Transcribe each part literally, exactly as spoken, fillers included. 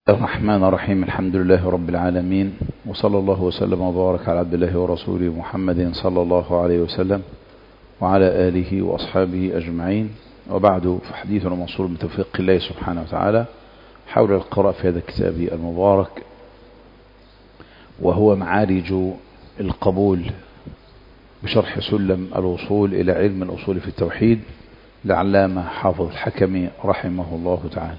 الرحمن الرحيم. الحمد لله رب العالمين، وصلى الله وسلم وبارك على عبد الله ورسوله محمد صلى الله عليه وسلم وعلى آله وأصحابه أجمعين، وبعد فحديثنا موصول بتوفيق الله سبحانه وتعالى حول القراءة في هذا الكتاب المبارك، وهو معارج القبول بشرح سلم الوصول إلى علم الأصول في التوحيد لعلامة حافظ الحكمي رحمه الله تعالى.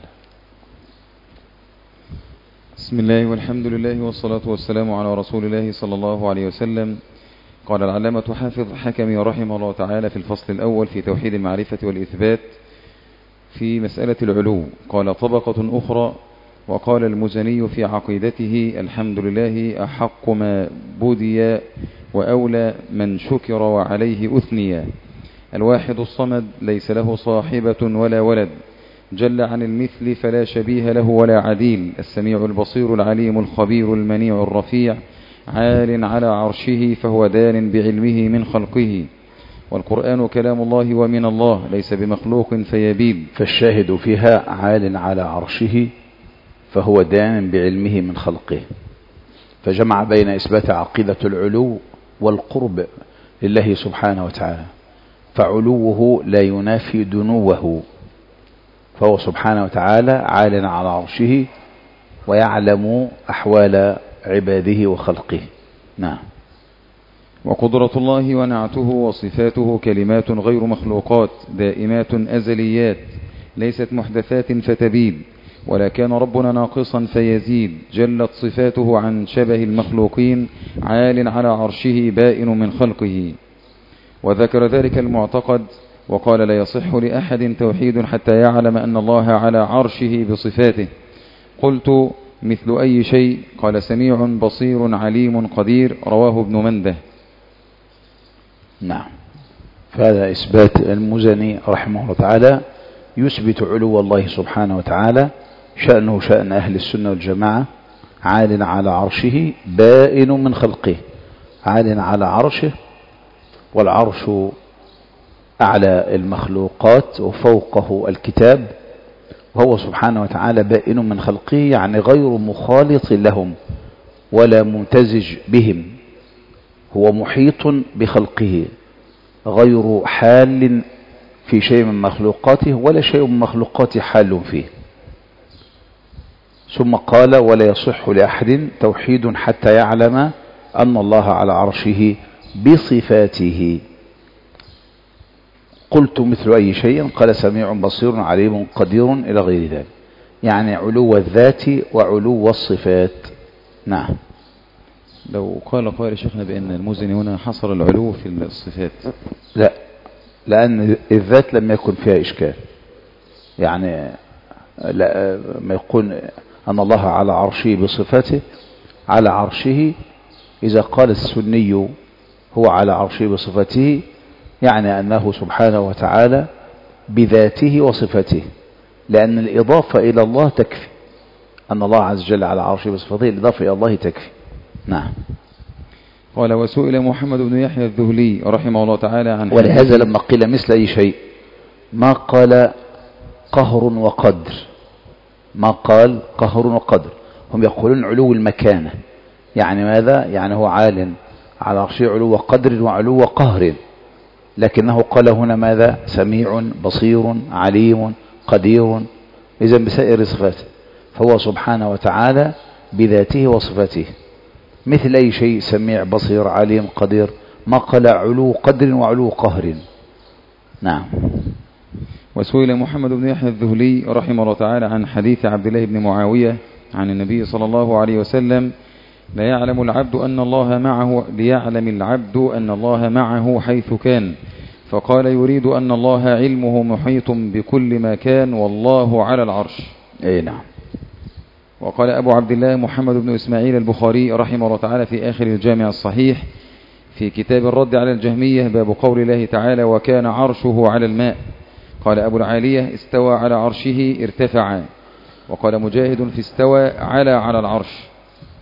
بسم الله والحمد لله والصلاة والسلام على رسول الله صلى الله عليه وسلم. قال العلامة حافظ حكمي رحمه الله تعالى في الفصل الأول في توحيد المعرفة والإثبات في مسألة العلو، قال طبقة أخرى. وقال المزني في عقيدته: الحمد لله أحق ما بدي وأولى من شكر وعليه أثنيا، الواحد الصمد ليس له صاحبة ولا ولد، جل عن المثل فلا شبيه له ولا عديل، السميع البصير العليم الخبير المنيع الرفيع، عال على عرشه فهو دان بعلمه من خلقه، والقرآن كلام الله ومن الله ليس بمخلوق فيبيد. فالشاهد فيها عال على عرشه فهو دان بعلمه من خلقه، فجمع بين إثبات عقيدة العلو والقرب لله سبحانه وتعالى، فعلوه لا ينافي دنوه، فهو سبحانه وتعالى عال على عرشه ويعلم أحوال عباده وخلقه. نعم. وقدرة الله ونعته وصفاته كلمات غير مخلوقات دائمات أزليات ليست محدثات فتبيد، ولا كان ربنا ناقصا فيزيد، جلت صفاته عن شبه المخلوقين، عال على عرشه بائن من خلقه. وذكر ذلك المعتقد وقال: لا يصح لأحد توحيد حتى يعلم أن الله على عرشه بصفاته. قلت: مثل أي شيء؟ قال: سميع بصير عليم قدير، رواه ابن منده. نعم. فهذا إثبات المزني رحمه الله تعالى يثبت علو الله سبحانه وتعالى، شأنه شأن أهل السنة والجماعة، عال على عرشه بائن من خلقه، عال على عرشه، والعرش أعلى المخلوقات وفوقه الكتاب، وهو سبحانه وتعالى بائن من خلقه، يعني غير مخالط لهم ولا ممتزج بهم، هو محيط بخلقه غير حال في شيء من مخلوقاته ولا شيء من مخلوقاته حال فيه. ثم قال: ولا يصح لأحد توحيد حتى يعلم أن الله على عرشه بصفاته. قلت: مثل أي شيء؟ قال: سميع بصير عليم قدير، إلى غير ذلك، يعني علو الذات وعلو الصفات. نعم. لو قال قائل شيخنا بأن المزني هنا حصر العلو في الصفات، لا، لأن الذات لم يكن فيها إشكال، يعني لا ما يقول أن الله على عرشه بصفاته، على عرشه إذا قال السني هو على عرشه بصفته، يعني أنه سبحانه وتعالى بذاته وصفته، لأن الإضافة إلى الله تكفي، أن الله عز وجل على عرشه بصفته، الإضافة إلى الله تكفي. نعم. قال: وسئل محمد بن يحيى الذهلي رحمه الله تعالى عن، ولهذا لما قيل مثل أي شيء ما قال قهر وقدر، ما قال قهر وقدر، هم يقولون علو المكانة، يعني ماذا؟ يعني هو عال على عرشه علو قدر وعلو قهر، لكنه قال هنا ماذا؟ سميع بصير عليم قدير، إذا بسائر صفاته، فهو سبحانه وتعالى بذاته وصفاته مثل أي شيء، سميع بصير عليم قدير، ما قال علو قدر وعلو قهر. نعم. وسئل محمد بن يحيى الذهلي رحمه الله تعالى عن حديث عبد الله بن معاوية عن النبي صلى الله عليه وسلم: لا يعلم العبد أن الله معه ليعلم العبد أن الله معه حيث كان، فقال: يريد أن الله علمه محيط بكل ما كان والله على العرش. أي نعم. وقال أبو عبد الله محمد بن إسماعيل البخاري رحمه الله تعالى في آخر الجامع الصحيح في كتاب الرد على الجهمية باب قول الله تعالى: وكان عرشه على الماء. قال أبو العالية: استوى على عرشه ارتفع. وقال مجاهد: في استوى على على العرش.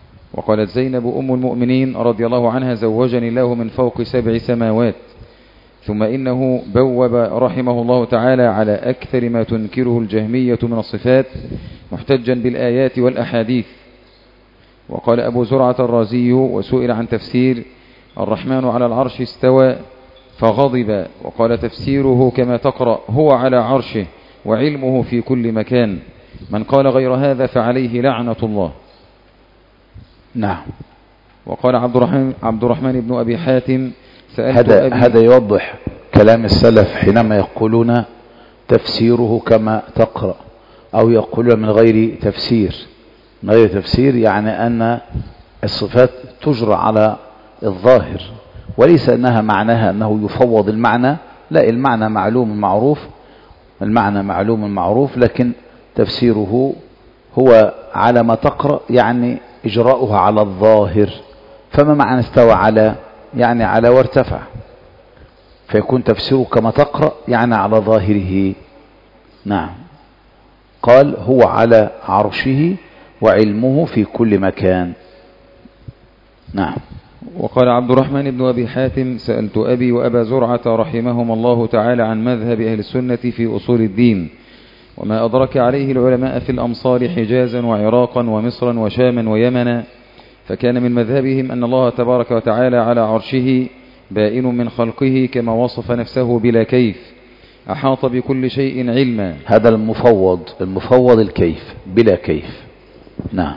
وقالت زينب أم المؤمنين رضي الله عنها: زوجني الله من فوق سبع سماوات. ثم إنه بوب رحمه الله تعالى على أكثر ما تنكره الجهمية من الصفات محتجا بالآيات والأحاديث. وقال أبو زرعة الرازي وسئل عن تفسير الرحمن على العرش استوى فغضب، وقال تفسيره كما تقرأ هو على عرشه وعلمه في كل مكان، من قال غير هذا فعليه لعنة الله. نعم. وقال عبد الرحمن, عبد الرحمن بن أبي حاتم سألت هذا, أبي هذا يوضح كلام السلف حينما يقولون تفسيره كما تقرأ، أو يقولون من غير تفسير. من غير تفسير يعني أن الصفات تجرى على الظاهر، وليس أنها معناها أنه يفوض المعنى، لا، المعنى معلوم معروف، المعنى معلوم معروف، لكن تفسيره هو على ما تقرأ، يعني إجراؤها على الظاهر. فما معنى استوى على؟ يعني على وارتفع، فيكون تفسيره كما تقرأ يعني على ظاهره. نعم. قال هو على عرشه وعلمه في كل مكان. نعم. وقال عبد الرحمن بن أبي حاتم سألت أبي وأبا زرعة رحمهم الله تعالى عن مذهب أهل السنة في أصول الدين وما أدرك عليه العلماء في الأمصار حجازا وعراقا ومصرا وشاما ويمنا، فكان من مذهبهم أن الله تبارك وتعالى على عرشه بائن من خلقه كما وصف نفسه بلا كيف، أحاط بكل شيء علما. هذا المفوض، المفوض الكيف بلا كيف. نعم.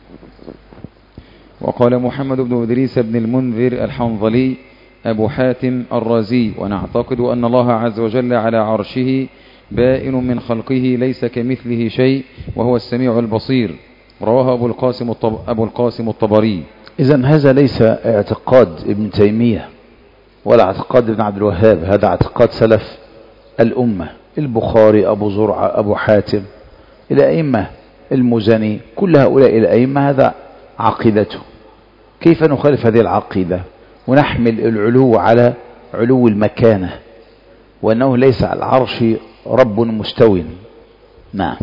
وقال محمد بن إدريس بن المنذر الحنظلي أبو حاتم الرازي ونعتقد أن الله عز وجل على عرشه بائن من خلقه ليس كمثله شيء وهو السميع البصير، رواه أبو القاسم, الطب... أبو القاسم الطبري. إذن هذا ليس اعتقاد ابن تيمية ولا اعتقاد ابن عبد الوهاب، هذا اعتقاد سلف الأمة، البخاري، أبو زرعة، أبو حاتم، الأئمة، المزني، كل هؤلاء الأئمة هذا عقيدته. كيف نخالف هذه العقيدة ونحمل العلو على علو المكانة، وأنه ليس على العرش رب مستو؟ نعم.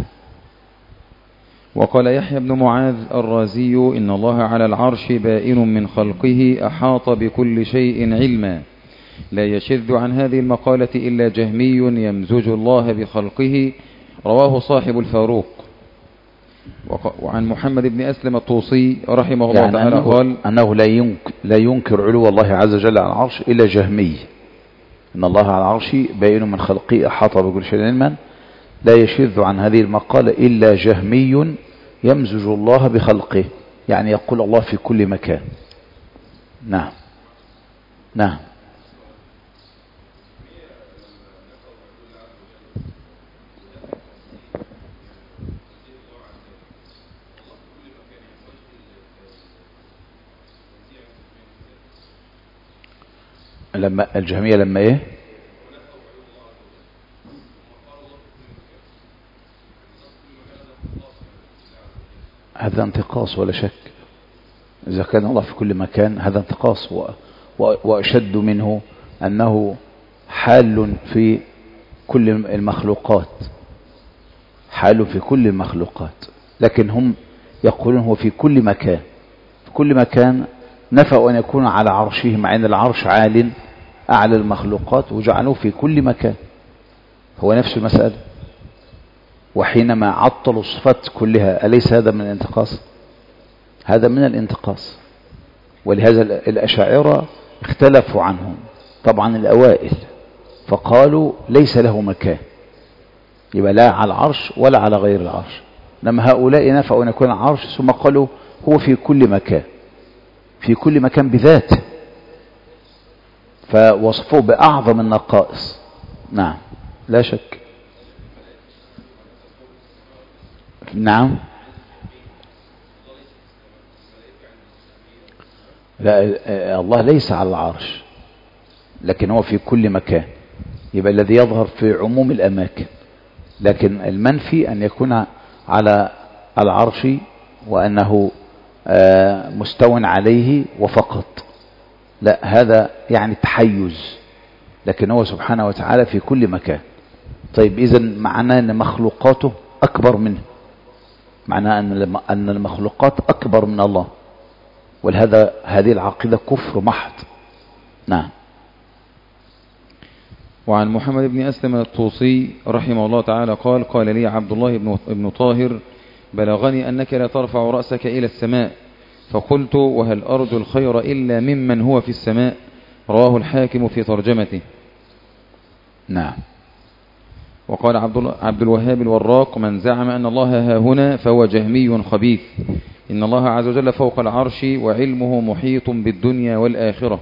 وقال يحيى بن معاذ الرازي إن الله على العرش بائن من خلقه أحاط بكل شيء علما، لا يشذ عن هذه المقالة إلا جهمي يمزج الله بخلقه، رواه صاحب الفاروق. وعن محمد بن أسلم الطوسي رحمه الله يعني تعالى أنه قال أنه لا ينكر, لا ينكر علو الله عز وجل على العرش إلا جهمي. إن الله على العرش بائن من خلقه أحاط بكل شيء علما، لا يشذ عن هذه المقالة إلا جهمي يمزج الله بخلقه، يعني يقول الله في كل مكان. نعم. نعم. لما الجهمية لما ايه؟ هذا انتقاص ولا شك. إذا كان الله في كل مكان هذا انتقاص، و... و... وأشد منه أنه حال في كل المخلوقات، حال في كل المخلوقات، لكن هم يقولون هو في كل مكان. في كل مكان نفوا أن يكون على عرشه، مع أن العرش عال أعلى المخلوقات، وجعلوه في كل مكان. هو نفس المسألة. وحينما عطلوا الصفات كلها أليس هذا من الانتقاص؟ هذا من الانتقاص. ولهذا الأشاعرة اختلفوا عنهم طبعا الأوائل، فقالوا ليس له مكان، يبقى لا على العرش ولا على غير العرش. لما هؤلاء نفوا أن يكون العرش ثم قالوا هو في كل مكان، في كل مكان بذاته، فوصفوه بأعظم النقائص. نعم لا شك. نعم. لا، الله ليس على العرش لكن هو في كل مكان، يبقى الذي يظهر في عموم الأماكن، لكن المنفي أن يكون على العرش وأنه مستو عليه وفقط، لا، هذا يعني تحيز، لكن هو سبحانه وتعالى في كل مكان. طيب إذن معناه أن مخلوقاته أكبر منه، معناه أن المخلوقات أكبر من الله، ولهذا هذه العقيدة كفر محض. نعم. وعن محمد بن أسلم الطوسي رحمه الله تعالى قال قال لي عبد الله بن, بن طاهر بلغني أنك لا ترفع رأسك إلى السماء، فقلت وهل أرجو الخير إلا ممن هو في السماء؟ رواه الحاكم في ترجمته. نعم. وقال عبد, عبد الوهاب الوراق من زعم أن الله ها هنا فهو جهمي خبيث، إن الله عز وجل فوق العرش وعلمه محيط بالدنيا والآخرة.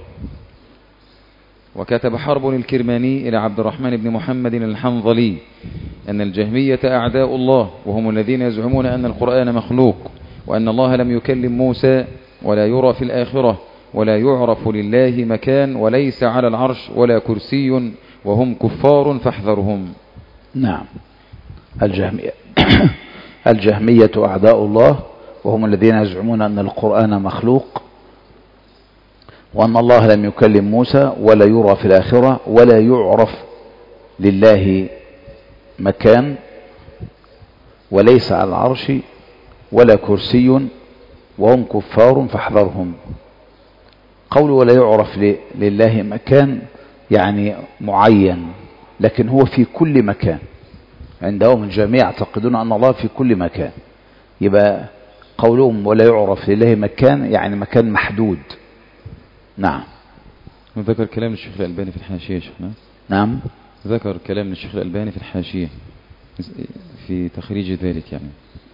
وكتب حرب الكرماني إلى عبد الرحمن بن محمد الحنظلي أن الجهمية أعداء الله، وهم الذين يزعمون أن القرآن مخلوق، وأن الله لم يكلم موسى، ولا يرى في الآخرة، ولا يعرف لله مكان، وليس على العرش ولا كرسي، وهم كفار فاحذرهم. نعم. الجهمية الجهمية أعداء الله، وهم الذين يزعمون أن القرآن مخلوق، وأن الله لم يكلم موسى، ولا يرى في الآخرة، ولا يعرف لله مكان، وليس على العرش ولا كرسي، وهم كفار فاحذرهم. قول ولا يعرف لله مكان يعني معين، لكن هو في كل مكان. عندهم الجميع يعتقدون أن الله في كل مكان، يبقى قولهم ولا يعرف لله مكان يعني مكان محدود. نعم. ذكر كلام الشيخ الألباني في الحاشية يا شيخنا. نعم. ذكر كلام الشيخ الألباني في الحاشية في تخريج ذلك يعني.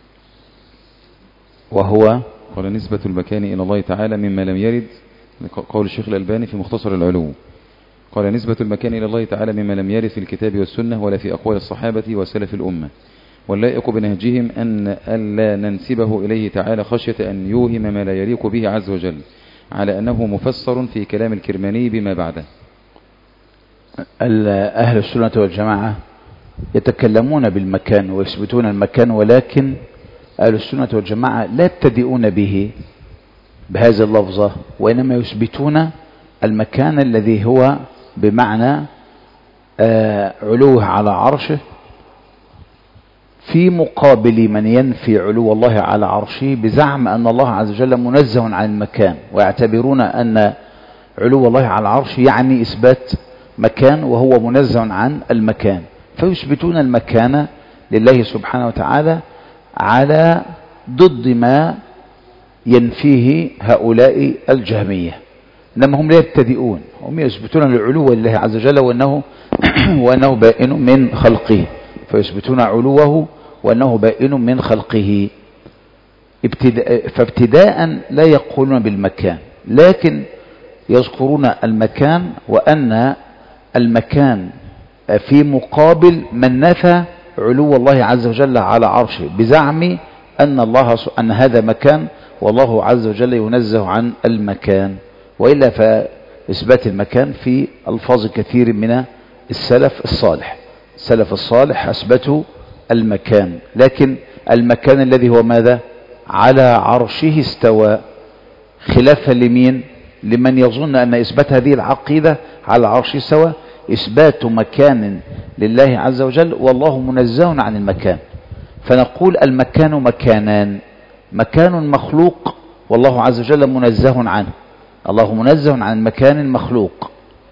وهو قال نسبة المكان إلى الله تعالى مما لم يرد، قول الشيخ الألباني في مختصر العلو، قال نسبة المكان إلى الله تعالى مما لم يرد في الكتاب والسنة ولا في أقوال الصحابة وسلف الأمة، واللائق بنهجهم أن ألا ننسبه إليه تعالى خشية أن يوهم ما لا يليق به عز وجل، على أنه مفسر في كلام الكرماني بما بعده. أهل السنة والجماعة يتكلمون بالمكان ويثبتون المكان، ولكن أهل السنة والجماعة لا يبتدئون به بهذه اللفظة، وإنما يثبتون المكان الذي هو بمعنى علوه على عرشه، في مقابل من ينفي علو الله على عرشه بزعم أن الله عز وجل منزه عن المكان، ويعتبرون أن علو الله على العرش يعني إثبات مكان وهو منزه عن المكان، فيثبتون المكان لله سبحانه وتعالى على ضد ما ينفيه هؤلاء الجهمية. إنما هم لا يبتدئون، هم يثبتون العلو لله عز وجل وأنه, وأنه بائن من خلقه، فيثبتون علوه وأنه بائن من خلقه. ابتداء فابتداء لا يقولون بالمكان، لكن يذكرون المكان، وأن المكان في مقابل من نفى علو الله عز وجل على عرشه بزعم أن الله أن هذا مكان والله عز وجل ينزه عن المكان. وإلا فإثبات المكان في ألفاظ كثير من السلف الصالح. السلف الصالح أثبتوا المكان، لكن المكان الذي هو ماذا؟ على عرشه استوى، خلافا لمين؟ لمن يظن أن إثبات هذه العقيدة على عرشه استوى إثبات مكان لله عز وجل والله منزه عن المكان. فنقول المكان مكانان، مكان مخلوق والله عز وجل منزه عنه، الله منزه عن مكان مخلوق،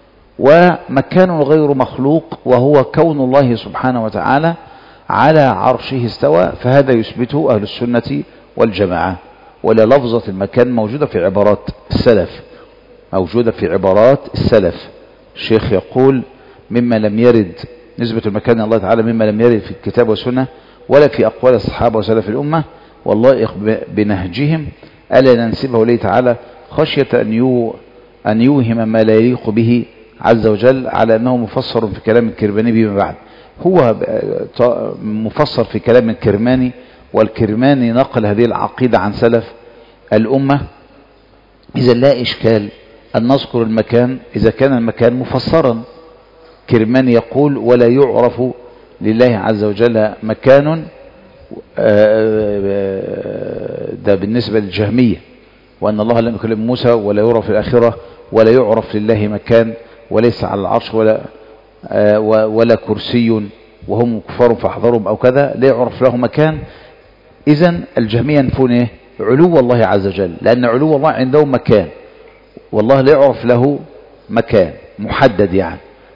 ومكان غير مخلوق وهو كون الله سبحانه وتعالى على عرشه استوى، فهذا يثبته أهل السنة والجماعة. ولا لفظة المكان موجودة في عبارات السلف، موجودة في عبارات السلف. الشيخ يقول مما لم يرد نسبة المكان الله تعالى مما لم يرد في الكتاب والسنة ولا في أقوال الصحابة وسلف الأمة، واللائق بنهجهم ألا ننسبه إليه تعالى خشية أن يو أن يوهم ما لا يليق به عز وجل، على أنه مفسر في كلام الكرماني بما بعد. هو مفسر في كلام الكرماني، والكرماني نقل هذه العقيدة عن سلف الأمة. إذا لا إشكال أن نذكر المكان إذا كان المكان مفسرا. كرماني يقول ولا يعرف لله عز وجل مكان، ده بالنسبة للجهمية، وأن الله لم يكلم موسى ولا يرى في الآخرة ولا يعرف لله مكان وليس على العرش ولا ولا كرسي وهم كفار فاحذرهم أو كذا، لا يعرف له مكان. إذن الجهمية ينفون إيه؟ علو الله عز وجل، لأن علو الله عنده مكان والله لا يعرف له مكان محدد يعني،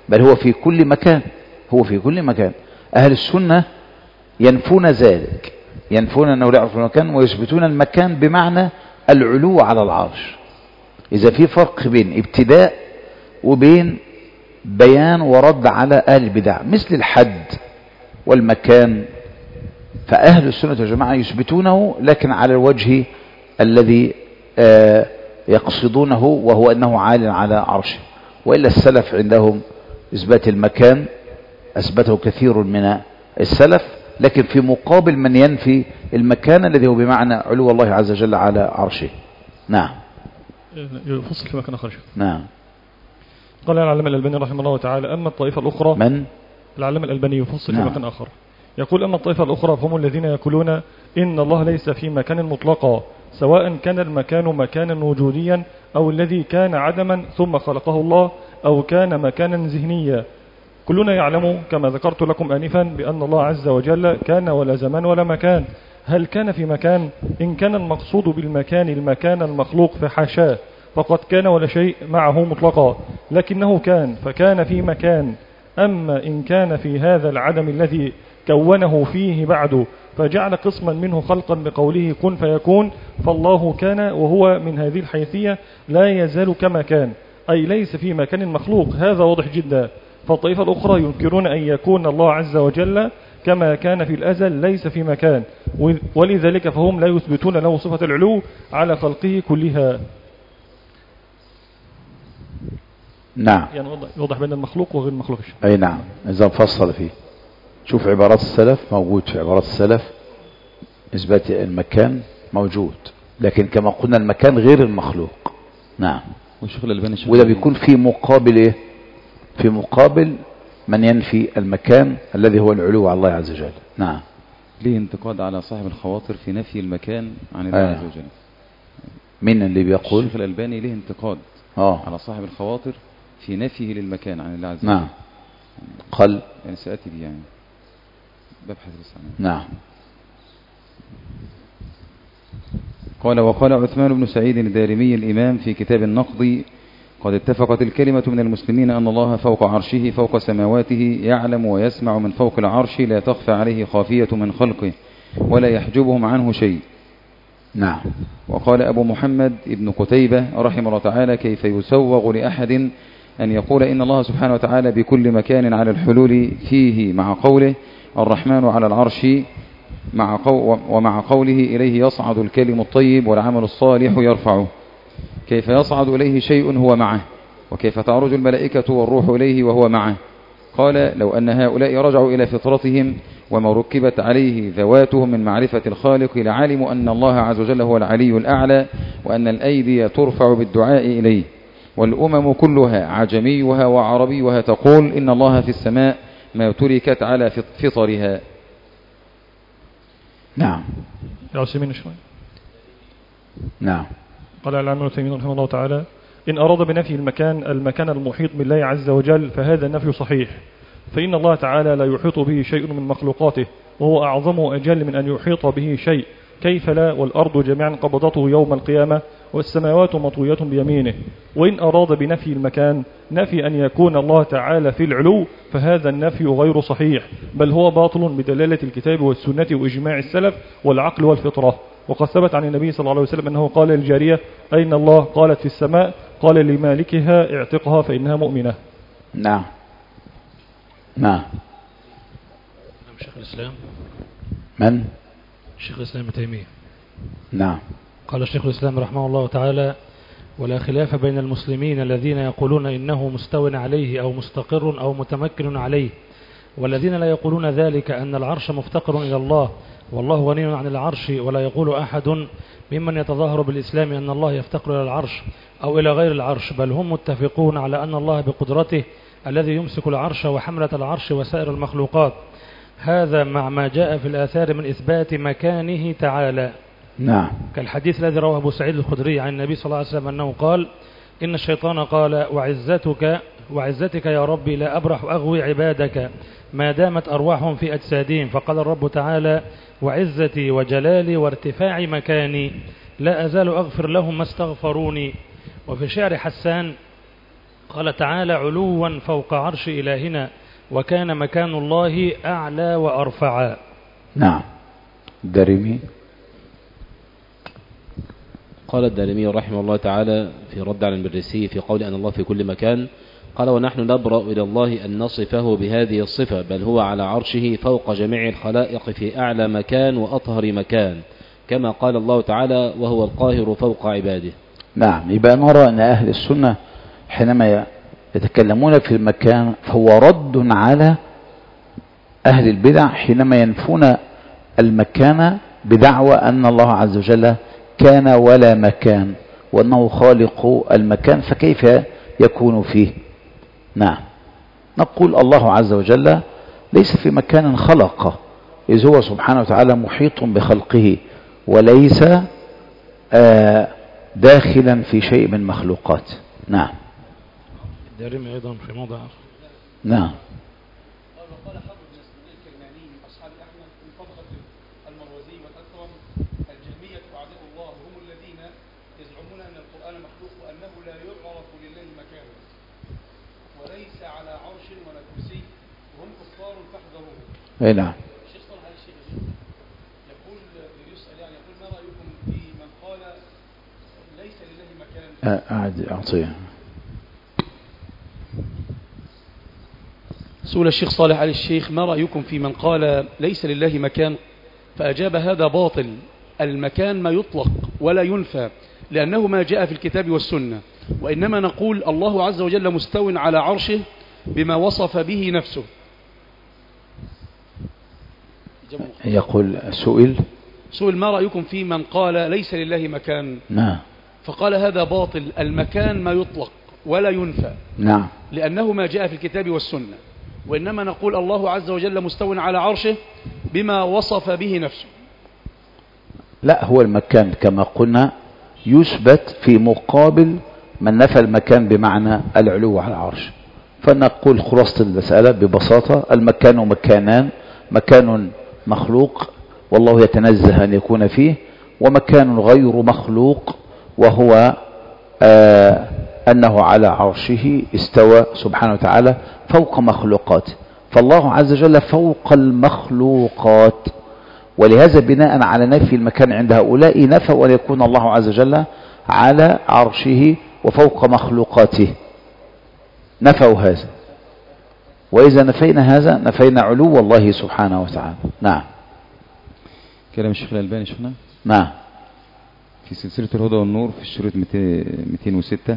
بل هو في كل مكان، هو في كل مكان. أهل السنة ينفون ذلك، ينفون أنه لا يعرف المكان، ويثبتون المكان بمعنى العلو على العرش. إذا في فرق بين ابتداء وبين بيان ورد على أهل البدع مثل الحد والمكان، فأهل السنة والجماعة يثبتونه لكن على الوجه الذي آه يقصدونه، وهو أنه عال على عرشه. وإلا السلف عندهم إثبات المكان أثبته كثير من السلف، لكن في مقابل من ينفي المكان الذي هو بمعنى علو الله عز وجل على عرشه. نعم. يفصل في مكان آخر. نعم. قال العلامة الألباني رحمه الله تعالى: أما الطائفة الأخرى. من؟ العلامة الألباني يفصل نعم. في مكان آخر، يقول: أما الطائفة الأخرى فهم الذين يقولون إن الله ليس في مكان مطلقا، سواء كان المكان مكانا وجوديا أو الذي كان عدما ثم خلقه الله، أو كان مكانا ذهنيا. كلنا يعلم كما ذكرت لكم آنفا بأن الله عز وجل كان ولا زمان ولا مكان. هل كان في مكان؟ إن كان المقصود بالمكان المكان المخلوق فحاشاه، فقد كان ولا شيء معه مطلقا، لكنه كان فكان في مكان. أما إن كان في هذا العدم الذي كونه فيه بعد فجعل قسما منه خلقا بقوله كن فيكون، فالله كان وهو من هذه الحيثية لا يزال كما كان، أي ليس في مكان مخلوق. هذا واضح جدا. فالطائفة الأخرى ينكرون أن يكون الله عز وجل كما كان في الأزل ليس في مكان، ولذلك فهم لا يثبتون له صفة العلو على خلقه كلها. نعم. يعني يوضح بين المخلوق وغير المخلوق. أي نعم، إذا فصل فيه. شوف عبارات السلف، موجود في عبارات السلف إثبات المكان موجود، لكن كما قلنا المكان غير المخلوق. نعم. وده بيكون في مقابل إيه؟ في مقابل من ينفي المكان الذي هو العلو على الله عز وجل. نعم. ليه انتقاد على صاحب الخواطر في نفي المكان عن الله آه. عز وجل. مين اللي بيقول؟ الشيخ الألباني ليه انتقاد آه. على صاحب الخواطر في نفيه للمكان عن الله عز وجل. نعم. قال يعني سأتي بي يعني ببحث بس عنه. نعم. قال: وقال عثمان بن سعيد الدارمي الإمام في كتاب النقض: قد اتفقت الكلمة من المسلمين أن الله فوق عرشه فوق سماواته، يعلم ويسمع من فوق العرش، لا تخفى عليه خافية من خلقه ولا يحجبهم عنه شيء. نعم. وقال أبو محمد ابن قتيبة رحمه الله تعالى: كيف يسوغ لأحد أن يقول إن الله سبحانه وتعالى بكل مكان على الحلول فيه، مع قوله الرحمن على العرش، مع قو ومع قوله إليه يصعد الكلم الطيب والعمل الصالح يرفعه. كيف يصعد إليه شيء هو معه، وكيف تعرج الملائكة والروح إليه وهو معه. قال: لو أن هؤلاء رجعوا إلى فطرتهم وما ركبت عليه ذواتهم من معرفة الخالق لعلموا أن الله عز وجل هو العلي الأعلى، وأن الأيدي ترفع بالدعاء إليه. والأمم كلها عجميها وعربيها تقول إن الله في السماء ما تركت على فطرها. نعم. يا عثيمين شوي. نعم. قال العلامة ابن تيمية رحمه الله تعالى: إن أراد بنفي المكان المكان المحيط بالله عز وجل فهذا النفي صحيح، فإن الله تعالى لا يحيط به شيء من مخلوقاته، وهو أعظم وأجل من أن يحيط به شيء. كيف لا؟ والأرض جميعا قبضته يوم القيامة والسماوات مطويات بيمينه. وإن أراد بنفي المكان نفي أن يكون الله تعالى في العلو فهذا النفي غير صحيح، بل هو باطل بدلالة الكتاب والسنة وإجماع السلف والعقل والفطرة. وقد ثبت عن النبي صلى الله عليه وسلم أنه قال للجارية: أين الله؟ قالت: في السماء. قال لمالكها: اعتقها فإنها مؤمنة. نعم. نعم. شيخ الإسلام من؟ شيخ الإسلام ابن تيمية. نعم. قال الشيخ الإسلام رحمه الله تعالى: ولا خلاف بين المسلمين الذين يقولون إنه مستو عليه أو مستقر أو متمكن عليه، والذين لا يقولون ذلك أن العرش مفتقر إلى الله والله غني عن العرش، ولا يقول أحد ممن يتظاهر بالإسلام أن الله يفتقر إلى العرش أو إلى غير العرش، بل هم متفقون على أن الله بقدرته الذي يمسك العرش وحملة العرش وسائر المخلوقات. هذا مع ما جاء في الآثار من إثبات مكانه تعالى. نعم. كالحديث الذي رواه أبو سعيد الخدري عن النبي صلى الله عليه وسلم أنه قال: إن الشيطان قال: وعزتك وعزتك يا ربي لا أبرح أغوي عبادك ما دامت أرواحهم في أجسادهم. فقال الرب تعالى: وعزتي وجلالي وارتفاع مكاني لا أزال أغفر لهم ما استغفروني. وفي شعر حسان قال تعالى علوا فوق عرش إلهنا وكان مكان الله أعلى وأرفع. نعم. الدارمي قال الدارمي رحمه الله تعالى في رد على المرسي في قول أن الله في كل مكان، قال ونحن نبرأ إلى الله أن نصفه بهذه الصفة، بل هو على عرشه فوق جميع الخلائق في أعلى مكان وأطهر مكان، كما قال الله تعالى وهو القاهر فوق عباده. نعم. يبقى نرى أن أهل السنة حينما يتكلمون في المكان فهو رد على أهل البدع حينما ينفون المكان بدعوى أن الله عز وجل كان ولا مكان وأنه خالق المكان فكيف يكون فيه. نعم. نقول الله عز وجل ليس في مكان خلقه، إذ هو سبحانه وتعالى محيط بخلقه وليس آه داخلا في شيء من مخلوقات. نعم. الدارمي أيضا في موضع آخر. نعم. وقال حرب بن اسماعيل الكرماني من اصحاب احمد من طبقه المروزي والاكرم الجهميه اعداء الله هم الذين يزعمون ان القران مخلوق وانه لا يعرف لله مكانه وليس على عرش ولا كرسي وهم كفار فاحذروه. اي نعم. الشيخ صالح علي الشيخ يقول يسال يعني يقول ما رايكم في من قال ليس لله مكان؟ أعد أعطيه. سئل الشيخ صالح علي الشيخ ما رأيكم في من قال ليس لله مكان، فأجاب هذا باطل، المكان ما يطلق ولا ينفى لأنه ما جاء في الكتاب والسنة، وإنما نقول الله عز وجل مستو على عرشه بما وصف به نفسه. يقول سئل سئل ما رأيكم في من قال ليس لله مكان؟ نعم. فقال هذا باطل، المكان ما يطلق ولا ينفى نعم لأنه ما جاء في الكتاب والسنة، وإنما نقول الله عز وجل مستو على عرشه بما وصف به نفسه. لا، هو المكان كما قلنا يثبت في مقابل من نفى المكان بمعنى العلو على العرش. فنقول خلاصة المسألة ببساطة المكان مكانان، مكان مخلوق والله يتنزه أن يكون فيه، ومكان غير مخلوق وهو آه أنه على عرشه استوى سبحانه وتعالى فوق مخلوقات، فالله عز وجل فوق المخلوقات. ولهذا بناء على نفي المكان عند هؤلاء نفوا أن يكون الله عز وجل على عرشه وفوق مخلوقاته، نفوا هذا. وإذا نفينا هذا نفينا علو الله سبحانه وتعالى. نعم. كلام الشيخ الألباني شيخنا. نعم. في سلسلة الهدى والنور في الشريط مئتين وستة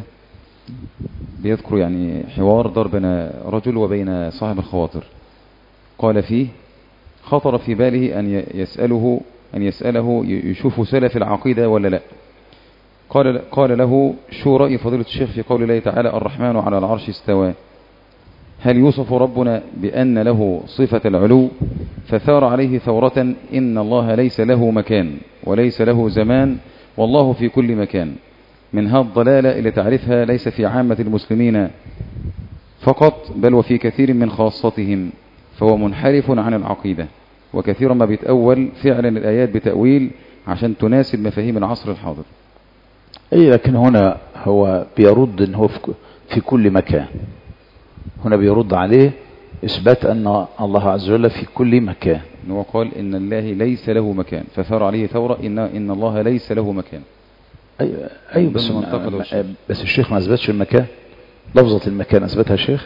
بيذكر يعني حوار دار بين رجل وبين صاحب الخواطر، قال فيه خطر في باله أن يسأله أن يسأله يشوف سلف العقيدة ولا لا. قال قال له شو رأي فضيلة الشيخ في قول الله تعالى الرحمن على العرش استوى، هل يوصف ربنا بأن له صفة العلو؟ فثار عليه ثورة إن الله ليس له مكان وليس له زمان والله في كل مكان. من هذا الضلالة اللي تعرفها ليس في عامة المسلمين فقط بل وفي كثير من خاصتهم، فهو منحرف عن العقيدة، وكثيرا ما بيتأول فعلا الآيات بتأويل عشان تناسب مفاهيم العصر الحاضر. أي لكن هنا هو بيرد أنه هو في كل مكان، هنا بيرد عليه إثبات أن الله عز وجل في كل مكان. هو قال إن الله ليس له مكان فثار عليه ثورة إن, إن الله ليس له مكان. أيوة, أيوة بس, الشيخ. بس الشيخ ما أثبتش المكان، لفظة المكان أثبتها الشيخ؟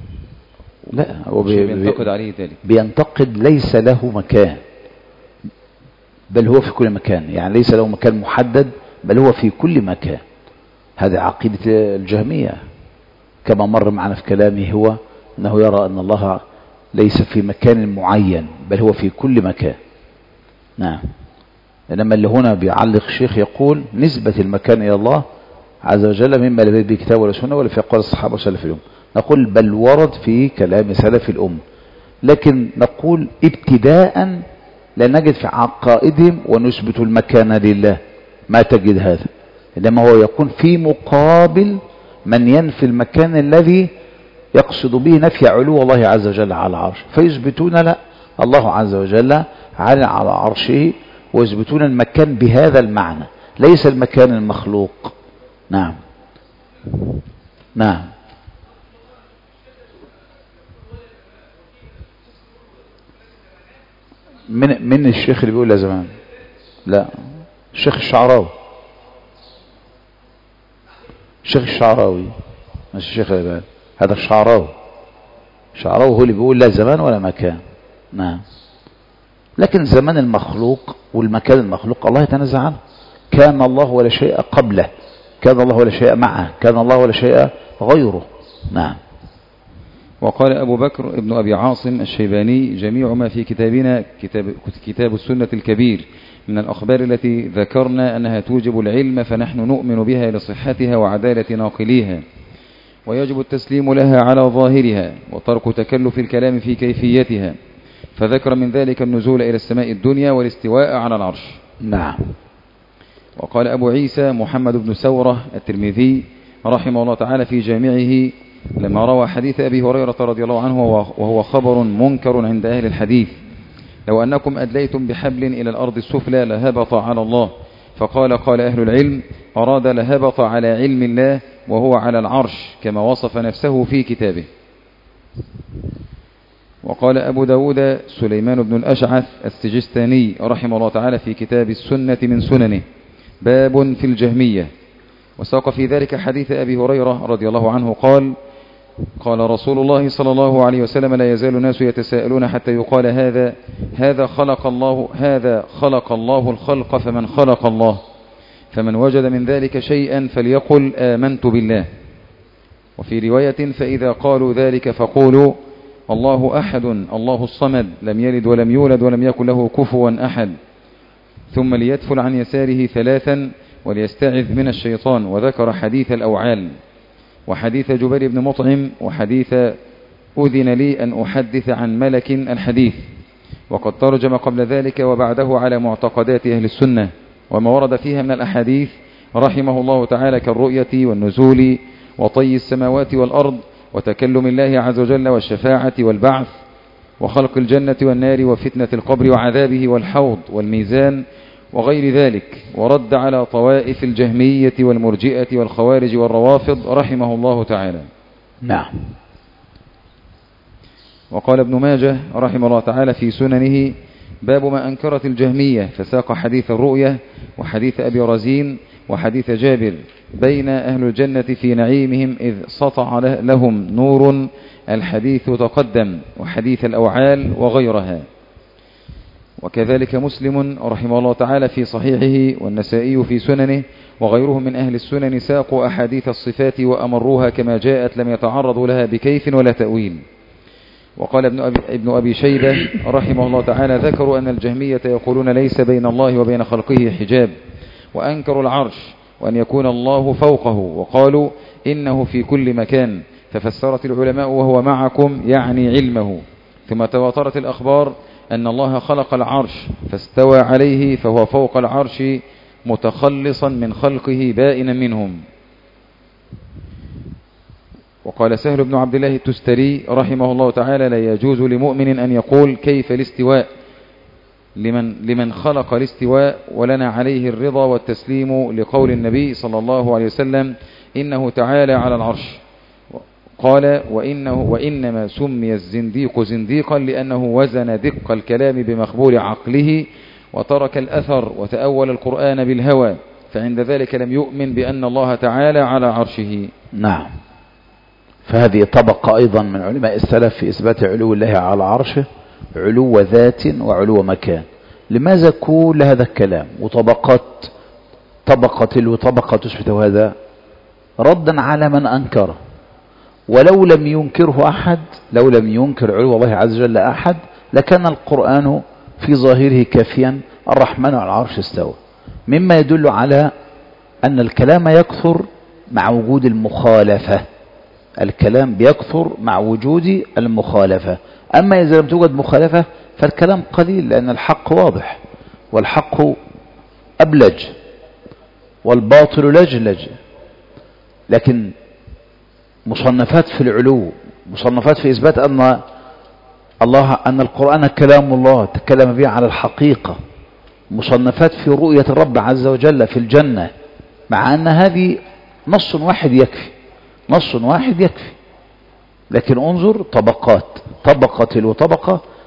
لا، هو بي بينتقد عليه ذلك، بينتقد ليس له مكان بل هو في كل مكان، يعني ليس له مكان محدد بل هو في كل مكان. هذه عقيدة الجهمية كما مر معنا في كلامه، هو أنه يرى أن الله ليس في مكان معين بل هو في كل مكان. نعم. إنما اللي هنا بيعلق الشيخ يقول نسبة المكان إلى الله عز وجل مما لا يثبت به كتاب ولا سنة ولا في أقوال الصحابة وسلف الأمة. نقول بل ورد في كلام سلف الأمة، لكن نقول ابتداء لا نجد في عقائدهم ونثبت المكان لله، ما تجد هذا، إنما هو يكون في مقابل من ينفي المكان الذي يقصد به نفي علو الله عز وجل على العرش، فيثبتون لا الله عز وجل على على عرشه، ويثبتون المكان بهذا المعنى ليس المكان المخلوق. نعم. نعم. من من الشيخ اللي بيقول لا زمان؟ لا، الشيخ الشعراوي. الشيخ الشعراوي مش الشيخ الألباني، هذا الشعراوي. الشعراوي هو اللي بيقول لا زمان ولا مكان. نعم. لكن زمان المخلوق والمكان المخلوق الله يتنزه عنه. كان الله ولا شيء قبله، كان الله ولا شيء معه، كان الله ولا شيء غيره. نعم. وقال أبو بكر ابن أبي عاصم الشيباني: جميع ما في كتابنا كتاب, كتاب السنة الكبير من الأخبار التي ذكرنا أنها توجب العلم فنحن نؤمن بها لصحتها وعدالة ناقليها، ويجب التسليم لها على ظاهرها وترك تكلف الكلام في كيفيتها. فذكر من ذلك النزول إلى السماء الدنيا والاستواء على العرش. نعم. وقال أبو عيسى محمد بن سورة الترمذي رحمه الله تعالى في جامعه لما روى حديث أبي هريرة رضي الله عنه وهو خبر منكر عند أهل الحديث: لو أنكم أدليتم بحبل إلى الأرض السفلى لهبط على الله. فقال قال أهل العلم: أراد لهبط على علم الله وهو على العرش كما وصف نفسه في كتابه. وقال أبو داود سليمان بن الأشعث السجستاني رحمه الله تعالى في كتاب السنة من سننه: باب في الجهمية. وساق في ذلك حديث أبي هريرة رضي الله عنه قال: قال رسول الله صلى الله عليه وسلم: لا يزال الناس يتساءلون حتى يقال هذا هذا خلق الله هذا خلق الله الخلق فمن خلق الله، فمن وجد من ذلك شيئا فليقل آمنت بالله. وفي رواية: فإذا قالوا ذلك فقولوا الله أحد الله الصمد لم يلد ولم يولد ولم يكن له كفوا أحد، ثم ليدفل عن يساره ثلاثا وليستعذ من الشيطان. وذكر حديث الأوعال وحديث جبير بن مطعم وحديث أذن لي أن أحدث عن ملك الحديث. وقد ترجم قبل ذلك وبعده على معتقدات أهل السنة وما ورد فيها من الأحاديث رحمه الله تعالى كالرؤية والنزول وطي السماوات والأرض وتكلم الله عز وجل والشفاعة والبعث وخلق الجنة والنار وفتنة القبر وعذابه والحوض والميزان وغير ذلك. ورد على طوائف الجهمية والمرجئة والخوارج والروافض رحمه الله تعالى. نعم. وقال ابن ماجه رحمه الله تعالى في سننه: باب ما أنكرت الجهمية، فساق حديث الرؤية وحديث أبي رزين وحديث جابر: بين أهل الجنة في نعيمهم إذ سطع لهم نور، الحديث تقدم، وحديث الأوعال وغيرها. وكذلك مسلم رحمه الله تعالى في صحيحه والنسائي في سننه وغيرهم من أهل السنن ساقوا أحاديث الصفات وأمروها كما جاءت لم يتعرضوا لها بكيف ولا تأويل. وقال ابن أبي, ابن أبي شيبة رحمه الله تعالى: ذكروا أن الجهمية يقولون ليس بين الله وبين خلقه حجاب، وأنكروا العرش وأن يكون الله فوقه، وقالوا إنه في كل مكان، ففسرت العلماء وهو معكم يعني علمه. ثم تواترت الأخبار أن الله خلق العرش فاستوى عليه فهو فوق العرش متخلصا من خلقه بائنا منهم. وقال سهل بن عبد الله التستري رحمه الله تعالى: لا يجوز لمؤمن أن يقول كيف الاستواء لمن, لمن خلق الاستواء، ولنا عليه الرضا والتسليم لقول النبي صلى الله عليه وسلم: إنه تعالى على العرش. قال: وإنه وإنما سمي الزنديق زنديقا لأنه وزن دق الكلام بمخبول عقله وترك الأثر وتأول القرآن بالهوى، فعند ذلك لم يؤمن بأن الله تعالى على عرشه. نعم. فهذه طبقة أيضا من علماء السلف في إثبات علو الله على عرشه، علو ذات وعلو مكان. لماذا كل هذا الكلام وطبقات طبقة وطبقة تثبت هذا؟ ردا على من أنكره. ولو لم ينكره أحد، لو لم ينكر علو الله عز وجل أحد، لكان القرآن في ظاهره كافيا: الرحمن على العرش استوى، مما يدل على أن الكلام يكثر مع وجود المخالفة. الكلام بيكثر مع وجود المخالفة. أما إذا لم توجد مخالفة فالكلام قليل، لأن الحق واضح والحق أبلج والباطل لجلج. لكن مصنفات في العلو، مصنفات في إثبات أن الله أن القرآن كلام الله تكلم به على الحقيقة، مصنفات في رؤية الرب عز وجل في الجنة، مع أن هذه نص واحد يكفي، نص واحد يكفي. لكن انظر طبقات، طبقة وطبقة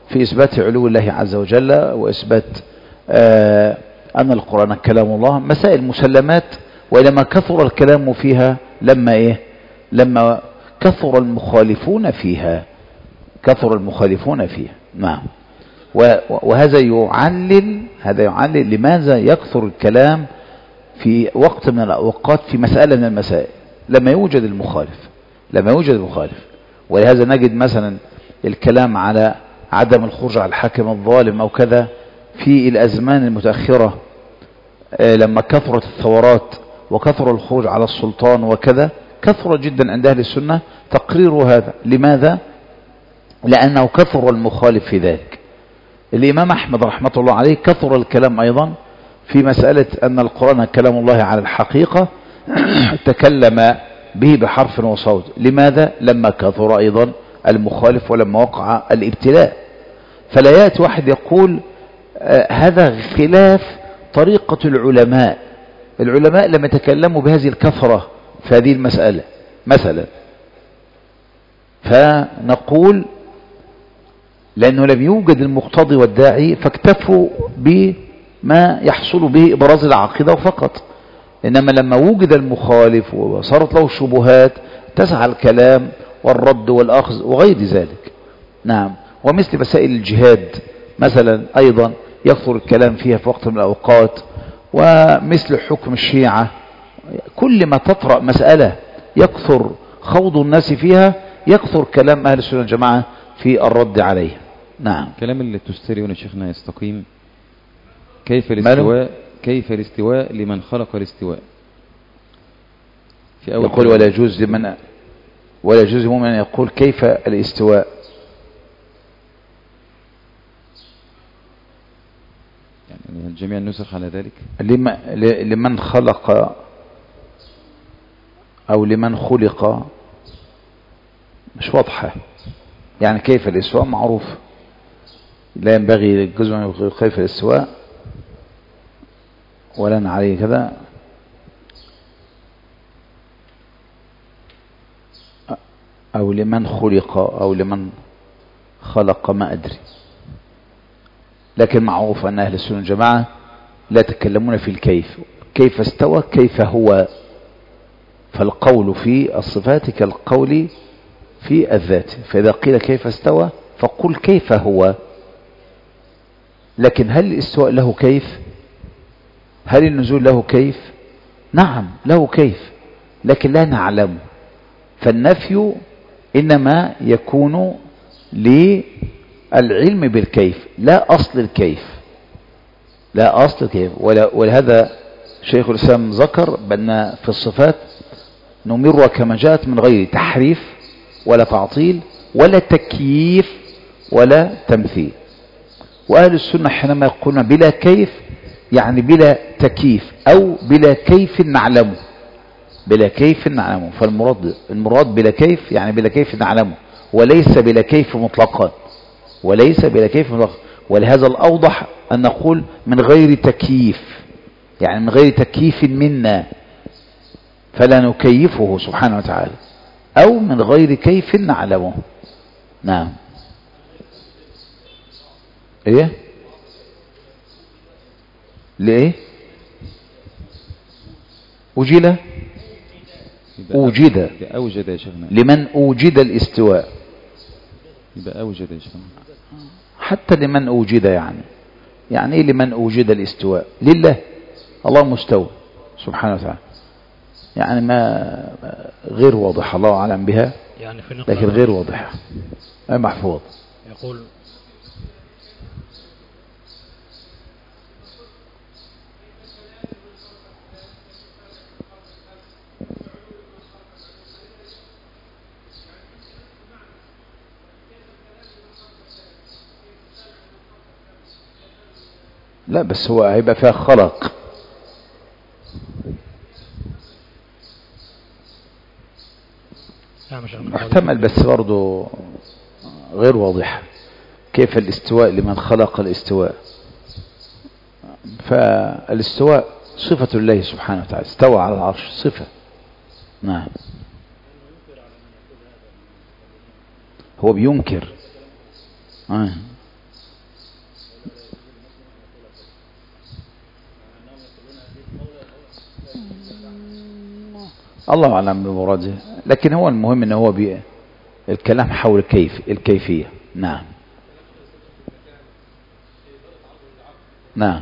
في إثبات علو الله عز وجل وإثبات آه أن القرآن كلام الله، مسائل مسلمات. وإنما كثر الكلام فيها لما إيه لما كثر المخالفون فيها كثر المخالفون فيها. نعم. وهذا يعلل هذا يعلل لماذا يكثر الكلام في وقت من الأوقات في مسألة من المسائل لما يوجد المخالف لما يوجد المخالف ولهذا نجد مثلا الكلام على عدم الخروج على الحاكم الظالم أو كذا في الأزمان المتأخرة لما كثرت الثورات وكثر الخروج على السلطان وكذا، كثر جدا عند أهل السنة تقرير هذا. لماذا؟ لأنه كثر المخالف في ذلك. الإمام أحمد رحمة الله عليه كثر الكلام أيضا في مسألة أن القرآن كلام الله على الحقيقة تكلم به بحرف وصوت. لماذا؟ لما كثر أيضا المخالف ولما وقع الابتلاء. فلا يأتي واحد يقول آه هذا خلاف طريقة العلماء. العلماء لم يتكلموا بهذه الكثرة في هذه المسألة مثلا، فنقول لأنه لم يوجد المقتضي والداعي فاكتفوا بما يحصل به إبراز العقيدة فقط. إنما لما وجد المخالف وصارت له الشبهات تسعى الكلام والرد والأخذ وغير ذلك. نعم. ومثل مسائل الجهاد مثلا أيضا يكثر الكلام فيها في وقت من الأوقات، ومثل حكم الشيعة. كل ما تطرأ مسألة يكثر خوض الناس فيها يكثر كلام أهل السنة والجماعة في الرد عليه. نعم. كلام اللي تستري هنا شيخنا يستقيم. كيف الاستواء كيف الاستواء لمن خلق الاستواء؟ في أول يقول ولا يجوز لمن ولا يجوز لمن يقول كيف الاستواء. يعني جميع النسخ على ذلك. لمن خلق أو لمن خلق مش واضحة. يعني كيف الاستواء معروف، لا ينبغي الجزء من يقول كيف الاستواء ولا عليه كذا. أو لمن خلق أو لمن خلق ما أدري، لكن معروف أن أهل السنة والجماعة لا يتكلمون في الكيف. كيف استوى كيف هو، فالقول في الصفات كالقول في الذات. فإذا قيل كيف استوى فقل كيف هو. لكن هل الاستواء له كيف؟ هل النزول له كيف؟ نعم له كيف، لكن لا نعلم. فالنفي إنما يكون للعلم بالكيف لا أصل الكيف لا أصل الكيف. ولهذا شيخ الإسلام ذكر بأن في الصفات نمر كما جاءت من غير تحريف ولا تعطيل ولا تكييف ولا تمثيل. وأهل السنة حينما يقولون بلا كيف يعني بلا تكييف أو بلا كيف نعلمه بلا كيف نعلمه. فالمراد المراد بلا كيف يعني بلا كيف نعلمه، وليس بلا كيف مطلقا وليس بلا كيف مطلقا. ولهذا الأوضح أن نقول من غير تكييف، يعني من غير تكييف منا فلا نكيفه سبحانه وتعالى، أو من غير كيف نعلمه. نعم. ايه ليه أوجد أوجد أوجد يا شيخنا. لمن أوجد الاستواء يبقى أوجد يا شيخنا. حتى لمن أوجد يعني يعني إيه لمن أوجد الاستواء؟ لله، الله مستوى سبحانه وتعالى. يعني ما غير واضح، الله أعلم بها، يعني في لكن غير واضح محفوظ. يقول لا بس هو هيبقى فيها خلق. محتمل بس برضه غير واضح. كيف الاستواء لمن خلق الاستواء؟ فالاستواء صفة الله سبحانه وتعالى، استوى على العرش صفة. نعم. هو بينكر آه. الله أعلم بمراده، لكن هو المهم أنه هو بي... الكلام حول كيف الكيفية. نعم نعم.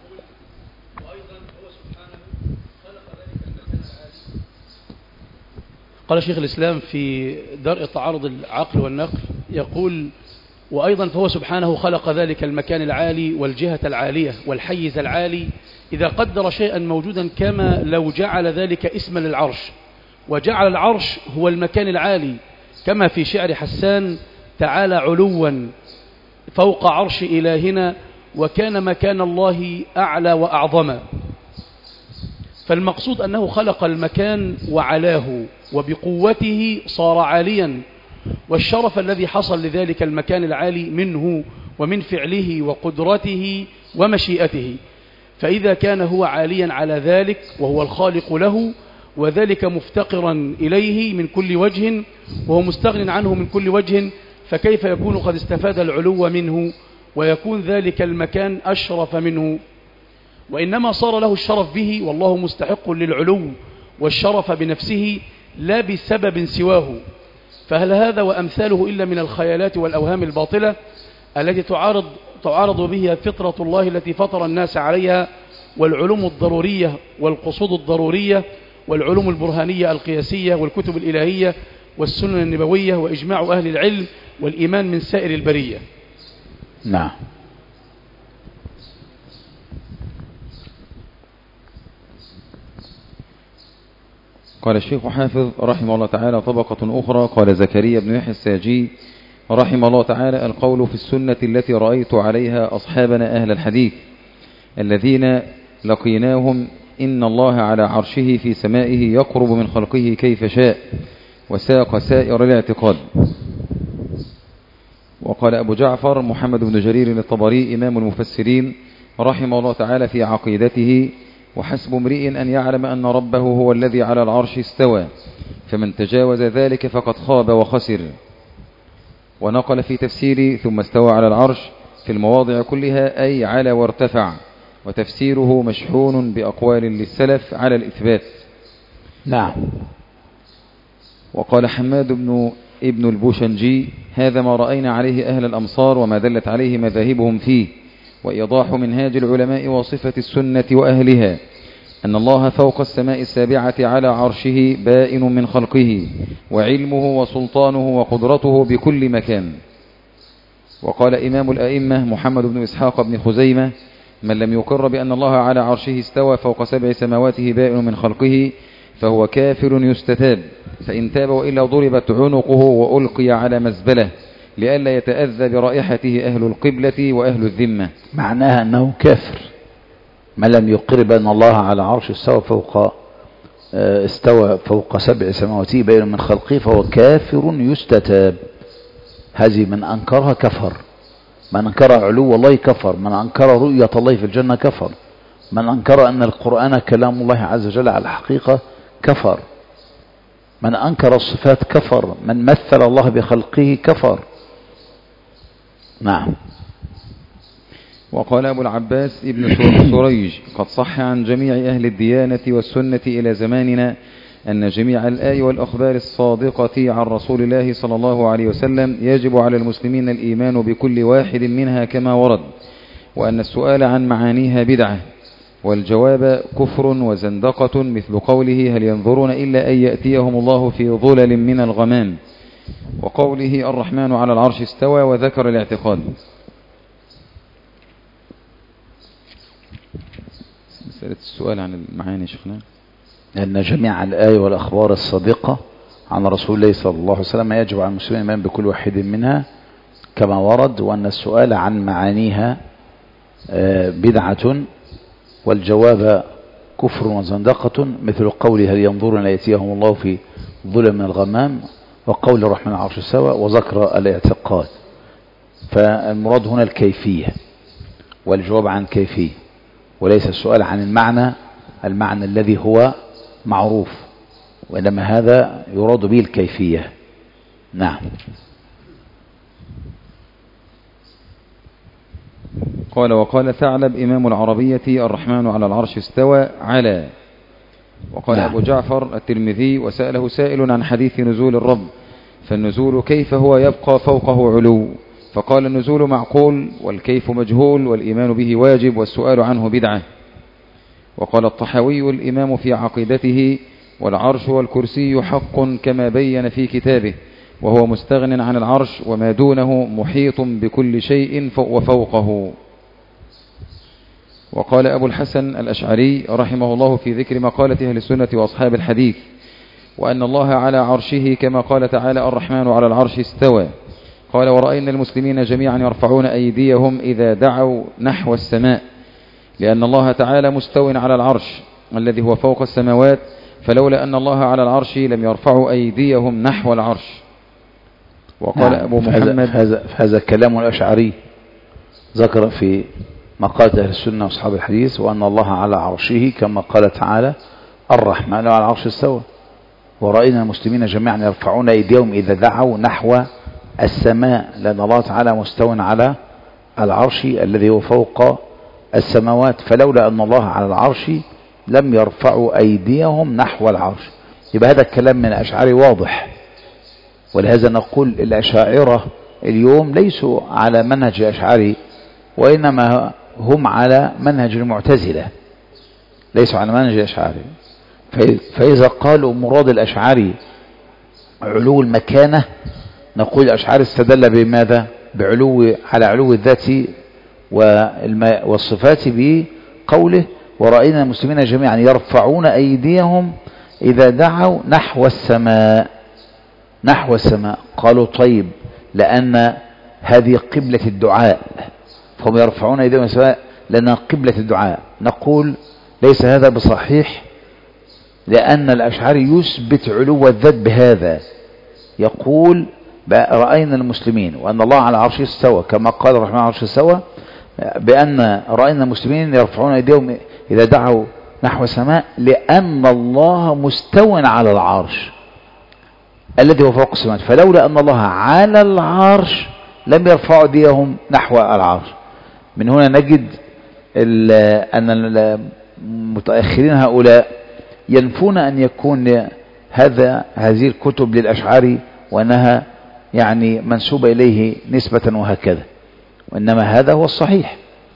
قال شيخ الإسلام في درء تعارض العقل والنقل يقول: وأيضا فهو سبحانه خلق ذلك المكان العالي والجهة العالية والحيز العالي إذا قدر شيئا موجودا، كما لو جعل ذلك اسما للعرش، وجعل العرش هو المكان العالي، كما في شعر حسان: تعالى علوا فوق عرش إلهنا وكان مكان الله أعلى وأعظم. فالمقصود أنه خلق المكان وعلاه، وبقوته صار عاليا، والشرف الذي حصل لذلك المكان العالي منه ومن فعله وقدرته ومشيئته. فإذا كان هو عاليا على ذلك وهو الخالق له، وذلك مفتقرا إليه من كل وجه وهو مستغن عنه من كل وجه، فكيف يكون قد استفاد العلو منه ويكون ذلك المكان أشرف منه؟ وإنما صار له الشرف به، والله مستحق للعلو والشرف بنفسه لا بسبب سواه. فهل هذا وأمثاله إلا من الخيالات والأوهام الباطلة التي تعارض, تعارض بها فطرة الله التي فطر الناس عليها، والعلوم الضرورية والقصود الضرورية والعلوم البرهانية القياسية والكتب الإلهية والسنن النبوية وإجماع أهل العلم والإيمان من سائر البرية؟ نعم. قال الشيخ حافظ رحمه الله تعالى: طبقة أخرى. قال زكريا بن يحيى الساجي رحمه الله تعالى: القول في السنة التي رأيت عليها أصحابنا أهل الحديث الذين لقيناهم إن الله على عرشه في سمائه يقرب من خلقه كيف شاء، وساق سائر الاعتقاد. وقال أبو جعفر محمد بن جرير الطبري إمام المفسرين رحمه الله تعالى في عقيدته: وحسب امرئ أن يعلم أن ربه هو الذي على العرش استوى، فمن تجاوز ذلك فقد خاب وخسر. ونقل في تفسير ثم استوى على العرش في المواضع كلها أي على وارتفع، وتفسيره مشحون بأقوال للسلف على الإثبات. نعم. وقال حماد بن ابن البوشنجي: هذا ما رأينا عليه أهل الأمصار وما دلت عليه مذاهبهم فيه، وإيضاح منهاج العلماء وصفة السنة وأهلها أن الله فوق السماء السابعة على عرشه بائن من خلقه، وعلمه وسلطانه وقدرته بكل مكان. وقال إمام الأئمة محمد بن إسحاق بن خزيمة: من لم يقر بأن الله على عرشه استوى فوق سبع سماواته بائن من خلقه فهو كافر يستتاب، فإن تاب وإلا ضربت عنقه وألقي على مزبله لئلا يتأذى برائحته أهل القبلة وأهل الذمة. معناها أنه كافر من لم يقر بأن الله على عرش استوى فوق استوى فوق سبع سماواته بائن من خلقه فهو كافر يستتاب. هذه من أنكرها كفر، من أنكر علو الله كفر، من أنكر رؤية الله في الجنة كفر، من أنكر أن القرآن كلام الله عز وجل على الحقيقة كفر، من أنكر الصفات كفر، من مثل الله بخلقه كفر. نعم. وقال أبو العباس ابن سريج: قد صح عن جميع أهل الديانة والسنة إلى زماننا أن جميع الآي والأخبار الصادقة عن رسول الله صلى الله عليه وسلم يجب على المسلمين الإيمان بكل واحد منها كما ورد، وأن السؤال عن معانيها بدعة، والجواب كفر وزندقة، مثل قوله: هل ينظرون إلا أن يأتيهم الله في ظلل من الغمام، وقوله: الرحمن على العرش استوى، وذكر الاعتقاد. مسألة السؤال عن المعاني شيخنا، أن جميع الآية والأخبار الصادقة عن رسول الله صلى الله عليه وسلم يجب على المسلمين الإيمان بكل واحد منها كما ورد، وأن السؤال عن معانيها بدعة، والجواب كفر وزندقة، مثل قول: هل ينظرون ليأتيهم الله في ظلم من الغمام، وقول: الرحمن على العرش استوى، وذكر الاعتقاد. فالمراد هنا الكيفية والجواب عن كيفية، وليس السؤال عن المعنى المعنى الذي هو معروف، وإنما هذا يراد به الكيفية. نعم. قال: وقال ثعلب إمام العربية: الرحمن على العرش استوى على، وقال نعم. أبو جعفر الترمذي: وسأله سائل عن حديث نزول الرب، فالنزول كيف هو يبقى فوقه علو؟ فقال: النزول معقول، والكيف مجهول، والإيمان به واجب، والسؤال عنه بدعة. وقال الطحاوي الإمام في عقيدته: والعرش والكرسي حق كما بين في كتابه، وهو مستغن عن العرش، وما دونه محيط بكل شيء وفوقه. وقال أبو الحسن الأشعري رحمه الله في ذكر مقالة أهل السنة وأصحاب الحديث: وأن الله على عرشه كما قال تعالى: الرحمن على العرش استوى. قال: ورأينا المسلمين جميعا يرفعون أيديهم إذا دعوا نحو السماء، لأن الله تعالى مستو على العرش الذي هو فوق السماوات، فلولا أن الله على العرش لم يرفعوا أيديهم نحو العرش. وقال نعم. أبو محمد: هذا هذا كلام الأشعري ذكر في مقالة أهل السنة وأصحاب الحديث: وأن الله على عرشه كما قال تعالى: الرحمن على العرش استوى. ورأينا المسلمين جميعا يرفعون أيديهم إذا دعوا نحو السماء، لأن الله تعالى مستو على العرش الذي هو فوق السماوات، فلولا أن الله على العرش لم يرفعوا أيديهم نحو العرش. يبقى هذا الكلام من الأشعري واضح. ولهذا نقول الأشاعرة اليوم ليسوا على منهج الأشعري، وإنما هم على منهج المعتزلة، ليسوا على منهج الأشعري. فإذا قالوا مراد الأشعري علو المكانة، نقول الأشعري استدل بماذا؟ بعلو على علو الذات والصفات بقوله: ورأينا المسلمين جميعا يرفعون أيديهم إذا دعوا نحو السماء. نحو السماء. قالوا: طيب، لأن هذه قبلة الدعاء، فهم يرفعون أيديهم السماء لأنها قبلة الدعاء. نقول: ليس هذا بصحيح، لأن الأشعري يثبت علو الذات بهذا. يقول: رأينا المسلمين، وأن الله على عرشه استوى كما قال الرحمن على عرشه استوى، بأن رأينا المسلمين يرفعون أيديهم إذا دعوا نحو السماء، لأن الله مستو على العرش الذي هو فوق السماء، فلولا أن الله على العرش لم يرفعوا أيديهم نحو العرش. من هنا نجد أن المتأخرين هؤلاء ينفون أن يكون هذا هذه الكتب للأشعري وأنها يعني منسوبة إليه نسبة وهكذا، وإنما هذا هو الصحيح.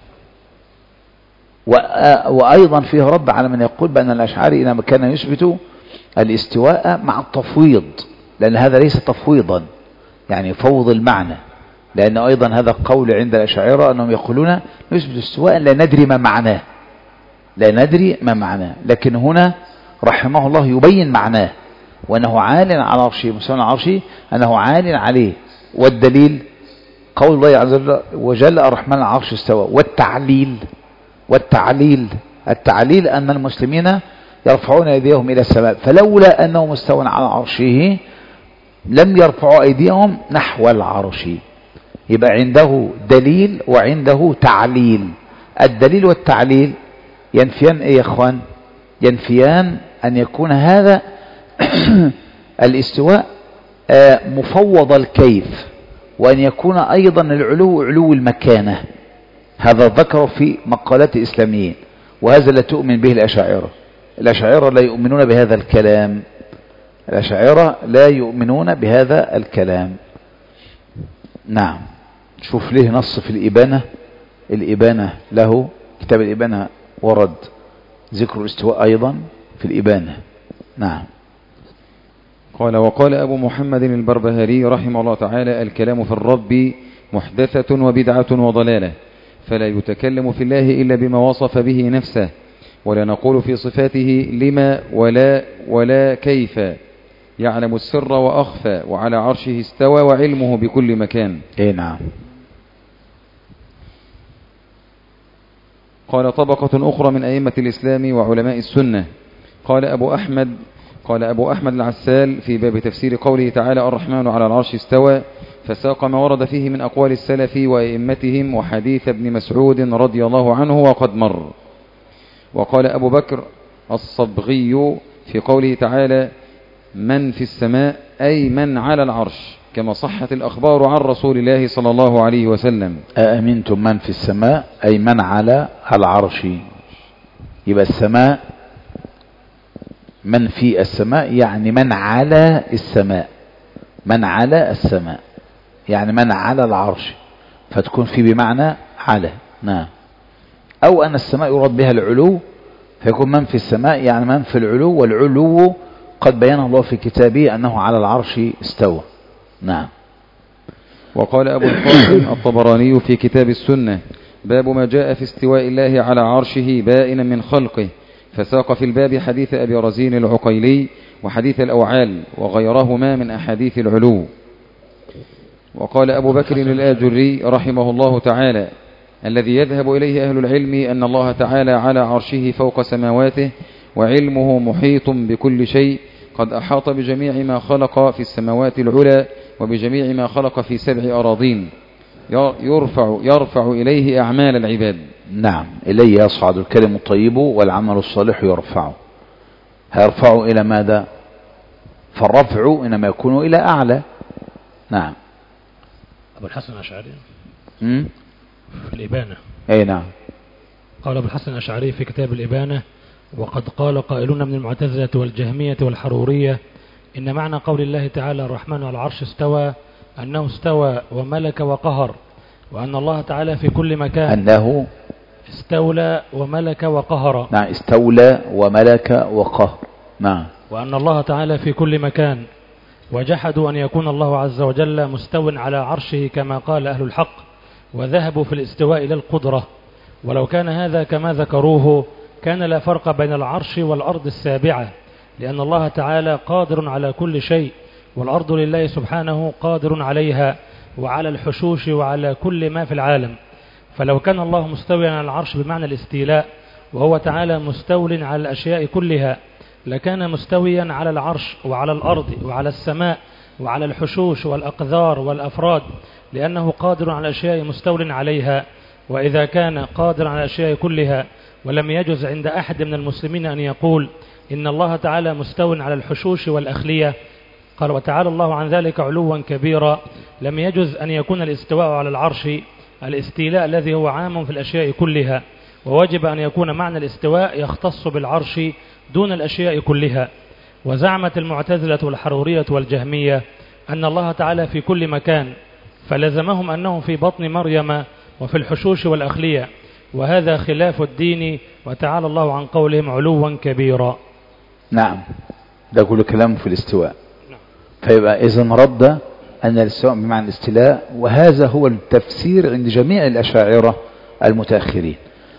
وأيضا فيه رد على من يقول بأن الأشعري إنما كان يثبت الاستواء مع التفويض، لأن هذا ليس تفويضا، يعني فوض المعنى، لأن أيضا هذا قول عند الأشاعرة أنهم يقولون نثبت الاستواء لا ندري ما معناه، لا ندري ما معناه. لكن هنا رحمه الله يبين معناه، وأنه عال على عرشه، مسلم على عرشه، أنه عال عليه. والدليل قول الله عز وجل: الرحمن على العرش استوى. والتعليل والتعليل التعليل أن المسلمين يرفعون أيديهم إلى السماء، فلولا أنه مستوى على عرشه لم يرفعوا أيديهم نحو العرش. يبقى عنده دليل وعنده تعليل. الدليل والتعليل ينفيان ايه يا اخوان؟ ينفيان ان يكون هذا الاستواء مفوض الكيف، وان يكون ايضا العلو علو المكانة. هذا ذكره في مقالات الاسلاميين، وهذا لا تؤمن به الاشاعرة. الاشاعرة لا يؤمنون بهذا الكلام، الاشاعرة لا يؤمنون بهذا الكلام. نعم. شوف ليه نص في الإبانة. الإبانة له كتاب الإبانة ورد ذكر الاستواء أيضا في الإبانة. نعم. قال: وقال أبو محمد البربهاري رحمه الله تعالى: الكلام في الرب محدثة وبدعة وضلالة، فلا يتكلم في الله إلا بما وصف به نفسه، ولا نقول في صفاته لما ولا ولا كيف، يعلم السر وأخفى، وعلى عرشه استوى، وعلمه بكل مكان. اي نعم. قال: طبقة أخرى من أئمة الإسلام وعلماء السنة. قال أبو أحمد قال أبو أحمد العسال في باب تفسير قوله تعالى: الرحمن على العرش استوى، فساق ما ورد فيه من أقوال السلف وأئمتهم وحديث ابن مسعود رضي الله عنه وقد مر. وقال أبو بكر الصبغي في قوله تعالى: من في السماء، أي من على العرش، كما صحت الأخبار عن رسول الله صلى الله عليه وسلم. أأمنتم من في السماء، أي من على العرش. يبقى السماء من في السماء يعني من على السماء، من على السماء يعني من على العرش، فتكون في بمعنى على. نعم. أو أن السماء يراد بها العلو، فيكون من في السماء يعني من في العلو، والعلو قد بينه الله في كتابه أنه على العرش استوى. نعم. وقال أبو القاسم الطبراني في كتاب السنة: باب ما جاء في استواء الله على عرشه بائنا من خلقه، فساق في الباب حديث أبي رزين العقيلي وحديث الأوعال وغيرهما من أحاديث العلو. وقال أبو بكر الآجري رحمه الله تعالى: الذي يذهب إليه أهل العلم أن الله تعالى على عرشه فوق سماواته، وعلمه محيط بكل شيء، قد أحاط بجميع ما خلق في السماوات العلى وبجميع ما خلق في سبع أراضين، يرفع, يرفع إليه أعمال العباد. نعم، إليه يصعد الكلم الطيب والعمل الصالح يرفعه. هيرفعه إلى ماذا؟ فالرفع إنما يكون إلى أعلى. نعم. أبو الحسن الأشعري م? في الإبانة. أي نعم. قال أبو الحسن الأشعري في كتاب الإبانة: وقد قال قائلون من المعتزلة والجهمية والحرورية إن معنى قول الله تعالى الرحمن على العرش استوى أنه استوى وملك وقهر، وأن الله تعالى في كل مكان أنه استولى وملك وقهر. نعم، استولى وملك وقهر. نعم. وأن الله تعالى في كل مكان، وجحدوا أن يكون الله عز وجل مستو على عرشه كما قال أهل الحق، وذهبوا في الاستواء إلى القدرة. ولو كان هذا كما ذكروه كان لا فرق بين العرش والأرض السابعة، لأن الله تعالى قادر على كل شيء، والأرض لله سبحانه قادر عليها وعلى الحشوش وعلى كل ما في العالم. فلو كان الله مستويا على العرش بمعنى الاستيلاء، وهو تعالى مستول على الأشياء كلها، لكان مستويا على العرش وعلى الأرض وعلى السماء وعلى الحشوش والأقذار والأفراد، لأنه قادر على الأشياء مستول عليها. وإذا كان قادر على الأشياء كلها ولم يجز عند أحد من المسلمين أن يقول إن الله تعالى مستو على الحشوش والأخلية، قال وتعالى الله عن ذلك علوا كبيرا، لم يجز أن يكون الاستواء على العرش الاستيلاء الذي هو عام في الأشياء كلها، وواجب أن يكون معنى الاستواء يختص بالعرش دون الأشياء كلها. وزعمت المعتزلة والحرورية والجهمية أن الله تعالى في كل مكان، فلزمهم أنهم في بطن مريم وفي الحشوش والأخلية، وهذا خلاف الدين، وتعالى الله عن قولهم علوا كبيرا. نعم، ده كل كلام في الاستواء. فيبقى إذن رد أن الاستواء بمعنى الاستيلاء، وهذا هو التفسير عند جميع الأشاعرة المتأخرين.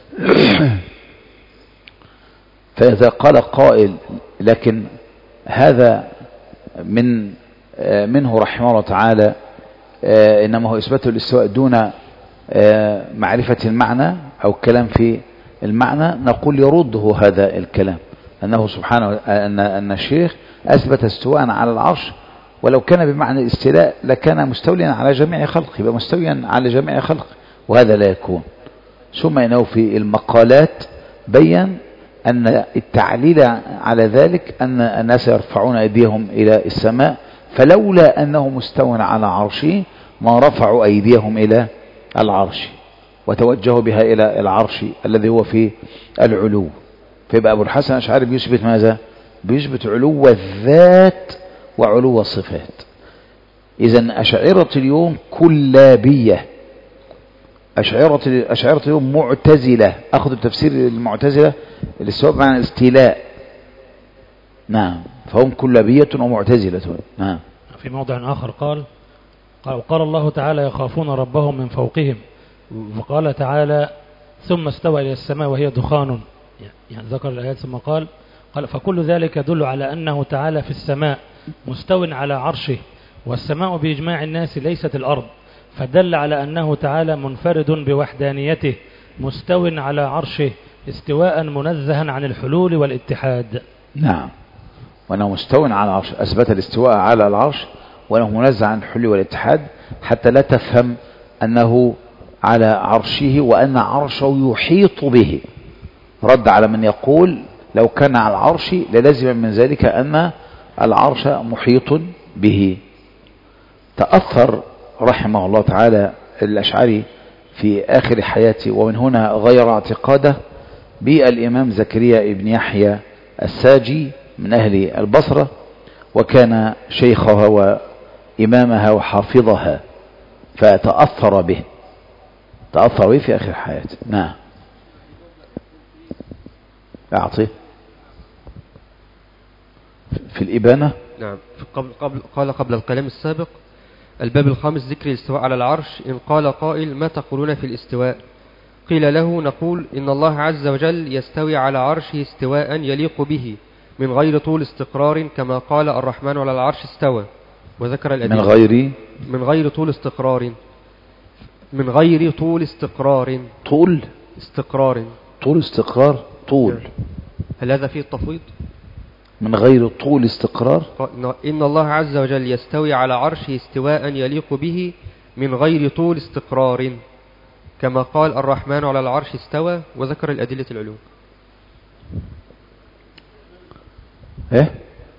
فإذا قال قائل لكن هذا من منه رحمه الله تعالى إنما هو إثبات الاستواء دون معرفة المعنى أو الكلام في المعنى، نقول يرده هذا الكلام، أنه سبحانه أن أن الشيخ أثبت استواء على العرش، ولو كان بمعنى الاستيلاء لكان مستوليا على جميع خلقه، يبقى مستويا على جميع خلقه، وهذا لا يكون. ثم إنه في المقالات بين أن التعليل على ذلك أن الناس يرفعون أيديهم إلى السماء، فلولا أنه مستو على عرشه ما رفعوا أيديهم إلى العرش وتوجهوا بها إلى العرش الذي هو في العلو. فيبقى أبو الحسن الأشعري بيثبت ماذا؟ بيثبت علو الذات وعلو الصفات. إذن أشاعرة اليوم كلابية، أشاعرة أشاعرة اليوم معتزلة، أخذوا تفسير المعتزلة الاستواء بمعنى الاستيلاء. نعم، فهم كلابية ومعتزلة. نعم. في موضع آخر قال قال الله تعالى يخافون ربهم من فوقهم، وقال تعالى ثم استوى إلى السماء وهي دخان، يعني ذكر الآيات ثم قال قال فكل ذلك يدل على أنه تعالى في السماء مستو على عرشه، والسماء بإجماع الناس ليست الأرض، فدل على أنه تعالى منفرد بوحدانيته مستو على عرشه استواء منزها عن الحلول والاتحاد. نعم، وأنه مستو على العرش، أثبت الاستواء على العرش وأنه منزه عن الحلول والاتحاد، حتى لا تفهم أنه على عرشه وأن عرشه يحيط به. رد على من يقول لو كان على العرش للزم من ذلك أن العرش محيط به. تأثر رحمه الله تعالى الأشعري في آخر حياته ومن هنا غير اعتقاده بالإمام زكريا ابن يحيى الساجي من أهل البصرة، وكان شيخها وإمامها وحافظها، فتأثر به تأثر به في آخر حياته. نعم. أعطيه في الإبانة. نعم. قبل قبل قال قبل الكلام السابق: الباب الخامس ذكر الاستواء على العرش. إن قال قائل: ما تقولون في الاستواء؟ قيل له: نقول إن الله عز وجل يستوي على عرشه استواء يليق به من غير طول استقرار، كما قال الرحمن على العرش استوى، وذكر الأدلة. من غير من غير طول استقرار من غير طول استقرار طول استقرار طول استقرار طول هل هذا فيه التفويض؟ من غير طول استقرار. إن الله عز وجل يستوي على عرشه استواء يليق به من غير طول استقرار، كما قال الرحمن على العرش استوى، وذكر الأدلة العلوم. ايه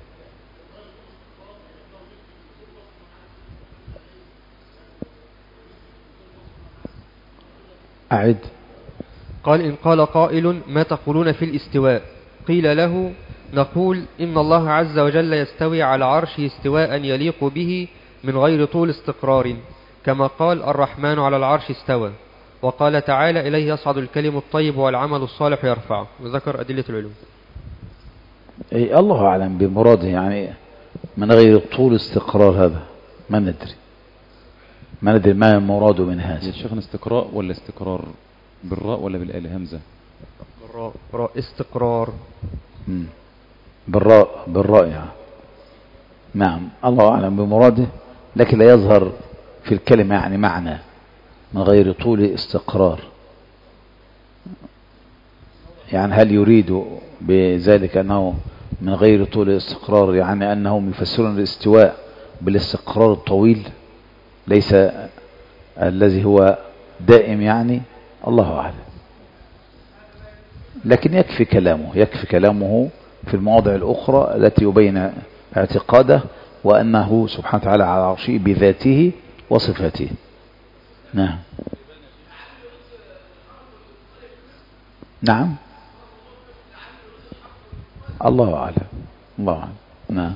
أعد. قال: إن قال قائل: ما تقولون في الاستواء؟ قيل له: نقول إن الله عز وجل يستوي على عرشه استواء يليق به من غير طول استقرار، كما قال الرحمن على العرش استوى، وقال تعالى: إليه يصعد الكلم الطيب والعمل الصالح يرفعه، وذكر أدلة العلوم. أي الله أعلم بمراده، يعني من غير طول استقرار هذا ما ندري ما ندري ما مراده من هذا. يا شيخنا استقراء ولا استقرار؟ بالراء ولا بالآل همزة؟ بالراء. راء استقرار. مم. بالراء بالراء يعني. نعم، الله أعلم بمراده، لكن لا يظهر في الكلمة يعني معنى من غير طول استقرار. يعني هل يريد بذلك أنه من غير طول استقرار، يعني أنهم يفسرون الاستواء بالاستقرار الطويل ليس الذي هو دائم، يعني الله أعلم. لكن يكفي كلامه يكفي كلامه في المواضع الأخرى التي يبين اعتقاده وأنه سبحانه وتعالى على عرشه بذاته وصفاته. نعم نعم الله أعلم الله أعلم. نعم.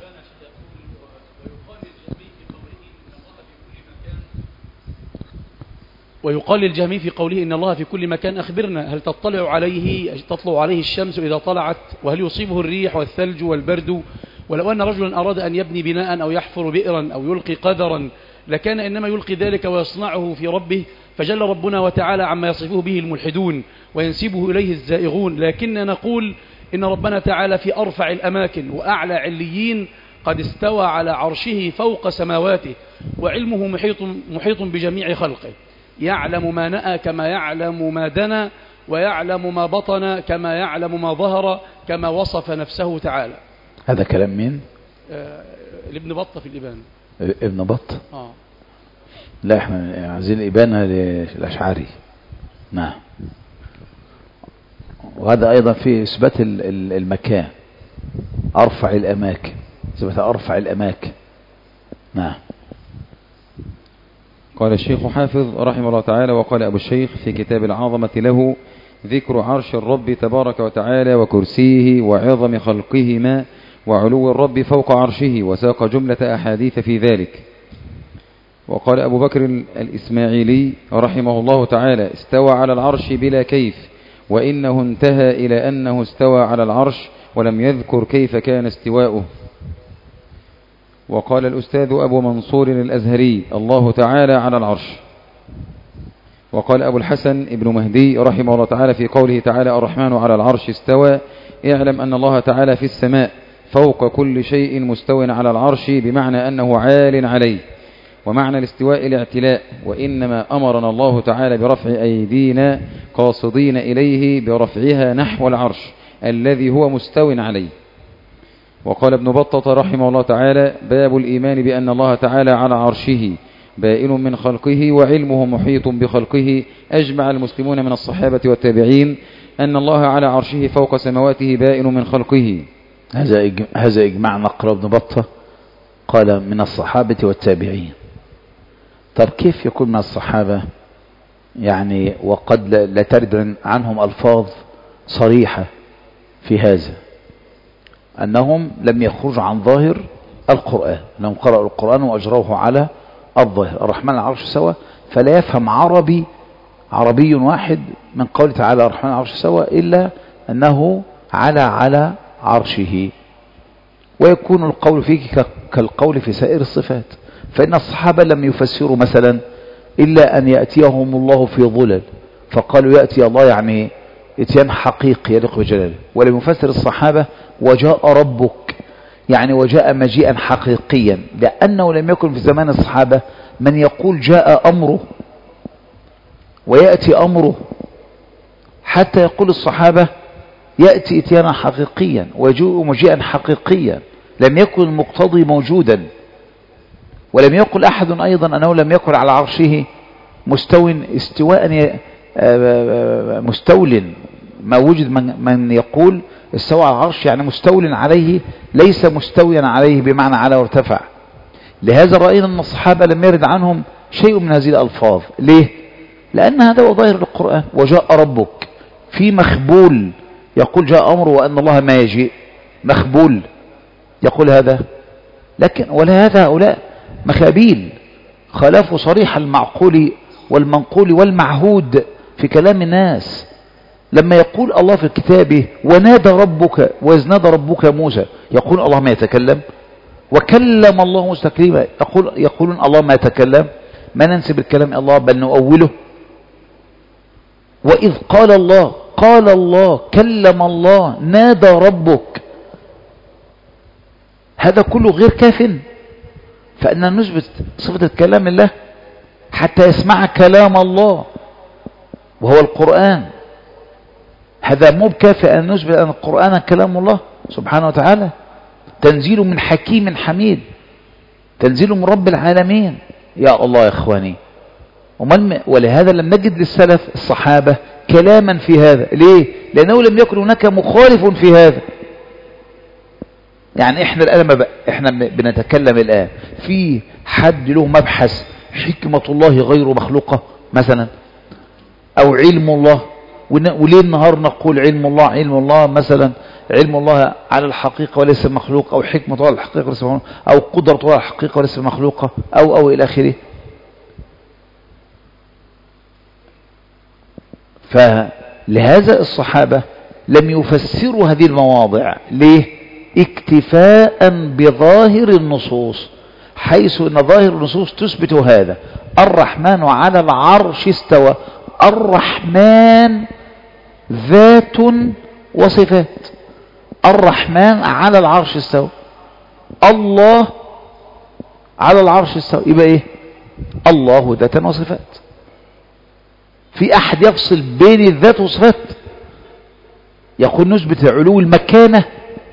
ويقال للجهمي في قوله إن الله في كل مكان: أخبرنا، هل تطلع عليه تطلع عليه الشمس إذا طلعت؟ وهل يصيبه الريح والثلج والبرد؟ ولو أن رجلا أراد أن يبني بناء أو يحفر بئرا أو يلقي قدرا لكان إنما يلقي ذلك ويصنعه في ربه، فجل ربنا وتعالى عما يصفه به الملحدون وينسبه إليه الزائغون. لكن نقول إن ربنا تعالى في أرفع الأماكن وأعلى عليين قد استوى على عرشه فوق سماواته، وعلمه محيط, محيط بجميع خلقه، يعلم ما نأى كما يعلم ما دنا، ويعلم ما بطن كما يعلم ما ظهر، كما وصف نفسه تعالى. هذا كلام مين؟ آه لابن بطة في الإبانة. ابن بطة. آه. لا احنا عايزين الإبانة للأشعري. نعم. وهذا أيضا في إثبات المكان، أرفع الأماكن، إثبات أرفع الأماكن. نعم. قال الشيخ حافظ رحمه الله تعالى: وقال أبو الشيخ في كتاب العظمة له: ذكر عرش الرب تبارك وتعالى وكرسيه وعظم خلقهما وعلو الرب فوق عرشه، وساق جملة أحاديث في ذلك. وقال أبو بكر الإسماعيلي رحمه الله تعالى: استوى على العرش بلا كيف، وإنه انتهى إلى أنه استوى على العرش ولم يذكر كيف كان استواؤه. وقال الأستاذ أبو منصور الأزهري: الله تعالى على العرش. وقال أبو الحسن ابن مهدي رحمه الله تعالى في قوله تعالى: الرحمن على العرش استوى: اعلم أن الله تعالى في السماء فوق كل شيء مستو على العرش، بمعنى أنه عال عليه. ومعنى الاستواء الاعتلاء، وإنما أمرنا الله تعالى برفع أيدينا قاصدين إليه برفعها نحو العرش الذي هو مستو عليه. وقال ابن بطة رحمه الله تعالى: باب الإيمان بأن الله تعالى على عرشه بائن من خلقه وعلمه محيط بخلقه. أجمع المسلمون من الصحابة والتابعين أن الله على عرشه فوق سماواته بائن من خلقه. هذا هذا إجماع نقل ابن بطة، قال من الصحابة والتابعين. طب كيف يكون من الصحابة يعني وقد لا ترد عنهم ألفاظ صريحة في هذا؟ أنهم لم يخرجوا عن ظاهر القرآن، أنهم قرأوا القرآن وأجروه على الظاهر. الرحمن على العرش سوى، فلا يفهم عربي عربي واحد من قوله تعالى الرحمن على العرش سوى إلا أنه على على عرشه، ويكون القول فيه كالقول في سائر الصفات. فإن الصحابة لم يفسروا مثلا إلا أن يأتيهم الله في ظلل، فقالوا يأتي الله يعني اتيان حقيقي يليق بجلاله. ولم يفسر الصحابة وجاء ربك يعني وجاء مجيئا حقيقيا، لأنه لم يكن في زمان الصحابة من يقول جاء أمره ويأتي أمره، حتى يقول الصحابة يأتي اتيانا حقيقيا ويجيء مجيئا حقيقيا. لم يكن المقتضي موجودا. ولم يقل أحد أيضا أنه لم يكن على عرشه مستو استواء مستول. ما وجد من, من يقول استوى على العرش يعني مستول عليه، ليس مستويا عليه بمعنى على وارتفع. لهذا رأينا أن الصحابة لم يرد عنهم شيء من هذه الألفاظ. ليه؟ لأن هذا هو ظاهر القرآن. وجاء ربك في مخبول يقول جاء أمره وأن الله ما يجيء، مخبول يقول هذا. لكن ولا هذا هؤلاء مخابيل، خلافوا صريح المعقول والمنقول والمعهود في كلام الناس. لما يقول الله في كتابه ونادى ربك وإذ نادى ربك موسى، يقول الله ما يتكلم؟ وكلم الله موسى تكليما، يقول يقولون الله ما يتكلم؟ ما ننسب الكلام إلى الله بل نؤوله. وإذ قال الله قال الله كلم الله نادى ربك، هذا كله غير كاف. فإن نثبت صفة كلام الله حتى يسمع كلام الله وهو القرآن، هذا مو بكافي أن نثبت أن القرآن كلام الله سبحانه وتعالى، تنزيل من حكيم حميد، تنزيل من رب العالمين. يا الله يا إخواني، ولهذا لم نجد للسلف الصحابة كلاما في هذا. ليه؟ لأنه لم يكن هناك مخالف في هذا. يعني احنا الآن ما احنا بنتكلم الآن في حد له مبحث حكمة الله غير مخلوقة مثلا، أو علم الله، وليه النهار نقول علم الله علم الله مثلا علم الله على الحقيقة وليس مخلوق، أو حكمة الله على الحقيقة وليس مخلوق، أو قدرة الله على الحقيقة وليس مخلوقة، أو أو إلى آخره. فلهذا الصحابة لم يفسروا هذه المواضع. ليه؟ اكتفاء بظاهر النصوص، حيث ان ظاهر النصوص تثبت هذا. الرحمن على العرش استوى، الرحمن ذات وصفات، الرحمن على العرش استوى، الله على العرش استوى، يبقى ايه؟ الله ذات وصفات. في احد يفصل بين الذات والصفات؟ يقول نثبت علو المكانة،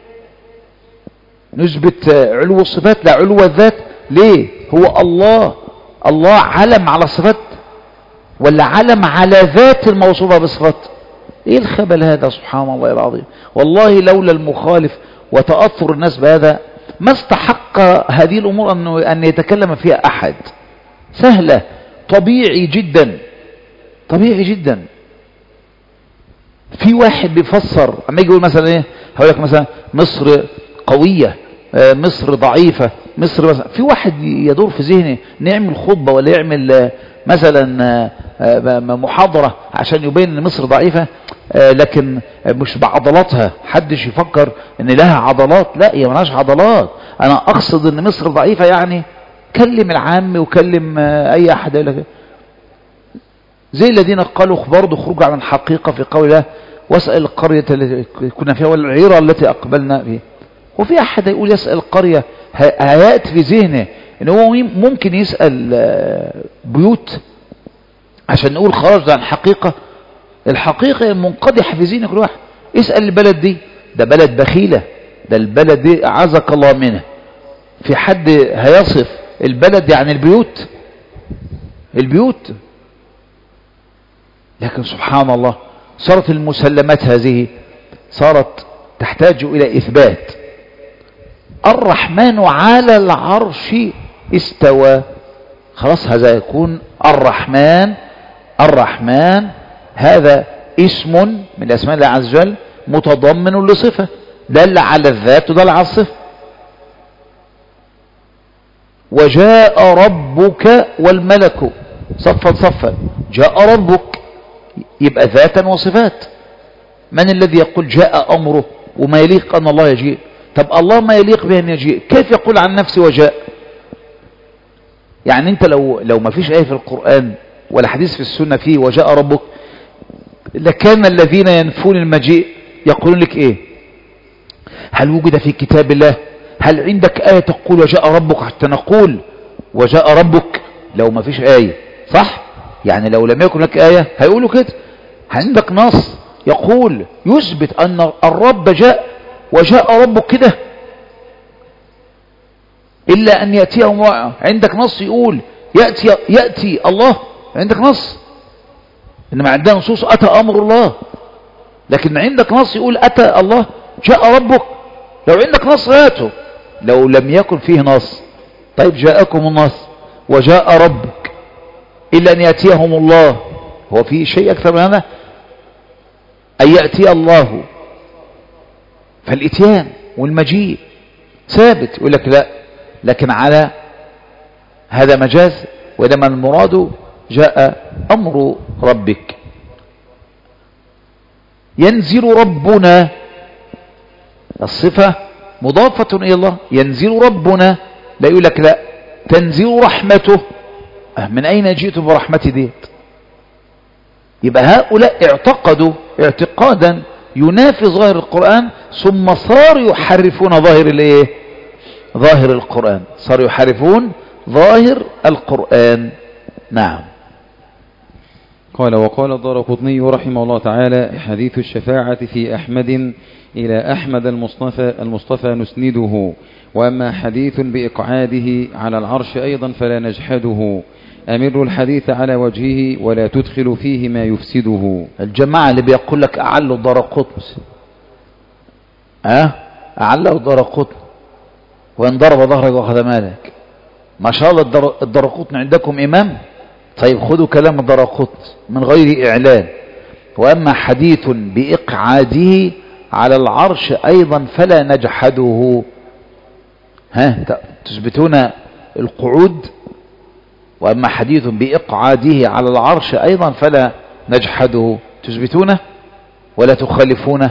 نثبت علو الصفات لا علو الذات. ليه؟ هو الله الله علم على الصفات ولا علم على ذات الموصوفة بالصفات؟ ايه الخبل هذا؟ سبحان الله العظيم. والله لولا المخالف وتأثر الناس بهذا ما استحق هذه الامور انه ان يتكلم فيها احد. سهلة، طبيعي جدا، طبيعي جدا. في واحد بيفسر اما يجي يقول مثلا ايه، هقول لك مثلا مصر قوية، مصر ضعيفة، مصر مثلا، في واحد يدور في ذهنه نعمل خطبة ولا يعمل مثلا محاضرة عشان يبين ان مصر ضعيفة، لكن مش بعضلاتها. حدش يفكر ان لها عضلات، لا هي ملهاش عضلات. انا اقصد ان مصر ضعيفة يعني كلم العام وكلم اي احد يقول لك زي الذين قالوا برضه خروج عن الحقيقة في قوله واسأل القرية التي كنا فيها والعيرة التي أقبلنا فيها. وفي أحد يقول يسأل القرية، هيأتي في ذهنه إن هو ممكن يسأل بيوت عشان نقول خرج عن حقيقة. الحقيقة منقدحة في ذهن كل واحد. اسأل البلد دي، ده بلد بخيلة، ده البلد دي أعزك الله منها. في حد هيصف البلد يعني البيوت البيوت لكن سبحان الله صارت المسلمات هذه صارت تحتاج إلى إثبات. الرحمن على العرش استوى، خلاص هذا يكون الرحمن. الرحمن هذا اسم من أسماء الله عز وجل متضمن لصفة. دل على الذات ودل على الصفة. وجاء ربك والملك صفا صفا، جاء ربك يبقى ذاتا وصفات. من الذي يقول جاء أمره وما يليق أن الله يجيء؟ طب الله ما يليق به أن يجيء، كيف يقول عن نفسه وجاء؟ يعني انت لو لو ما فيش آية في القرآن ولا حديث في السنة فيه وجاء ربك، لكان الذين ينفون المجيء يقولون لك ايه؟ هل وجد في كتاب الله؟ هل عندك آية تقول وجاء ربك حتى نقول وجاء ربك؟ لو ما فيش آية، صح؟ يعني لو لم يكن لك آية هيقولوا كده. عندك نص يقول يثبت أن الرب جاء وجاء ربك كده، إلا أن يأتيهم واقع. عندك نص يقول يأتي, يأتي الله، عندك نص. إنما عندنا نصوص أتى أمر الله، لكن عندك نص يقول أتى الله جاء ربك. لو عندك نص هاته، لو لم يكن فيه نص. طيب جاءكم النص وجاء ربك إلا أن يأتيهم الله، هو في شيء أكثر من هذا؟ أن يأتي الله، فالإتيان والمجيء ثابت. يقول لك لا، لكن على هذا مجاز، وإنما المراد جاء أمر ربك. ينزل ربنا، الصفة مضافة إلى الله. ينزل ربنا، لا يقول لك لا تنزل رحمته. من أين جئت برحمتي ديت؟ يبقى هؤلاء اعتقدوا اعتقادا ينافي ظاهر القرآن، ثم صاروا يحرفون ظاهر الايه؟ ظاهر القرآن، صاروا يحرفون ظاهر القرآن. نعم. قال وقال الدارقطني رحمه الله تعالى: حديث الشفاعة في أحمد إلى أحمد المصطفى, المصطفى نسنده، وأما حديث بإقعاده على العرش أيضا فلا نجحده، أمر الحديث على وجهه ولا تدخل فيه ما يفسده. الجماعة اللي بيقول لك أعلوا الدارقطني، أه أعلوا الدارقطني وإن ضرب ظهرك وأخذ مالك، ما شاء الله الدارقطني عندكم إمام. طيب خذوا كلام الدارقطني من غير إعلان. وأما حديث بإقعاده على العرش أيضا فلا نجحده. ها تثبتون القعود. وأما حديث بإقعاده على العرش أيضا فلا نجحده، تثبتونه ولا تخالفونه.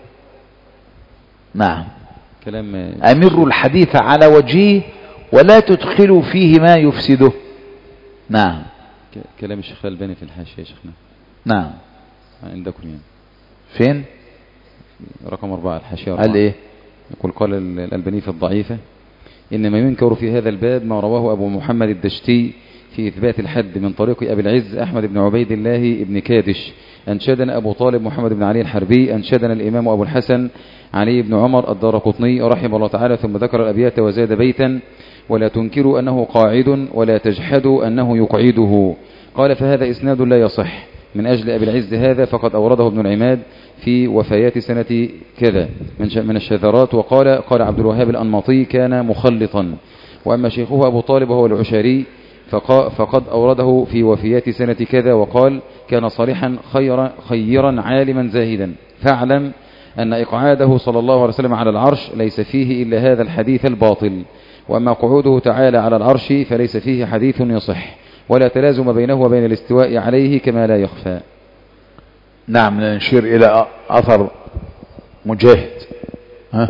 نعم. كلام أمر الحديث على وجهه ولا تدخلوا فيه ما يفسده. نعم. كلام الشيخ الألباني في الحاشية يا شيخنا. نعم. عندكم يعني فين؟ رقم أربعة الحاشية أربعة. قال إيه؟ يقول قال الألباني في الضعيفة: إنما ينكر في هذا الباب ما رواه أبو محمد الدشتي في إثبات الحد من طريق أبي العز أحمد بن عبيد الله بن كادش. أنشدنا أبو طالب محمد بن علي الحربي، أنشدنا الإمام أبو الحسن علي بن عمر الدارقطني رحمه الله تعالى. ثم ذكر الأبيات وزاد بيتا: ولا تنكروا أنه قاعد ولا تجحدوا أنه يقعده. قال: فهذا إسناد لا يصح من أجل أبي العز هذا، فقد أورده ابن العماد في وفيات سنة كذا من الشذرات. وقال قال عبد الوهاب الأنماطي: كان مخلطا. وأما شيخه أبو طالب وهو العشاري فقد أورده في وفيات سنة كذا، وقال: كان صالحا خيرا, خيرا عالما زاهدا، فاعلم أن إقعاده صلى الله عليه وسلم على العرش ليس فيه إلا هذا الحديث الباطل. وأما قعوده تعالى على العرش فليس فيه حديث يصح، ولا تلازم بينه وبين الاستواء عليه كما لا يخفى. نعم. نشير إلى أثر مجاهد. ها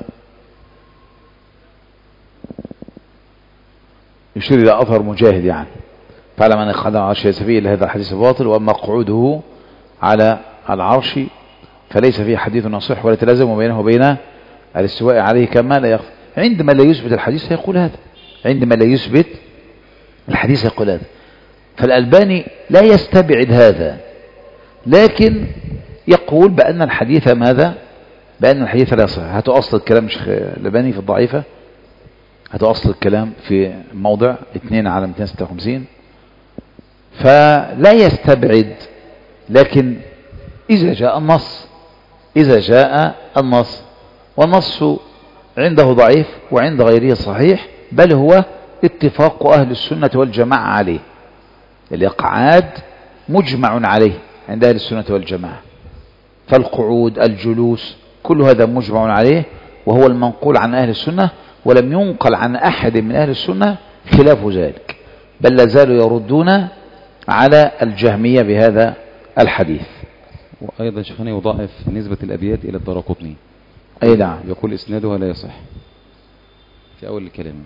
يشير إلى أثر مجاهد يعني: فعلى من أخذ العرش ليس فيه إلا هذا الحديث الباطل، وأما قعوده على العرش فليس فيه حديث يصح، ولا تلازم بينه وبين الاستواء عليه كما لا يخفى. عندما لا يثبت الحديث يقول هذا، عندما لا يثبت الحديث يقول هذا. فالألباني لا يستبعد هذا، لكن يقول بأن الحديث ماذا؟ بأن الحديث لا يصح. هاتوا أصل الكلام الشيخ الألباني في الضعيفة، هاتوا أصل الكلام في موضع اثنين على مئتين وستة وخمسين. فلا يستبعد، لكن إذا جاء النص إذا جاء النص والنص عنده ضعيف وعند غيره صحيح، بل هو اتفاق أهل السنة والجماعة عليه. الإقعاد مجمع عليه عند أهل السنة والجماعة، فالقعود الجلوس كل هذا مجمع عليه، وهو المنقول عن أهل السنة، ولم ينقل عن أحد من أهل السنة خلاف ذلك، بل لا زالوا يردون على الجهمية بهذا الحديث. وأيضا شيخنا يضاعف نسبة الأبيات إلى الدارقطني، أي نعم، يقول إسنادها لا يصح في أول الكلام.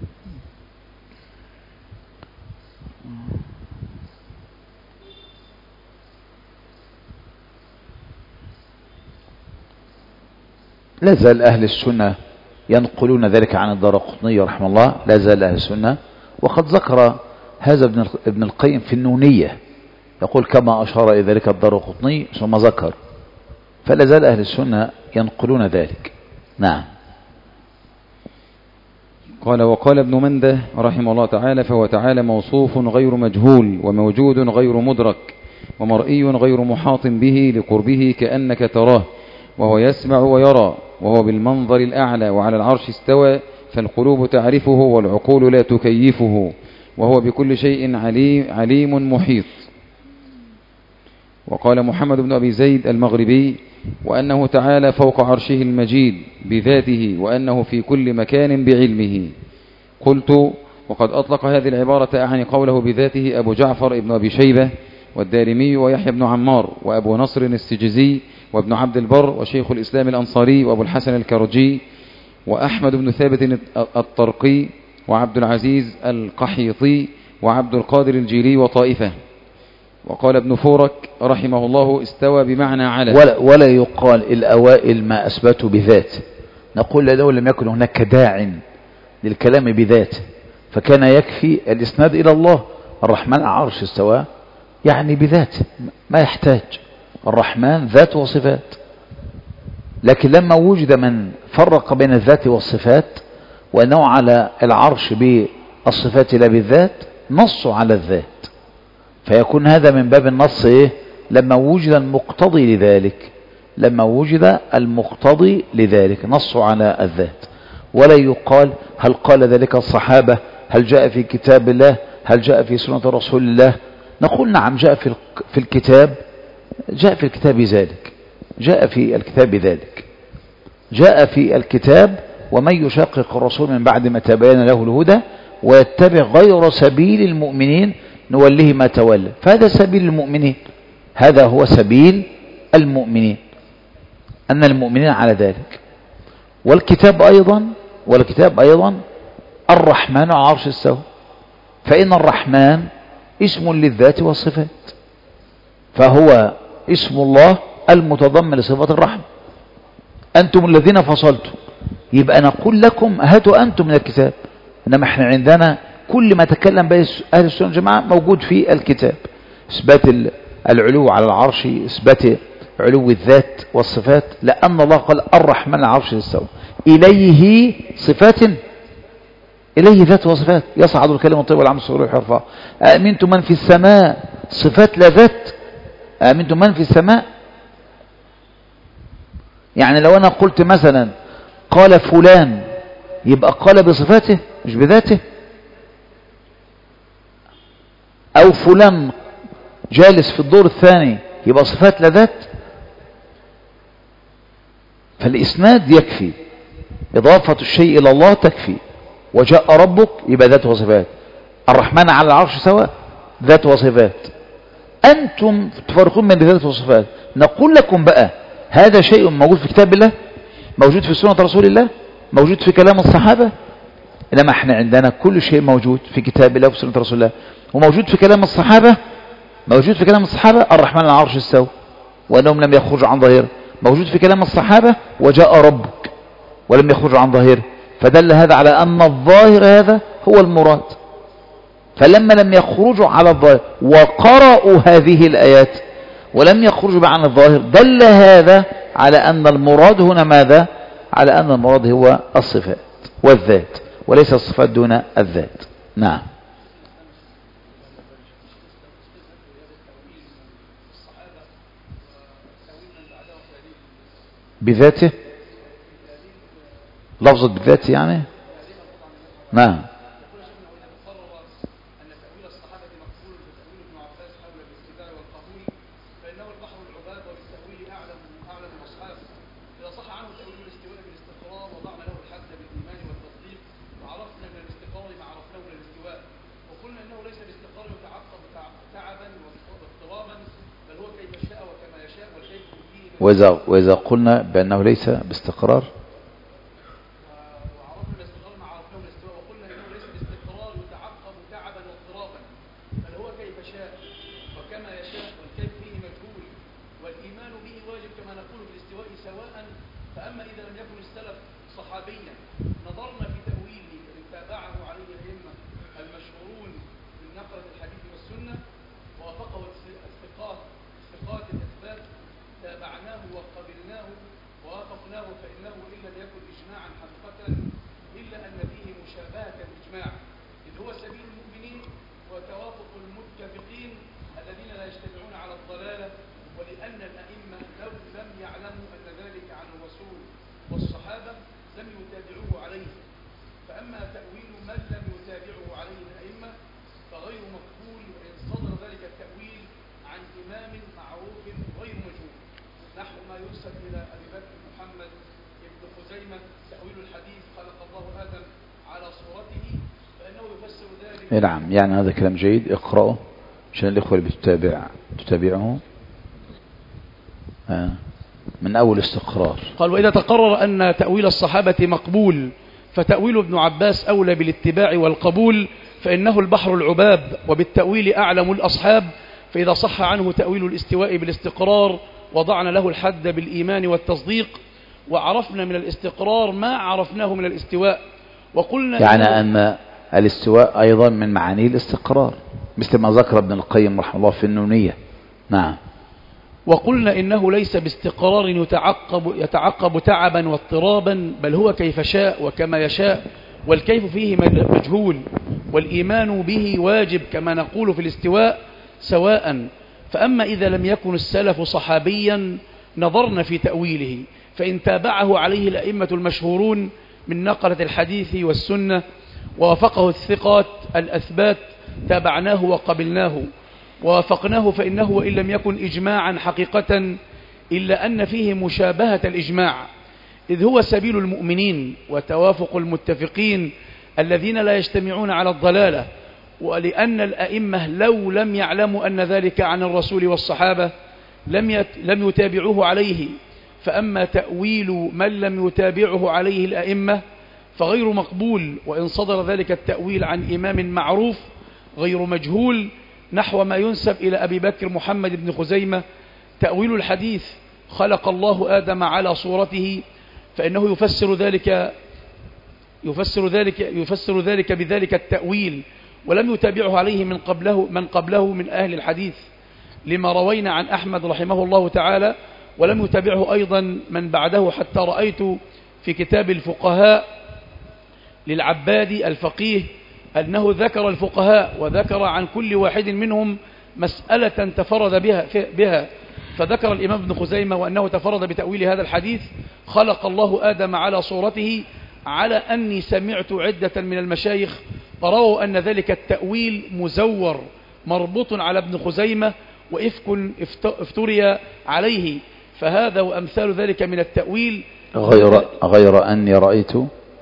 لا زال أهل السنة ينقلون ذلك عن الدارقطني رحمه الله، لا زال أهل السنة، وقد ذكر هذا ابن القيم في النونية، يقول كما أشار إلى ذلك الدارقطني ثم ذكر، فلا زال أهل السنة ينقلون ذلك. نعم. قال وقال ابن منده رحمه الله تعالى: فهو تعالى موصوف غير مجهول، وموجود غير مدرك، ومرئي غير محاط به لقربه كأنك تراه، وهو يسمع ويرى، وهو بالمنظر الأعلى، وعلى العرش استوى، فالقلوب تعرفه والعقول لا تكيفه، وهو بكل شيء عليم, عليم محيط. وقال محمد بن أبي زيد المغربي: وأنه تعالى فوق عرشه المجيد بذاته، وأنه في كل مكان بعلمه. قلت: وقد أطلق هذه العبارة أعني قوله بذاته أبو جعفر ابن أبي شيبة والدارمي ويحيى بن عمار وأبو نصر السجزي وابن عبد البر وشيخ الإسلام الأنصاري وأبو الحسن الكرجي وأحمد بن ثابت الطرقي وعبد العزيز القحيطي وعبد القادر الجيلي وطائفة. وقال ابن فورك رحمه الله: استوى بمعنى على. ولا, ولا يقال الأوائل ما أثبتوا بذات، نقول لو لم يكن هناك داع للكلام بذات فكان يكفي الإسناد إلى الله. الرحمن على العرش استوى يعني بذات، ما يحتاج، الرحمن ذات وصفات. لكن لما وجد من فرق بين الذات والصفات وأنه على العرش بالصفات لا بالذات، نصوا على الذات، فيكون هذا من باب النص إيه؟ لما وجد المقتضي لذلك، لما وجد المقتضي لذلك نصوا على الذات. ولا يقال هل قال ذلك الصحابة، هل جاء في كتاب الله، هل جاء في سنة رسول الله. نقول نعم، جاء في في الكتاب، جاء في الكتاب ذلك، جاء في الكتاب ذلك، جاء في الكتاب: ومن يشقق الرسول من بعد ما تبين له الهدى ويتبع غير سبيل المؤمنين نوله ما تولى. فهذا سبيل المؤمنين، هذا هو سبيل المؤمنين، أن المؤمنين على ذلك. والكتاب أيضا والكتاب أيضا الرحمن على عرش استوى، فإن الرحمن اسم للذات والصفات، فهو اسم الله المتضمن لصفة الرحمة. أنتم الذين فصلتم، يبقى نقول لكم هاتوا أنتم من الكتاب، إنما احنا عندنا كل ما تكلم به أهل السنة والجماعة موجود في الكتاب: إثبات العلو على العرش، إثبات علو الذات والصفات، لأن الله قال الرحمن على العرش استوى، إليه صفات، إليه ذات وصفات، يصعد الكلم الطيب والعمل الصالح يرفعه. أأمنتم من في السماء، صفات لا ذات، أأمنتم من في السماء. يعني لو أنا قلت مثلا قال فلان، يبقى قال بصفاته مش بذاته. أو فلان جالس في الدور الثاني، يبقى صفات لا ذات. فالإسناد يكفي، إضافة الشيء إلى الله تكفي. وجاء ربك يبقى ذات وصفات، الرحمن على العرش سواء ذات وصفات. أنتم تفرقون بين ذات وصفات. نقول لكم بقى هذا شيء موجود في كتاب الله، موجود في سنة رسول الله، موجود في كلام الصحابة. إنما احنا عندنا كل شيء موجود في كتاب الله وفي سنة رسول الله، وموجود في كلام الصحابة. موجود في كلام الصحابة الرحمن على العرش استوى وأنهم لم يخرجوا عن ظاهره، موجود في كلام الصحابة وجاء ربك ولم يخرجوا عن ظاهره، فدل هذا على أن الظاهر هذا هو المراد. فلما لم يخرجوا على الظاهر وقرأوا هذه الآيات ولم يخرجوا عن الظاهر، دل هذا على أن المراد هنا ماذا؟ على أن المراد هو الصفات والذات، وليس الصفات دون الذات. نعم. بذاته، لفظة بذاته يعني. نعم. وإذا, وإذا قلنا بأنه ليس باستقرار وعرفنا الاستقرار مع عرفناه الاستواء وقلنا انه ليس باستقرار يتعقب تعبا واضطرابا بل هو كيف شاء وكما يشاء والكيف فيه مجهول والايمان به واجب كما نقول في الاستواء سواء. فاما اذا لم يكن السلف صحابيا نظرنا في تاويله فان تابعه عليه الائمه المشهورون من نقله الحديث والسنه ووافقه الثقات ثقات الاثبات تابعناه وقبلناه ووافقناه فإنه إن لم يكن إجماعا حقيقة إلا أن فيه مشابهة الإجماع إذ هو سبيل المؤمنين وتوافق المتفقين الذين لا يجتمعون على الضلالة. ولأن الأئمة لو لم يعلموا أن ذلك عن الرسول والصحابة لم يتابعوه عليه. فأما تأويل من لم يتابعه عليه الأئمة فغير مقبول وإن صدر ذلك التأويل عن إمام معروف غير مجهول نحو ما يرسل إلى أبي بكر محمد بن خزيمة تأويل الحديث خلق الله آدم على صورته فإنه يفسر ذلك. نعم، يعني هذا كلام جيد، اقرأه عشان الإخوة اللي بتتابع تتابعه آه. من أول استقرار. قال وإذا تقرر أن تأويل الصحابة مقبول فتأويل ابن عباس أولى بالاتباع والقبول فإنه البحر العباب وبالتأويل أعلم الأصحاب. فإذا صح عنه تأويل الاستواء بالاستقرار وضعنا له الحد بالإيمان والتصديق وعرفنا من الاستقرار ما عرفناه من الاستواء وقلنا يعني أن الاستواء أيضا من معاني الاستقرار مثل ما ذكر ابن القيم رحمه الله في النونية. نعم. وقلنا إنه ليس باستقرار يتعقب, يتعقب تعبا واضطرابا بل هو كيف شاء وكما يشاء والكيف فيه مجهول والإيمان به واجب كما نقول في الاستواء سواء. فأما إذا لم يكن السلف صحابيا نظرنا في تأويله فإن تابعه عليه الأئمة المشهورون من نقلة الحديث والسنة ووافقه الثقات الأثبات تابعناه وقبلناه ووافقناه فإنه وإن لم يكن إجماعا حقيقة إلا أن فيه مشابهة الإجماع إذ هو سبيل المؤمنين وتوافق المتفقين الذين لا يجتمعون على الضلالة. ولأن الأئمة لو لم يعلموا أن ذلك عن الرسول والصحابة لم يت... لم يتابعوه عليه. فأما تأويل من لم يتابعه عليه الأئمة فغير مقبول وإن صدر ذلك التأويل عن إمام معروف غير مجهول نحو ما ينسب إلى أبي بكر محمد بن خزيمة تأويل الحديث خلق الله آدم على صورته فإنه يفسر ذلك يفسر ذلك يفسر ذلك بذلك التأويل ولم يتابعه عليه من قبله من قبله من أهل الحديث لما روينا عن أحمد رحمه الله تعالى ولم يتابعه أيضا من بعده حتى رأيت في كتاب الفقهاء للعبادي الفقيه أنه ذكر الفقهاء وذكر عن كل واحد منهم مسألة تفرد بها, بها فذكر الإمام ابن خزيمة وأنه تفرد بتأويل هذا الحديث خلق الله آدم على صورته على أني سمعت عدة من المشايخ رووا أن ذلك التأويل مزور مربوط على ابن خزيمة وإفك افتري عليه فهذا وأمثال ذلك من التأويل غير, غير أني رأيت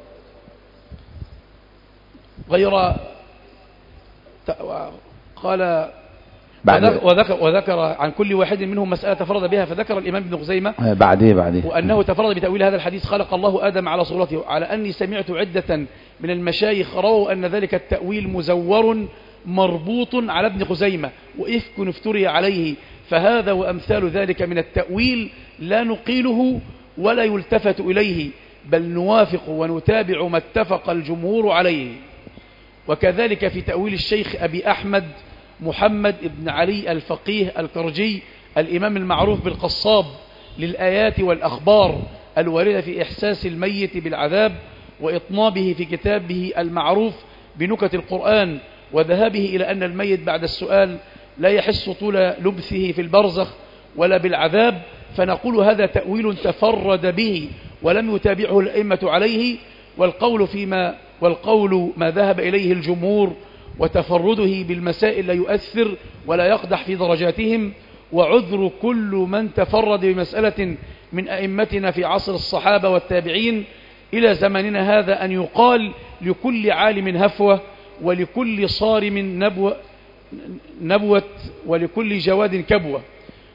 غير قال وذكر, وذكر عن كل واحد منهم مسألة تفرد بها فذكر الإمام ابن خزيمة بعديه بعديه وأنه تفرد بتأويل هذا الحديث خلق الله آدم على صورته على أني سمعت عدة من المشايخ رووا أن ذلك التأويل مزور مربوط على ابن خزيمة وإفك افتري عليه فهذا وأمثال ذلك من التأويل لا نقيله ولا يلتفت إليه بل نوافق ونتابع ما اتفق الجمهور عليه. وكذلك في تأويل الشيخ أبي أحمد محمد بن علي الفقيه الكرجي الإمام المعروف بالقصاب للآيات والأخبار الواردة في إحساس الميت بالعذاب وإطنابه في كتابه المعروف بنكت القرآن وذهابه إلى أن الميت بعد السؤال لا يحس طول لبثه في البرزخ ولا بالعذاب فنقول هذا تأويل تفرد به ولم يتابعه الأئمة عليه والقول فيما والقول ما ذهب إليه الجمهور وتفرده بالمسائل لا يؤثر ولا يقدح في درجاتهم وعذر كل من تفرد بمسألة من أئمتنا في عصر الصحابة والتابعين إلى زماننا هذا أن يقال لكل عالم هفوة ولكل صارم نبوة, نبوة ولكل جواد كبوة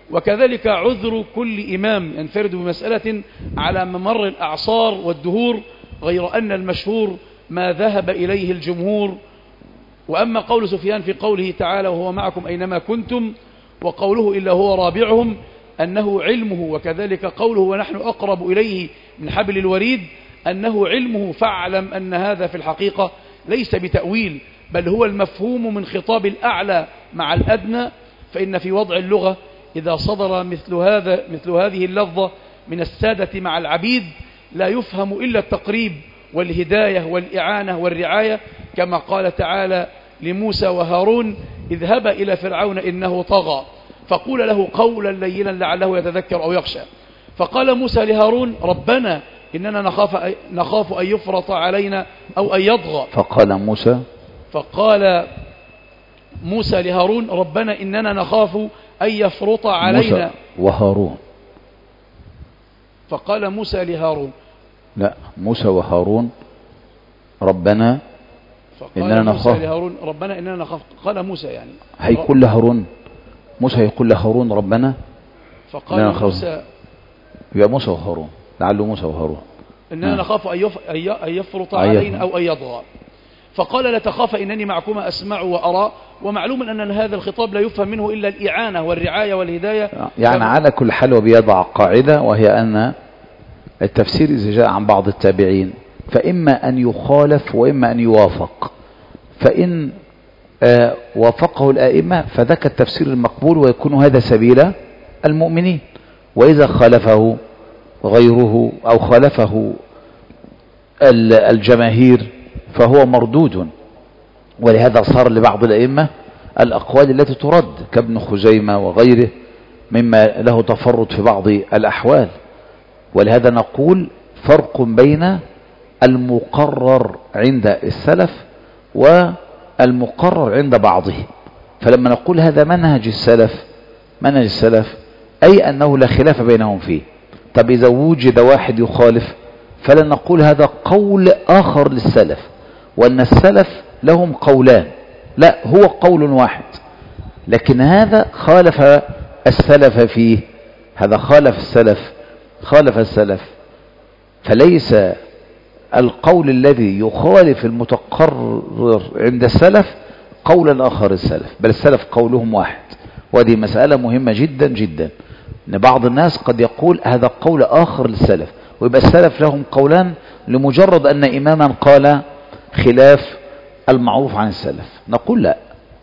وكذلك عذر كل إمام ينفرد بمسألة على ممر الأعصار والدهور، غير أن المشهور ما ذهب إليه الجمهور. وأما قول سفيان في قوله تعالى وهو معكم أينما كنتم، وقوله إلا هو رابعهم، أنه علمه، وكذلك قوله ونحن أقرب إليه من حبل الوريد، أنه علمه، فاعلم أن هذا في الحقيقة ليس بتأويل، بل هو المفهوم من خطاب الأعلى مع الأدنى. فإن في وضع اللغة إذا صدر مثل هذا مثل هذه اللفظة من السادة مع العبيد لا يفهم إلا التقريب والهداية والإعانة والرعاية، كما قال تعالى لموسى وهارون اذهبا إلى فرعون إنه طغى فقول له قولا لينا لعله يتذكر أو يخشى. فقال موسى لهارون ربنا إننا نخاف, نخاف أن يفرط علينا أو أن يطغى. فقال موسى فقال موسى لهارون ربنا إننا نخاف أن يفرط علينا. موسى وهارون. فقال موسى لهارون لا موسى وهارون ربنا إننا موسى نخاف. لهارون ربنا إننا نخاف. قال موسى يعني هيقول لهارون، موسى هيقول لهارون ربنا. فقال موسى يا موسى وهارون، لعله موسى وهارون إننا نخاف أن يفرط علينا أو أن يطغى. فقال لا تخاف إنني معكما أسمع وأرى. ومعلوم أن هذا الخطاب لا يفهم منه إلا الإعانة والرعاية والهداية. يعني على كل حال وبيضع قاعدة، وهي أن التفسير إذا جاء عن بعض التابعين فإما أن يخالف وإما أن يوافق، فإن آه وافقه الآئمة فذاك التفسير المقبول ويكون هذا سبيل المؤمنين، وإذا خالفه غيره أو خالفه الجماهير فهو مردود. ولهذا صار لبعض الأئمة الأقوال التي ترد كابن خزيمة وغيره مما له تفرد في بعض الأحوال. ولهذا نقول فرق بين المقرر عند السلف والمقرر عند بعضهم. فلما نقول هذا منهج السلف منهج السلف أي أنه لا خلاف بينهم فيه. طب إذا وجد واحد يخالف فلن نقول هذا قول آخر للسلف وأن السلف لهم قولان، لا هو قول واحد، لكن هذا خالف السلف فيه، هذا خالف السلف خالف السلف فليس القول الذي يخالف المتقرر عند السلف قولا آخر السلف، بل السلف قولهم واحد. وهذه مسألة مهمة جدا جدا، ان بعض الناس قد يقول هذا قول آخر للسلف، ويبقى السلف لهم قولان لمجرد أن إماما قال خلاف المعروف عن السلف. نقول لا.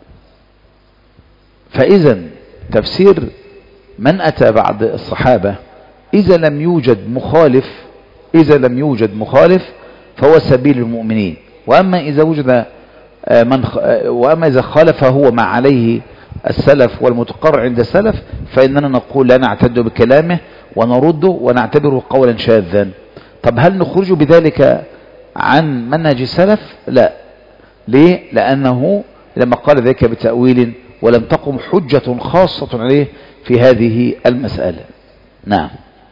فإذا تفسير من أتى بعد الصحابة إذا لم يوجد مخالف إذا لم يوجد مخالف فهو سبيل المؤمنين. وأما إذا وجد من وأما إذا خالف هو ما عليه السلف والمتقرر عند السلف فإننا نقول لا نعتد بكلامه ونرده ونعتبره قولا شاذا. طب هل نخرج بذلك عن منهج السلف؟ لا. ليه؟ لأنه لما قال ذلك بتأويل ولم تقم حجة خاصة عليه في هذه المسألة. نعم.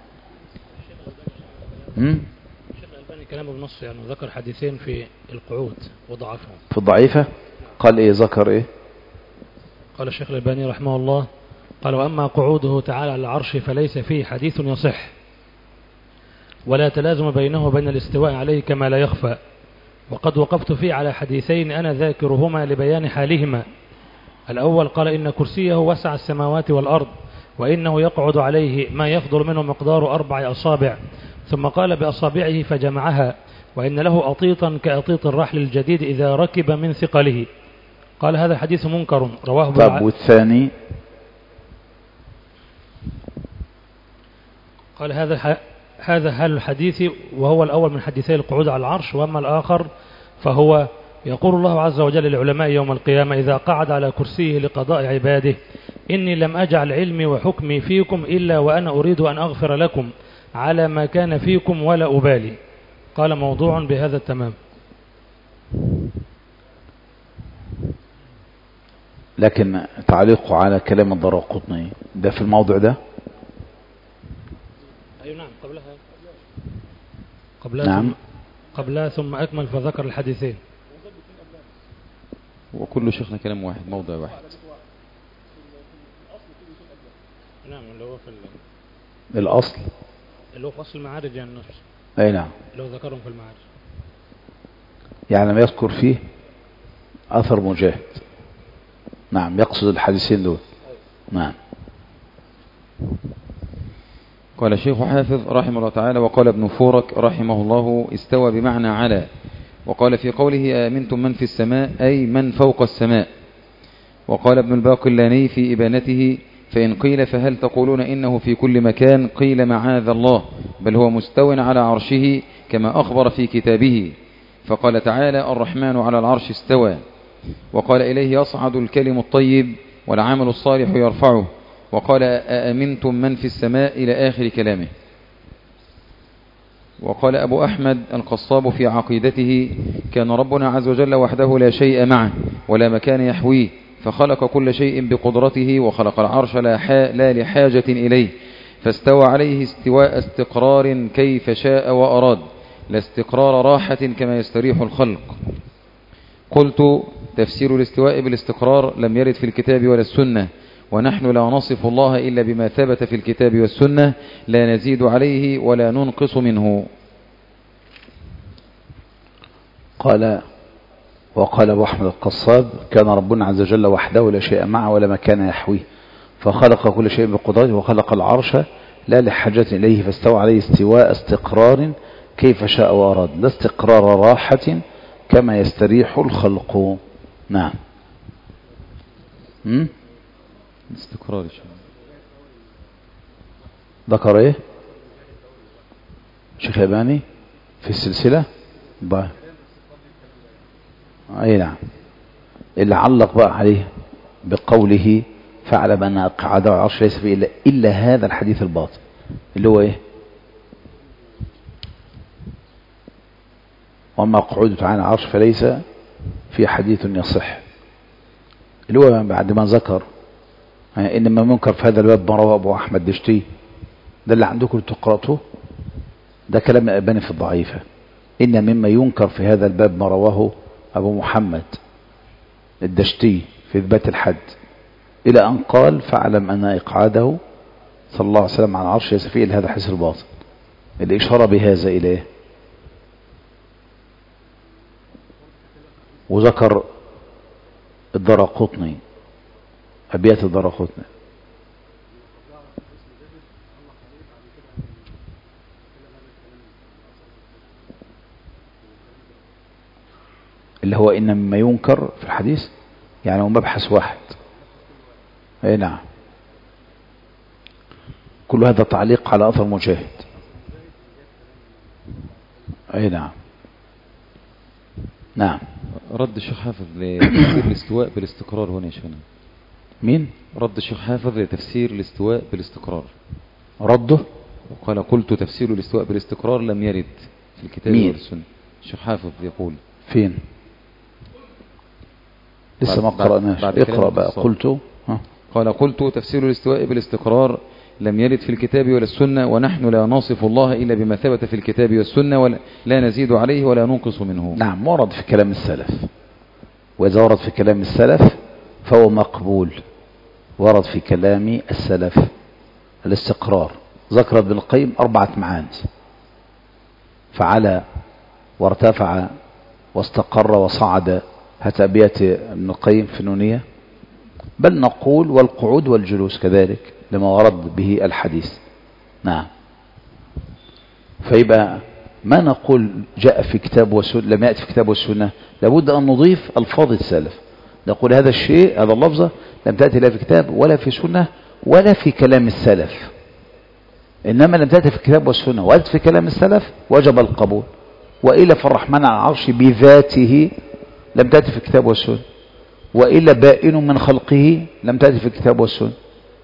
الشيخ الألباني كلامه بنص، يعني ذكر حديثين في القعود وضعفهم. في الضعيفة قال إيه؟ ذكر إيه؟ قال الشيخ الألباني رحمه الله قال وأما قعوده تعالى على العرش فليس فيه حديث يصح ولا تلازم بينه وبين الاستواء عليه كما لا يخفى، وقد وقفت فيه على حديثين أنا ذاكرهما لبيان حالهما. الأول قال إن كرسيه وسع السماوات والأرض وإنه يقعد عليه ما يفضل منه مقدار أربع أصابع، ثم قال بأصابعه فجمعها، وإن له أطيطا كأطيط الرحل الجديد إذا ركب من ثقله. قال هذا حديث منكر رواه ابن طب والثاني قال هذا هذا هل الحديث وهو الأول من حديثي القعود على العرش، وأما الآخر فهو يقول الله عز وجل للعلماء يوم القيامة إذا قعد على كرسيه لقضاء عباده إني لم أجعل علمي وحكمي فيكم إلا وأنا أريد أن أغفر لكم على ما كان فيكم ولا أبالي. قال موضوع بهذا التمام. لكن تعليقه على كلام الدراقطني ده في الموضع ده. أي نعم قبلها قبلها نعم ثم قبلها ثم أكمل فذكر الحديثين. وكل شيخنا كلام واحد موضع واحد. نعم اللي هو في ال... الأصل اللي هو في أصل المعارج يعني نفسه. أي نعم. اللي هو ذكرهم في المعارج. يعني لم يذكر فيه أثر مجاهد. نعم يقصد الحديثين دول. نعم. قال الشيخ حافظ رحمه الله تعالى وقال ابن فورك رحمه الله استوى بمعنى على. وقال في قوله آمنتم من في السماء أي من فوق السماء. وقال ابن الباقلاني في إبانته فإن قيل فهل تقولون إنه في كل مكان قيل معاذ الله بل هو مستو على عرشه كما أخبر في كتابه. فقال تعالى الرحمن على العرش استوى. وقال إليه يصعد الكلم الطيب والعمل الصالح يرفعه. وقال أأمنتم من في السماء إلى آخر كلامه. وقال أبو أحمد القصاب في عقيدته كان ربنا عز وجل وحده لا شيء معه ولا مكان يحويه فخلق كل شيء بقدرته وخلق العرش لا, لا لحاجة إليه فاستوى عليه استواء استقرار كيف شاء وأراد لا استقرار راحة كما يستريح الخلق. قلت تفسير الاستواء بالاستقرار لم يرد في الكتاب ولا السنة ونحن لا نصف الله إلا بما ثبت في الكتاب والسنة لا نزيد عليه ولا ننقص منه. قال وقال أبو أحمد القصاب كان ربنا عز وجل وحده لا شيء معه ولا مكان يحويه فخلق كل شيء بقدرته وخلق العرش لا لحاجة إليه فاستوى عليه استواء استقرار كيف شاء وأراد لا استقرار راحة كما يستريح الخلق. نعم. م? استقرار ذكر ايه شيخ ياباني في السلسلة بقى. اي نعم. اللي علق بقى عليه بقوله فاعلم ان قعده العرش ليس فيه الا الا هذا الحديث الباطل اللي هو ايه وما قعود تعالى العرش فليس في حديث يصح اللي هو بعد ما ذكر إنما منكر في هذا الباب ما رواه أبو أحمد دشتي ده اللي عندكم تقرأته ده كلام الألباني في الضعيفة إن مما ينكر في هذا الباب ما رواه أبو محمد الدشتي في إثبات الحد إلى أن قال فاعلم أن إقعاده صلى الله عليه وسلم على العرش ليس فيه إلا هذا الحديث الباطل. الإشارة بهذا إليه وذكر الدرقطني أبيات الدرقطني اللي هو إن مما ينكر في الحديث يعني هو مبحث واحد. أي نعم. كل هذا تعليق على أثر مجاهد. أي نعم. نعم. رد الشيخ حافظ لتفسير الاستواء بالاستقرار هنا يا شيخنا. مين؟ رد الشيخ حافظ لتفسير الاستواء بالاستقرار. رده؟ وقال قلت تفسير الاستواء بالاستقرار لم يرد في الكتاب والسنة. الشيخ حافظ يقول فين؟ لسه ما قرأناش. اقرأ بقى. قلت ها. قال قلت تفسير الاستواء بالاستقرار لم يرد في الكتاب ولا السنة ونحن لا نصف الله إلا بما ثبت في الكتاب والسنة ولا لا نزيد عليه ولا ننقص منه. نعم ورد في كلام السلف وإذا ورد في كلام السلف فهو مقبول. ورد في كلام السلف الاستقرار ذكر ابن القيم أربعة معاني فعلى وارتفع واستقر وصعد هات أبيات ابن القيم في النونية بل نقول والقعود والجلوس كذلك لما ورد به الحديث. نعم. فيبقى ما نقول جاء في كتاب والسنة لم يأتي في كتاب والسنة لابد أن نضيف ألفاظ السلف نقول هذا الشيء هذا اللفظة لم تأتي لا في كتاب ولا في سنة ولا في كلام السلف إنما لم تأتي في الكتاب والسنة وأتت في كلام السلف وجب القبول وإلا فالرحمن على العرش بذاته لم تأتي في الكتاب والسنة وإلا بائن من خلقه لم تأتي في الكتاب والسنة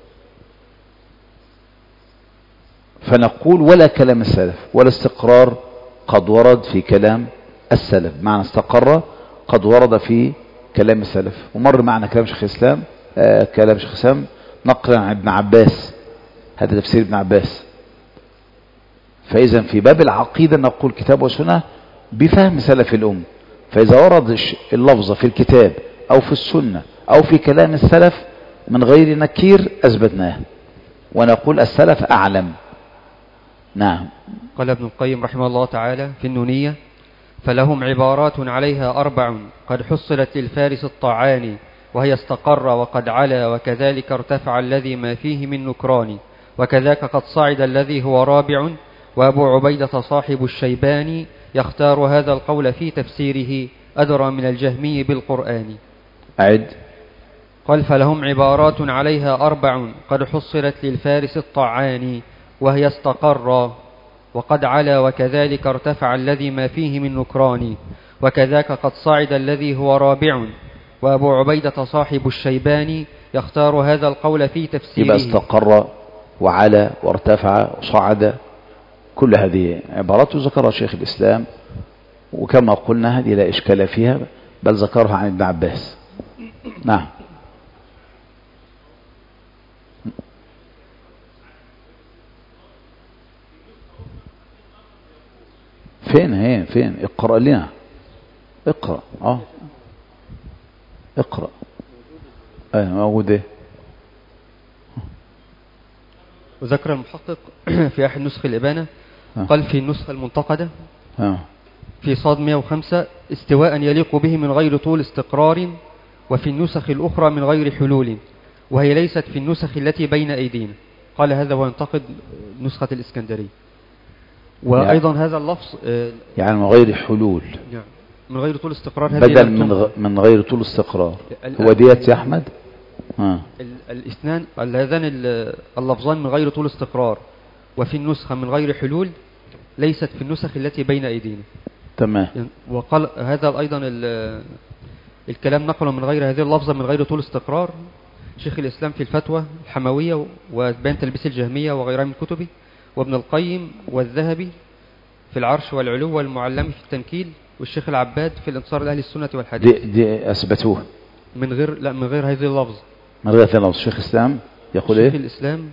فنقول ولا كلام السلف ولا استقرار قد ورد في كلام السلف معنى استقر قد ورد في كلام السلف ومر معنا كلام شيخ الإسلام آه كلام شيخ الإسلام نقلا عن ابن عباس هذا تفسير ابن عباس. فإذا في باب العقيدة نقول كتاب وسنة بفهم سلف الأم فإذا ورد اللفظ في الكتاب أو في السنة أو في كلام السلف من غير نكير أثبتناه ونقول السلف أعلم. نعم. قال ابن القيم رحمه الله تعالى في النونية: فلهم عبارات عليها أربع قد حصلت للفارس الطعان، وهي استقر وقد علا وكذلك ارتفع الذي ما فيه من نكران، وكذاك قد صعد الذي هو رابع، وأبو عبيدة صاحب الشيباني يختار هذا القول في تفسيره أدرى من الجهمي بالقرآن. أعد. قال: فلهم عبارات عليها أربع قد حصلت للفارس الطعان، وهي استقر وقد علا وكذلك ارتفع الذي ما فيه من نكران، وكذاك قد صعد الذي هو رابع، وأبو عبيدة صاحب الشيباني يختار هذا القول في تفسيره. يبقى استقر وعلى وارتفع وصعد، كل هذه عبارات ذكرها شيخ الإسلام، وكما قلنا هذه لا إشكال فيها، بل ذكرها عن ابن عباس. نعم. فين هي فين اقرأ لنا، اقرأ اه اقرأ. ايه موجود. وذكر المحقق في أحد نسخ الإبانة قال في النسخة المنتقدة في صاد مئة وخمسة: استواء يليق به من غير طول استقرار، وفي النسخ الأخرى من غير حلول، وهي ليست في النسخ التي بين أيدينا. قال هذا وينتقد نسخة الإسكندرية. وأيضا يعني هذا اللفظ يعني من غير حلول، يعني من غير طول استقرار، بدل من غ... من غير طول استقرار. هو ديت يا أحمد ها. الاثنان هذان اللفظان من غير طول استقرار وفي النسخة من غير حلول ليست في النسخ التي بين أيدينا. تمام. وقال هذا أيضا الكلام نقله من غير هذه اللفظة من غير طول استقرار شيخ الإسلام في الفتوى الحموية وبيان تلبيس الجهمية وغيرها من كتبه، وابن القيم والذهبي في العرش والعلو والمعلم في التنكيل، والشيخ العباد في الانتصار لأهل السنة والحديث. دي, دي أثبتوه من غير لا من غير هذه اللفظ من غير هذه اللفظ. شيخ الإسلام يقول إيه؟ شيخ الإسلام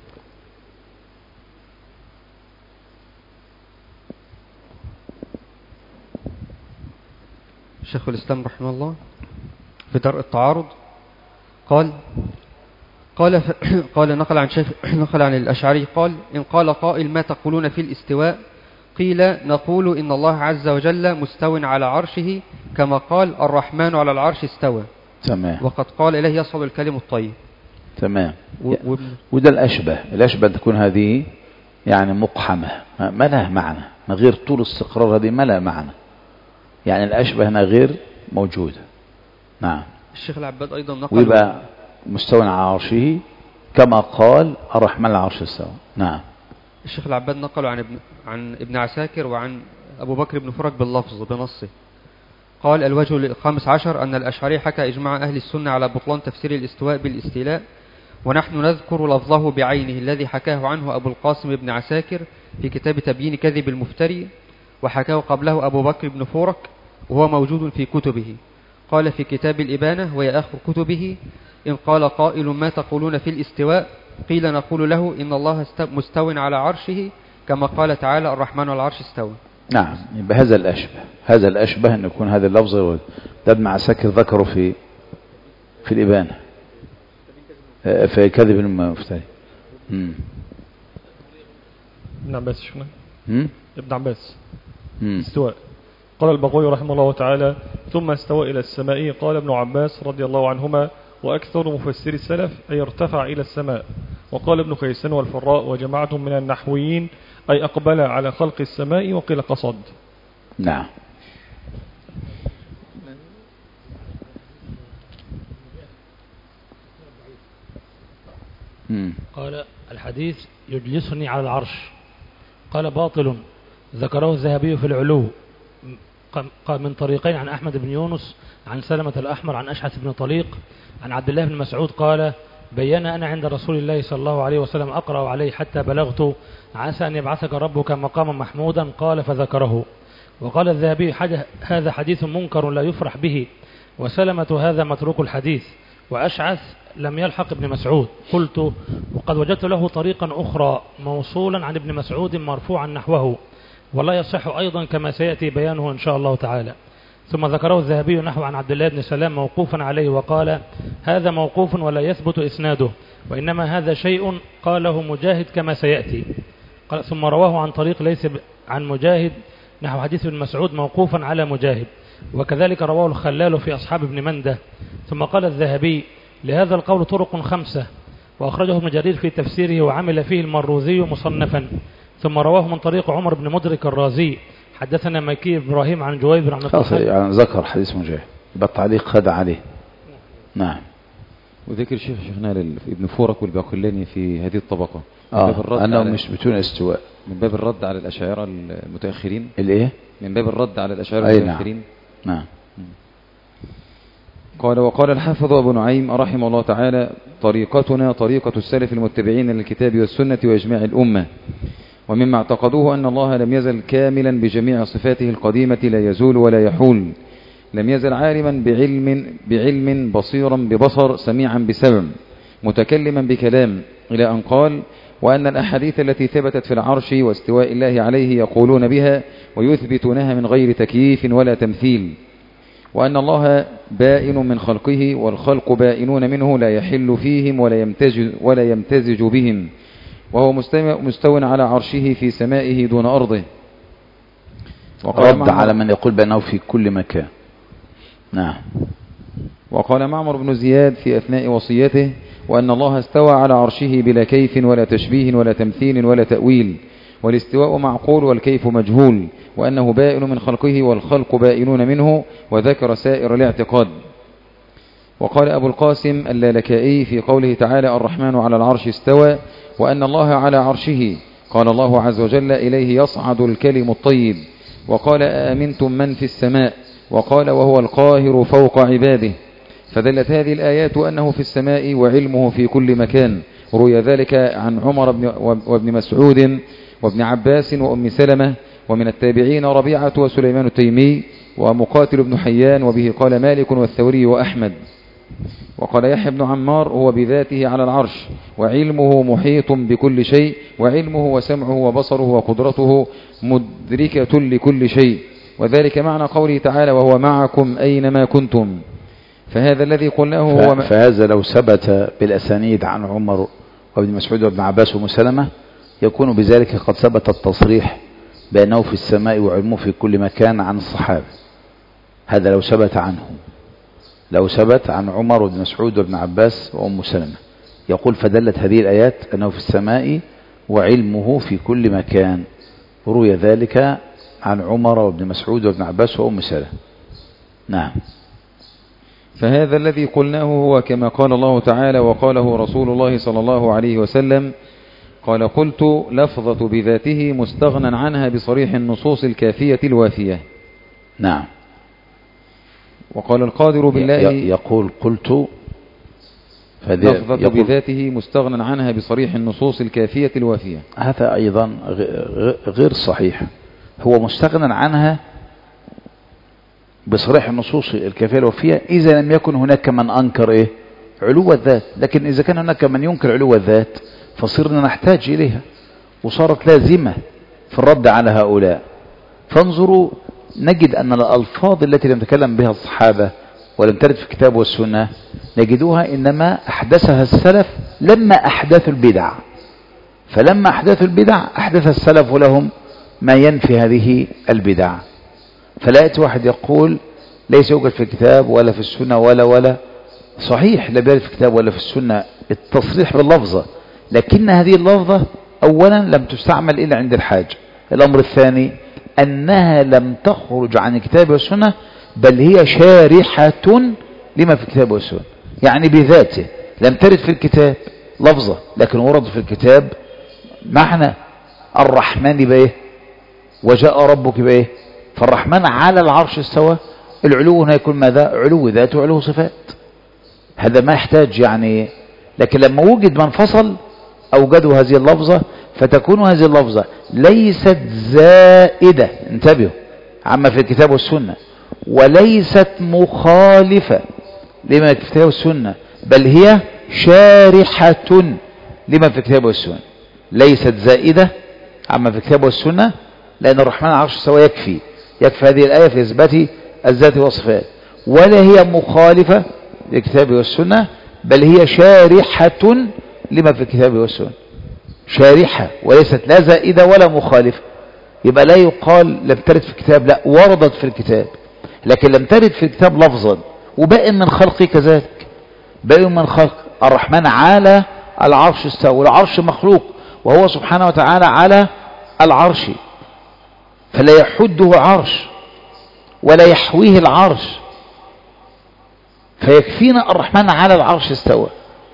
شيخ الإسلام رحمه الله في درء التعارض قال قال ف... قال نقل عن شيخ نقل عن الأشعري قال: إن قال قائل ما تقولون في الاستواء؟ قيل: نقول إن الله عز وجل مستو على عرشه كما قال الرحمن على العرش استوى. تمام. وقد قال إليه يصعد الكلم الطيب. تمام. و... و... وده الأشبه الأشبه تكون هذه يعني مقحمة ما لها معنى، من غير طول استقرار، هذه ما لها معنى، يعني الأشبه هنا غير موجودة. نعم. الشيخ العباد أيضا نقل ويبقى مستوى على عرشه كما قال الرحمن على العرش استوى. نعم. الشيخ العباد نقل عن ابن عن ابن عساكر وعن أبو بكر بن فرج باللفظ بنصه. قال: الوجه الخامس عشر أن الأشعري حكى إجماع أهل السنة على بطلان تفسير الاستواء بالاستيلاء، ونحن نذكر لفظه بعينه الذي حكاه عنه أبو القاسم بن عساكر في كتاب تبيين كذب المفتري، وحكاه قبله أبو بكر بن فرج وهو موجود في كتبه. قال في كتاب الإبانة وهي آخر كتبه: إن قال قائل ما تقولون في الاستواء؟ قيل: نقول له إن الله مستو على عرشه كما قال تعالى الرحمن على العرش استوى. نعم. يبقى هذا الأشبه هذا الأشبه أن يكون هذا اللفظ ده ابن عساكر ذكره في في الإبانة في كذب المفتري. ابن عباس شنو؟ ابن عباس مم. استواء. قال البغوي رحمه الله تعالى: ثم استوى إلى السماء. قال ابن عباس رضي الله عنهما: وأكثر مفسر السلف أي ارتفع إلى السماء. وقال ابن كيسان والفراء وجماعة من النحويين أي أقبل على خلق السماء، وقيل قصد. نعم. قال: الحديث يجلسني على العرش. قال: باطل. ذكره الذهبي في العلو من طريقين عن أحمد بن يونس عن سلمة الأحمر عن أشعث بن طليق عن عبد الله بن مسعود قال: بين أنا عند رسول الله صلى الله عليه وسلم أقرأ عليه حتى بلغت عسى أن يبعثك ربك مقاما محمودا. قال فذكره. وقال الذهبي: هذا حديث منكر لا يفرح به، وسلمة هذا متروك الحديث، وأشعث لم يلحق ابن مسعود. قلت: وقد وجدت له طريقا أخرى موصولا عن ابن مسعود مرفوعا نحوه، ولا يصح أيضا كما سيأتي بيانه إن شاء الله تعالى. ثم ذكره الذهبي نحو عن عبد الله بن سلام موقوفا عليه وقال هذا موقوف ولا يثبت إسناده، وإنما هذا شيء قاله مجاهد كما سيأتي. قال ثم رواه عن طريق ليس عن مجاهد نحو حديث ابن مسعود موقوفا على مجاهد، وكذلك رواه الخلال في أصحاب ابن منده. ثم قال الذهبي لهذا القول طرق خمسة، وأخرجه ابن جرير في تفسيره وعمل فيه المروزي مصنفا. ثم رواه من طريق عمر بن مدرك الرازي حدثنا مكي إبراهيم عن جويبر عن الطحاوي يعني ذكر حديث مجاهد بالتعليق خد عليه. نعم. وذكر الشيخ شيخنا ابن فورك والباقلاني في هذه الطبقة آه أنهم يثبتون استواء من باب الرد على الأشاعرة المتأخرين. الإيه؟ من باب الرد على الأشاعرة المتأخرين. نعم. نعم. قال وقال الحافظ أبو نعيم رحمه الله تعالى طريقتنا طريقة السلف المتبعين للكتاب والسنة وإجماع الأمة، ومما اعتقدوه أن الله لم يزل كاملا بجميع صفاته القديمة لا يزول ولا يحول، لم يزل عالما بعلم بعلم بصيرا ببصر سميعا بسمع متكلما بكلام، إلى أن قال وأن الأحاديث التي ثبتت في العرش واستواء الله عليه يقولون بها ويثبتونها من غير تكييف ولا تمثيل، وأن الله بائن من خلقه والخلق بائنون منه لا يحل فيهم ولا يمتزج, ولا يمتزج بهم، وهو مستو على عرشه في سمائه دون أرضه. رد على من يقول بأنه في كل مكان. نعم. وقال معمر بن زياد في أثناء وصيته وأن الله استوى على عرشه بلا كيف ولا تشبيه ولا تمثيل ولا تأويل، والاستواء معقول والكيف مجهول، وأنه بائن من خلقه والخلق بائنون منه، وذكر سائر الاعتقاد. وقال أبو القاسم اللالكائي في قوله تعالى الرحمن على العرش استوى وأن الله على عرشه، قال الله عز وجل إليه يصعد الكلم الطيب، وقال آمنتم من في السماء، وقال وهو القاهر فوق عباده، فدلت هذه الآيات أنه في السماء وعلمه في كل مكان. روي ذلك عن عمر وابن مسعود وابن عباس وأم سلمة، ومن التابعين ربيعة وسليمان التيمي ومقاتل بن حيان، وبه قال مالك والثوري وأحمد. وقال يحيى بن عمار هو بذاته على العرش وعلمه محيط بكل شيء، وعلمه وسمعه وبصره وقدرته مدركة لكل شيء، وذلك معنى قوله تعالى وهو معكم أينما كنتم. فهذا الذي قلناه هو فهذا لو ثبت بالأسانيد عن عمر وابن مسعود وابن عباس وأم سلمة يكون بذلك قد ثبت التصريح بأنه في السماء وعلمه في كل مكان عن الصحابة. هذا لو ثبت عنهم، لو ثبت عن عمر وابن مسعود وابن عباس وأم سلمة، يقول فدلت هذه الآيات أنه في السماء وعلمه في كل مكان. روي ذلك عن عمر وابن مسعود وابن عباس وأم سلمة. نعم. فهذا الذي قلناه هو كما قال الله تعالى وقاله رسول الله صلى الله عليه وسلم، قال قلت لفظة بذاته مستغنى عنها بصريح النصوص الكافية الوافية. نعم. وقال القادر بالله يقول قلت لفظة بذاته مستغنى عنها بصريح النصوص الكافية الوافية. هذا أيضا غير صحيح، هو مستغنى عنها بصريح النصوص الكافية الوافية إذا لم يكن هناك من أنكر إيه؟ علو الذات، لكن إذا كان هناك من ينكر علو الذات فصرنا نحتاج إليها، وصارت لازمة في الرد على هؤلاء. فانظروا نجد أن الألفاظ التي لم تكلم بها الصحابة ولم ترد في الكتاب والسنة نجدوها إنما أحدثها السلف لما أحدثوا البدع، فلما أحدثوا البدع أحدث السلف لهم ما ينفي هذه البدع. فلا يأتي واحد يقول ليس يوجد في الكتاب ولا في السنة ولا ولا صحيح، لا يوجد في الكتاب ولا في السنة التصريح باللفظة، لكن هذه اللفظة أولا لم تستعمل إلا عند الحاج. الأمر الثاني أنها لم تخرج عن الكتاب والسنة، بل هي شارحة لما في الكتاب والسنة، يعني بذاته لم ترد في الكتاب لفظة، لكن ورد في الكتاب معنى الرحمن بإيه وجاء ربك بإيه، فالرحمن على العرش استوى، العلو هنا يكون ماذا؟ علو ذات وعلو صفات. هذا ما يحتاج يعني، لكن لما وجد من فصل أوجدوا هذه اللفظة، فتكون هذه اللفظة ليست زائدة، انتبهوا، عما في الكتاب والسنة، وليست مخالفة لما في الكتاب والسنة، بل هي شارحة لما في الكتاب والسنة، ليست زائدة عما في الكتاب والسنة، لأن الرحمن على العرش استوى يكفي، يكفي هذه الآية في إثبات الذات والصفات، ولا هي مخالفة للكتاب والسنة، بل هي شارحة لما في الكتاب والسنة، شارحة وليست لا زائدة ولا مخالفة. يبقى لا يقال لم ترد في الكتاب، لا، وردت في الكتاب، لكن لم ترد في الكتاب لفظا. وباقي من خلقه كذلك، باقي من خلق الرحمن على العرش استوى، والعرش مخلوق وهو سبحانه وتعالى على العرش، فلا يحده عرش ولا يحويه العرش، فيكفينا الرحمن على العرش استوى.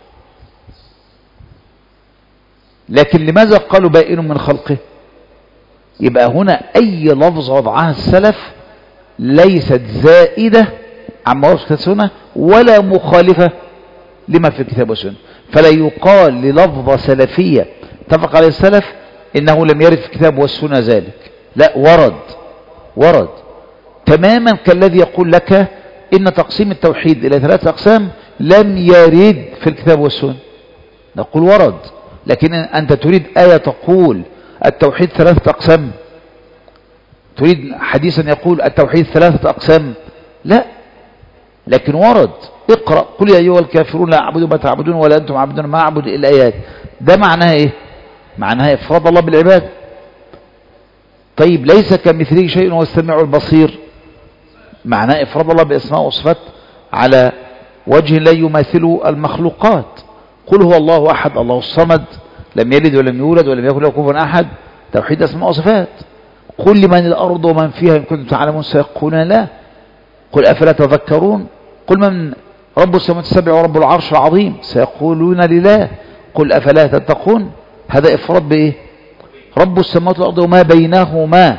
لكن لماذا قالوا بائن من خلقه؟ يبقى هنا أي لفظ وضعها السلف ليست زائدة عما ورد في السنة ولا مخالفة لما في الكتاب والسنة، فلا يقال للفظة سلفية اتفق عليه السلف إنه لم يرد في الكتاب والسنة ذلك، لا، ورد ورد تماما كالذي يقول لك إن تقسيم التوحيد إلى ثلاثة أقسام لم يرد في الكتاب والسنة، نقول ورد. لكن أنت تريد آية تقول التوحيد ثلاثة أقسام، تريد حديثا يقول التوحيد ثلاثة أقسام، لا، لكن ورد. اقرأ قل يا أيها الكافرون لا أعبد ما تعبدون ولا أنتم عبدون ما أعبد إلا إياك، ده معناها إيه؟ معناها إفراد الله بالعباد. طيب ليس كمثله شيء وهو السميع البصير، معناه إفراد الله بأسماء وصفات على وجه لا يماثل المخلوقات. قل هو الله أحد الله الصمد لم يلد ولم يولد ولم يكن له كفوا أحد، توحيد أسماء وصفات. قل لمن الأرض ومن فيها إن كنتم تعلمون سيقولون لا، قل أفلا تذكرون، قل من رب السماوات السبع ورب العرش العظيم سيقولون لله، قل أفلا تتقون. هذا إفراد بإيه؟ رب السماوات والأرض وما بينهما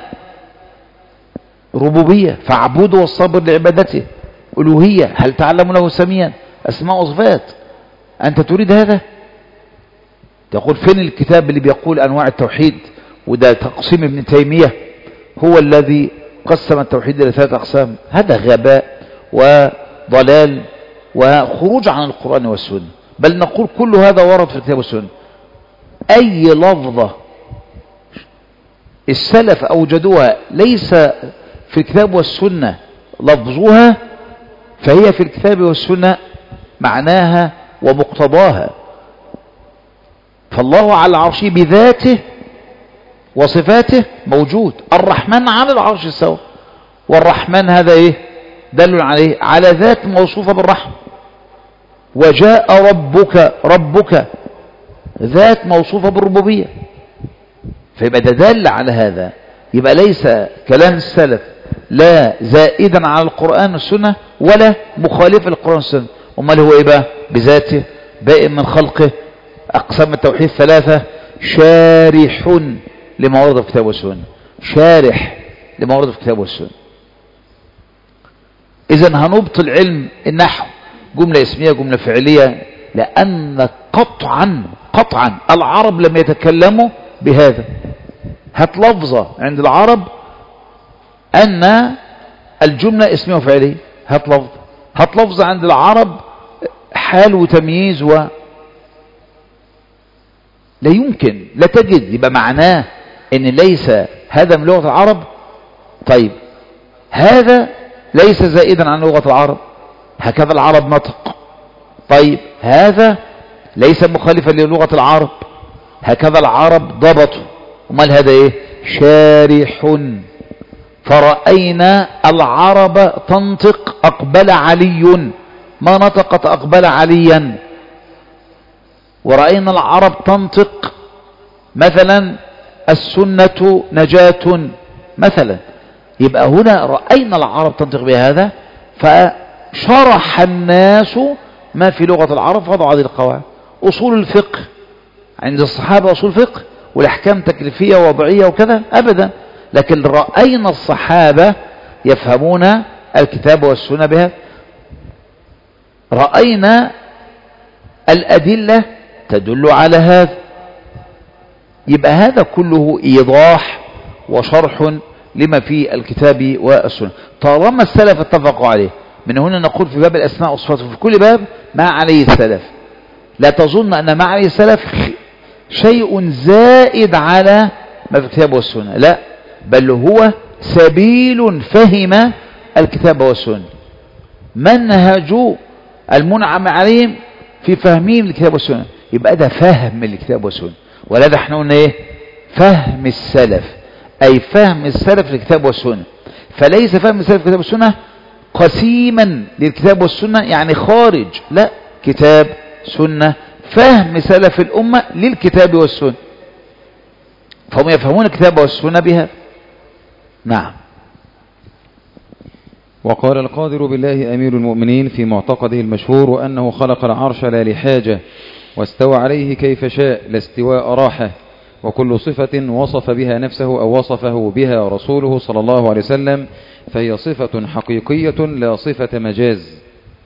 ربوبية، فاعبدوا والصبر لعبادته. ألوهية، هل تعلم له سميا، أسماء وصفات. أنت تريد هذا؟ تقول فين الكتاب اللي بيقول أنواع التوحيد؟ وده تقسيم ابن تيمية هو الذي قسم التوحيد إلى ثلاثة أقسام. هذا غباء وضلال وخروج عن القرآن والسنة. بل نقول كل هذا ورد في الكتاب والسنة. أي لفظة السلف أوجدوها ليس في الكتاب والسنة لفظوها، فهي في الكتاب والسنة معناها ومقتضاها. فالله على العرش بذاته وصفاته موجود، الرحمن على العرش استوى، والرحمن هذا ايه؟ دل عليه على ذات موصوفة بالرحمة. وجاء ربك، ربك ذات موصوفة بالربوبية، فيبقى ده دل على هذا. يبقى ليس كلام السلف لا زائدا على القرآن والسنة ولا مخالف للقرآن والسنة. امال هو ايه بقى؟ بذاته، بائن من خلقه، أقسام التوحيد ثلاثة، شارح لما ورد في الكتاب والسنة، شارح لما ورد في الكتاب والسنة. إذن هنبطل علم النحو جملة اسمية جملة فعلية، لأن قطعا قطعا العرب لم يتكلموا بهذا. هات لفظة عند العرب أن الجملة اسمية وفعلية، هات لفظة هات لفظة عند العرب حال وتمييز و لا يمكن، لا تجد. يبقى معناه ان ليس هذا من لغة العرب. طيب هذا ليس زائدا عن لغة العرب، هكذا العرب نطق. طيب هذا ليس مخالفا للغة العرب، هكذا العرب ضبطوا. امال هذا ايه؟ شارح. فرأينا العرب تنطق أقبل علي، ما نطقت أقبل عليا. ورأينا العرب تنطق مثلا السنة نجاة مثلا. يبقى هنا رأينا العرب تنطق بهذا، فشرح الناس ما في لغة العرب فوضعوا هذه القواعد. أصول الفقه عند الصحابة أصول فقه والأحكام تكليفية ووضعية وكذا أبدا، لكن رأينا الصحابة يفهمون الكتاب والسنة بها، رأينا الأدلة تدل على هذا. يبقى هذا كله إيضاح وشرح لما في الكتاب والسنة. طالما السلف اتفقوا عليه، من هنا نقول في باب الأسماء والصفات في كل باب ما عليه السلف. لا تظن أن ما عليه السلف شيء زائد على ما في الكتاب والسنة، لا، بل هو سبيل فهم الكتاب والسنة، منهج المنعم عليهم في فهمهم الكتاب والسنة، يبقى ده فهم الكتاب والسنة. ولذا احنا قلنا ايه؟ فهم السلف، اي فهم السلف للكتاب والسنة. فليس فهم السلف للكتاب والسنة قسيما للكتاب والسنة يعني خارج، لا، كتاب سنة، فهم سلف الأمة للكتاب والسنة، فهم يفهمون الكتاب والسنة بها. نعم. وقال القادر بالله أمير المؤمنين في معتقده المشهور وأنه خلق العرش لا لحاجة واستوى عليه كيف شاء لا استواء راحة، وكل صفة وصف بها نفسه أو وصفه بها رسوله صلى الله عليه وسلم فهي صفة حقيقية لا صفة مجاز.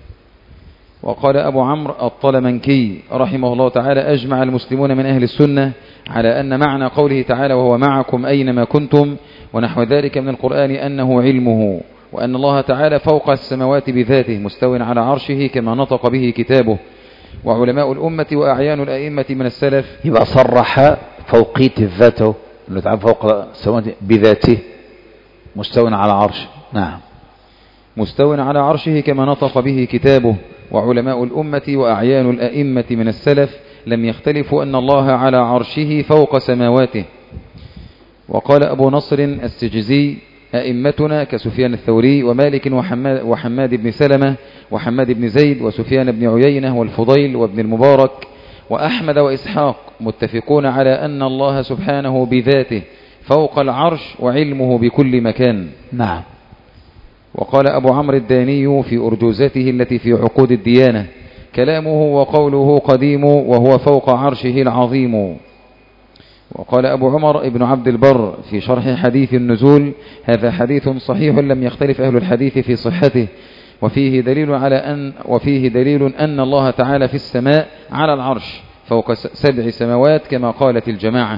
وقال أبو عمرو الطلمنكي رحمه الله تعالى أجمع المسلمون من أهل السنة على أن معنى قوله تعالى وهو معكم أينما كنتم ونحو ذلك من القرآن أنه علمه، وأن الله تعالى فوق السماوات بذاته مستو على عرشه كما نطق به كتابه. وعلماء الأمة وأعيان الأئمة من السلف يبقى صرح فوقية الذات أنه تعالى فوق السماوات بذاته مستو على عرشه. نعم. مستو على عرشه كما نطق به كتابه. وعلماء الأمة وأعيان الأئمة من السلف لم يختلفوا أن الله على عرشه فوق سماواته. وقال أبو نصر السجزي أئمتنا كسفيان الثوري ومالك وحماد, وحماد بن سلمة وحماد بن زيد وسفيان بن عيينة والفضيل وابن المبارك وأحمد وإسحاق متفقون على أن الله سبحانه بذاته فوق العرش وعلمه بكل مكان. نعم. وقال أبو عمرو الداني في أرجوزته التي في عقود الديانة كلامه وقوله قديم وهو فوق عرشه العظيم. وقال أبو عمر ابن عبد البر في شرح حديث النزول هذا حديث صحيح لم يختلف أهل الحديث في صحته، وفيه دليل على أن وفيه دليل أن الله تعالى في السماء على العرش فوق سبع سماوات كما قالت الجماعة.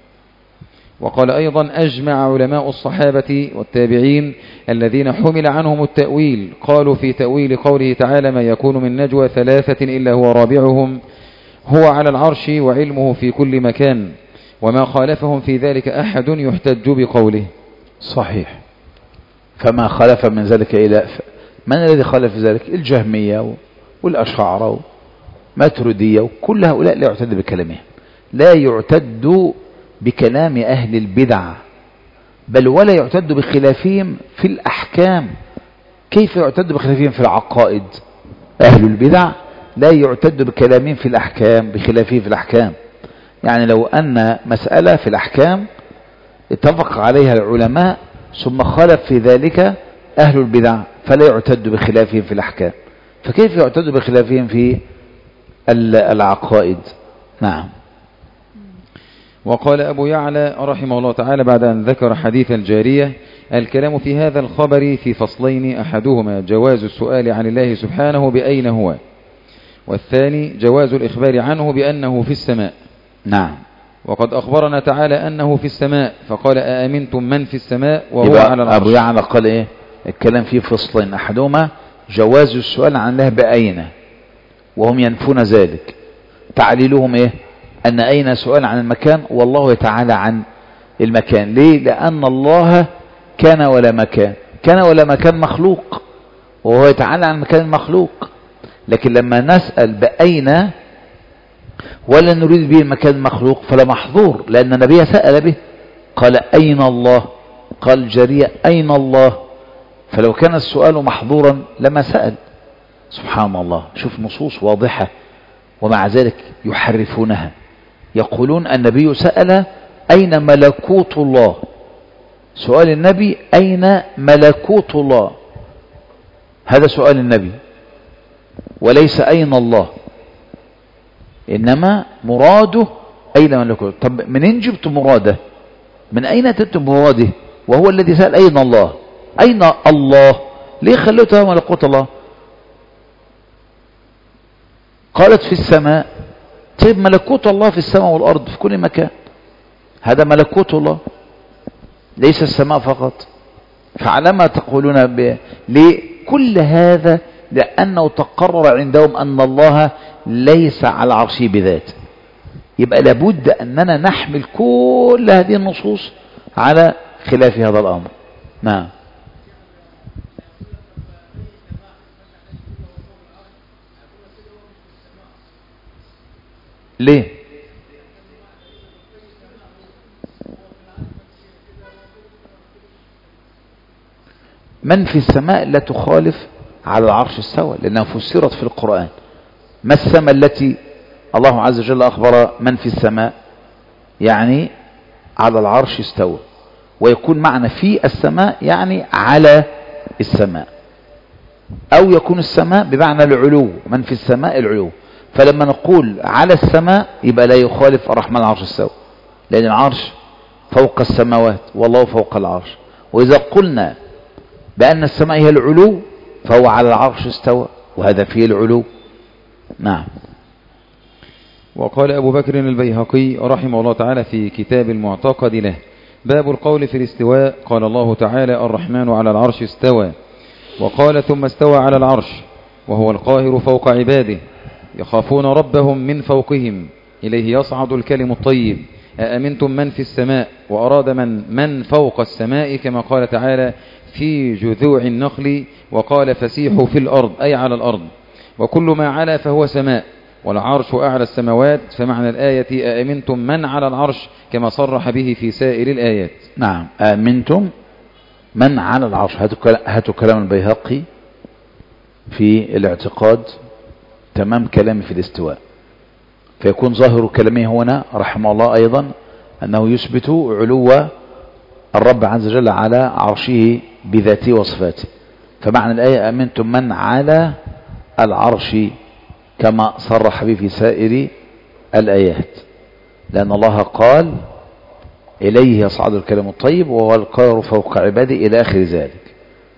وقال أيضا أجمع علماء الصحابة والتابعين الذين حمل عنهم التأويل قالوا في تأويل قوله تعالى ما يكون من نجوى ثلاثة إلا هو رابعهم هو على العرش وعلمه في كل مكان، وما خالفهم في ذلك أحد يحتج بقوله. صحيح. فما خالف من ذلك إلى من الذي خالف ذلك؟ الجهمية والأشاعرة وماتريدية وكل هؤلاء لا يعتد بكلامهم، لا يعتد بكلام أهل البدع، بل ولا يعتد بخلافهم في الأحكام. كيف يعتد بخلافهم في العقائد؟ أهل البدع لا يعتد بكلامهم في الأحكام بخلافهم في الأحكام. يعني لو أن مسألة في الأحكام اتفق عليها العلماء ثم خالف في ذلك أهل البدع فلا يعتد بخلافهم في الأحكام، فكيف يعتد بخلافهم في العقائد؟ نعم. وقال أبو يعلى رحمه الله تعالى بعد أن ذكر حديث الجارية الكلام في هذا الخبر في فصلين أحدهما جواز السؤال عن الله سبحانه بأين هو، والثاني جواز الإخبار عنه بأنه في السماء. نعم. وقد أخبرنا تعالى أنه في السماء فقال أأمنتم من في السماء وهو على العرش. أبو يعلى قال إيه؟ الكلام فيه فصلين أحدهما جواز السؤال عن الله بأين وهم ينفون ذلك، تعليلهم إيه؟ أن أين سؤال عن المكان والله تعالى عن المكان. ليه؟ لأن الله كان ولا مكان، كان ولا مكان مخلوق وهو يتعالى عن مكان المخلوق، لكن لما نسأل بأين ولا نريد به المكان المخلوق فلا محظور، لأن النبي سأل به قال أين الله؟ قال الجارية أين الله؟ فلو كان السؤال محظورا لما سأل. سبحان الله، شوف نصوص واضحة ومع ذلك يحرفونها. يقولون النبي سأل أين ملكوت الله، سؤال النبي أين ملكوت الله، هذا سؤال النبي وليس أين الله، إنما مراده أين ملكوت. طب منين جبت مراده؟ من أين أتيت مراده وهو الذي سأل أين الله؟ أين الله؟ ليه خلوتها ملكوت الله؟ قالت في السماء. طيب ملكوت الله في السماء والأرض في كل مكان، هذا ملكوت الله ليس السماء فقط. فعلى ما تقولون ب... لكل هذا لأنه تقرر عندهم أن الله ليس على عرشه بذاته، يبقى لابد أننا نحمل كل هذه النصوص على خلاف هذا الأمر. نعم. ليه؟ من في السماء لا تخالف على العرش استوى، لأنها فسرت في القرآن. ما السماء التي الله عز وجل أخبر من في السماء؟ يعني على العرش استوى، ويكون معنى في السماء يعني على السماء، أو يكون السماء بمعنى العلو، من في السماء العلو. فلما نقول على السماء يبقى لا يخالف الرحمن العرش استوى، لأن العرش فوق السماوات والله فوق العرش. وإذا قلنا بأن السماء هي العلو فهو على العرش استوى، وهذا فيه العلو. نعم. وقال أبو بكر البيهقي رحمه الله تعالى في كتاب المعتقد له: باب القول في الاستواء. قال الله تعالى: الرحمن على العرش استوى. وقال: ثم استوى على العرش وهو القاهر فوق عباده يخافون ربهم من فوقهم إليه يصعد الكلم الطيب. أأمنتم من في السماء، وأراد من من فوق السماء، كما قال تعالى في جذوع النخل: وقال فسيحوا في الأرض، أي على الأرض. وكل ما علا فهو سماء، والعرش أعلى السماوات. فمعنى الآية أأمنتم من على العرش، كما صرح به في سائر الآيات. نعم، أأمنتم من على العرش. هاتوا كلام البيهقي في الاعتقاد تمام كلامي في الاستواء، فيكون ظاهر كلامه هنا رحمه الله أيضا أنه يثبت علو الرب عز وجل على عرشه بذاته وصفاته. فمعنى الآية أأمنتم من على العرش، كما صرح به في سائر الآيات، لأن الله قال إليه يصعد الكلام الطيب وهو القاهر فوق عباده إلى آخر ذلك.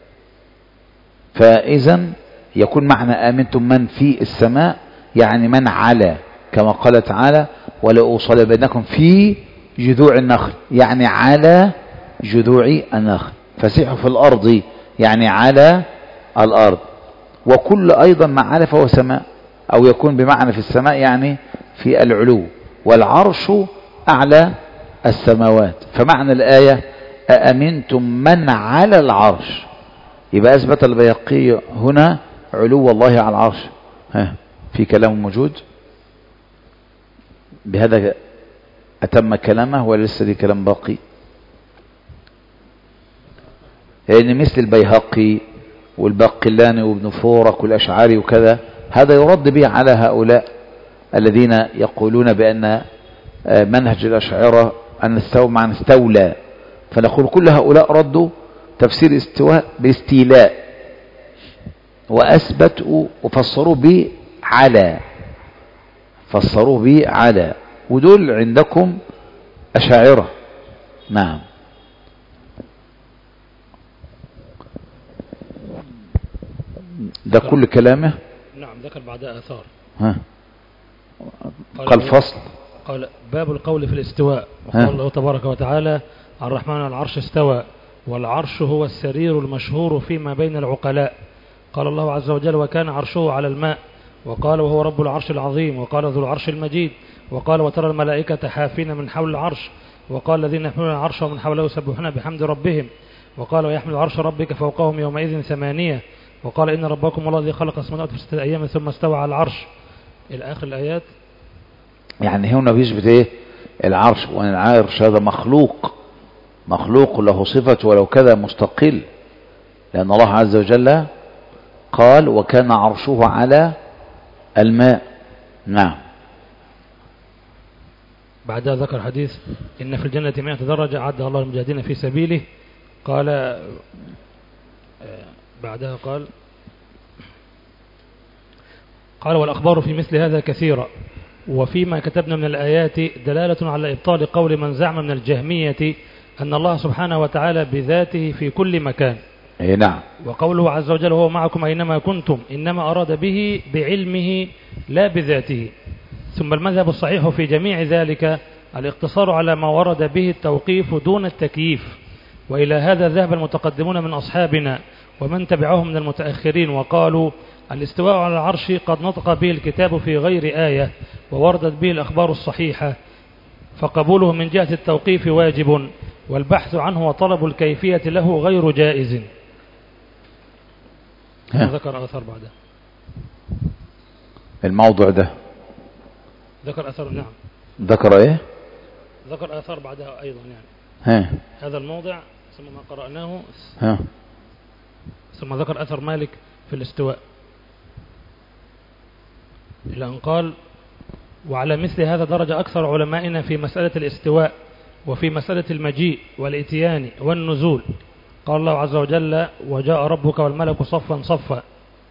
فإذا يكون معنى آمنتم من في السماء يعني من على، كما قال تعالى: ولأوصل بينكم في جذوع النخل، يعني على جذوع النخل. فسيحوا في الأرض يعني على الأرض. وكل أيضا ما على فهو سماء، أو يكون بمعنى في السماء يعني في العلو، والعرش أعلى السماوات. فمعنى الآية أأمنتم من على العرش، يبقى أثبت البيهقي هنا علو الله على العرش. ها، في كلام موجود بهذا أتم كلامه ولا لسه دي كلام باقي؟ لأن مثل البيهقي والباقلاني وابن فورك والأشعري وكذا، هذا يرد به على هؤلاء الذين يقولون بأن منهج الأشاعرة أن استوى معنى استولى. فنقول كل هؤلاء ردوا تفسير استواء باستيلاء، وأثبتوا وفسروا به على، فسروا به على، ودول عندكم أشاعرة. نعم. ده كل كلامه. نعم، ذكر بعدها آثار. ها. قال فصل. قال: باب القول في الاستواء. وقال الله تبارك وتعالى: الرحمن على العرش استوى، والعرش هو السرير المشهور فيما بين العقلاء. قال الله عز وجل: وكان عرشه على الماء. وقال: وهو رب العرش العظيم. وقال: ذو العرش المجيد. وقال: وترى الملائكة حافين من حول العرش. وقال: الذين يحملون العرش ومن حوله يسبحون بحمد ربهم. وقال: ويحمل عرش ربك فوقهم يومئذ ثمانية. وقال: إن ربكم الله الذي خلق السماوات في ستة أيام ثم استوى على العرش، إلى آخر الآيات. يعني هنا بيثبت إيه؟ العرش، وأن العرش هذا مخلوق، مخلوق له صفة ولو كذا مستقل، لأن الله عز وجل قال: وكان عرشه على الماء. نعم. بعدها ذكر حديث: إن في الجنة مئة درجة أعدها الله للمجاهدين في سبيله. قال بعدها قال قال والأخبار في مثل هذا كثيرة، وفيما كتبنا من الآيات دلالة على إبطال قول من زعم من الجهمية أن الله سبحانه وتعالى بذاته في كل مكان. أي نعم. وقوله عز وجل: هو معكم أينما كنتم، إنما أراد به بعلمه لا بذاته. ثم المذهب الصحيح في جميع ذلك الاقتصار على ما ورد به التوقيف دون التكييف. وإلى هذا ذهب المتقدمون من أصحابنا ومن تبعهم من المتأخرين، وقالوا: الاستواء على العرش قد نطق به الكتاب في غير آية ووردت به الأخبار الصحيحة، فقبوله من جهة التوقيف واجب، والبحث عنه وطلب الكيفية له غير جائز. ها. ذكر آثار بعده الموضوع ده ذكر أثر نعم ذكر إيه؟ ذكر آثار بعدها أيضا يعني ها هذا الموضع ثم ما قرأناه ها ثم ذكر أثر مالك في الاستواء إلى أن قال: وعلى مثل هذا درج أكثر علمائنا في مسألة الاستواء وفي مسألة المجيء والإتيان والنزول. قال الله عز وجل: وجاء ربك والملك صفا صفا،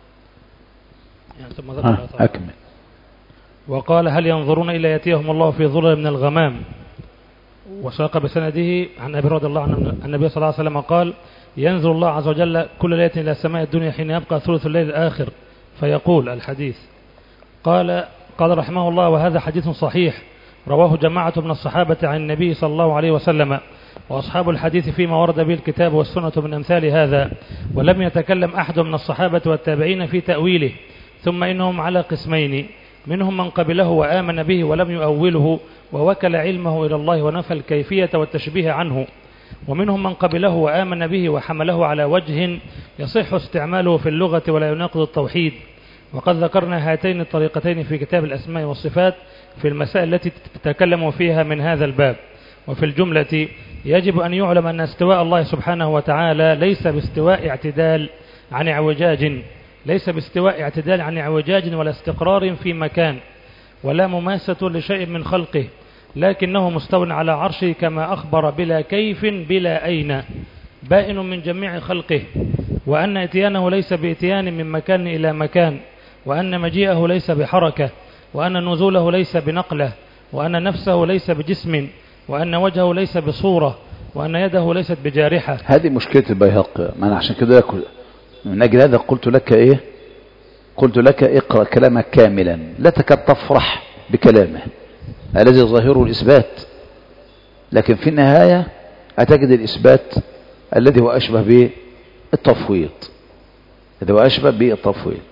يعني ثم ذكر ها أكمل. وقال: هل ينظرون إلا يأتيهم الله في ظلل من الغمام. وساق بسنده عن أبي رضي الله عنه أن النبي صلى الله عليه وسلم قال: ينزل الله عز وجل كل ليلة إلى سماء الدنيا حين يبقى ثلث الليل الآخر فيقول الحديث. قال قال رحمه الله: وهذا حديث صحيح رواه جماعة من الصحابة عن النبي صلى الله عليه وسلم، وأصحاب الحديث فيما ورد به الكتاب والسنة من أمثال هذا، ولم يتكلم أحد من الصحابة والتابعين في تأويله. ثم إنهم على قسمين: منهم من قبله وآمن به ولم يؤوله ووكل علمه إلى الله ونفى الكيفية والتشبيه عنه، ومنهم من قبله وآمن به وحمله على وجه يصح استعماله في اللغة ولا يناقض التوحيد. وقد ذكرنا هاتين الطريقتين في كتاب الأسماء والصفات في المسائل التي تتكلم فيها من هذا الباب. وفي الجملة يجب أن يعلم أن استواء الله سبحانه وتعالى ليس باستواء اعتدال عن اعوجاج ليس باستواء اعتدال عن اعوجاج ولا استقرار في مكان ولا مماسة لشيء من خلقه، لكنه مستو على عرشه كما أخبر بلا كيف بلا أين، بائن من جميع خلقه، وأن اتيانه ليس باتيان من مكان إلى مكان، وأن مجيئه ليس بحركة، وأن نزوله ليس بنقلة، وأن نفسه ليس بجسم، وأن وجهه ليس بصورة، وأن يده ليست بجارحة. هذه مشكلة البيهقي. ما أنا عشان كده من أجل هذا قلت لك إيه قلت لك اقرأ كلامك كاملا، لا تكاد تفرح بكلامه الذي ظاهره الإثبات، لكن في النهاية أتجد الإثبات الذي هو أشبه بالتفويض الذي هو أشبه بالتفويض.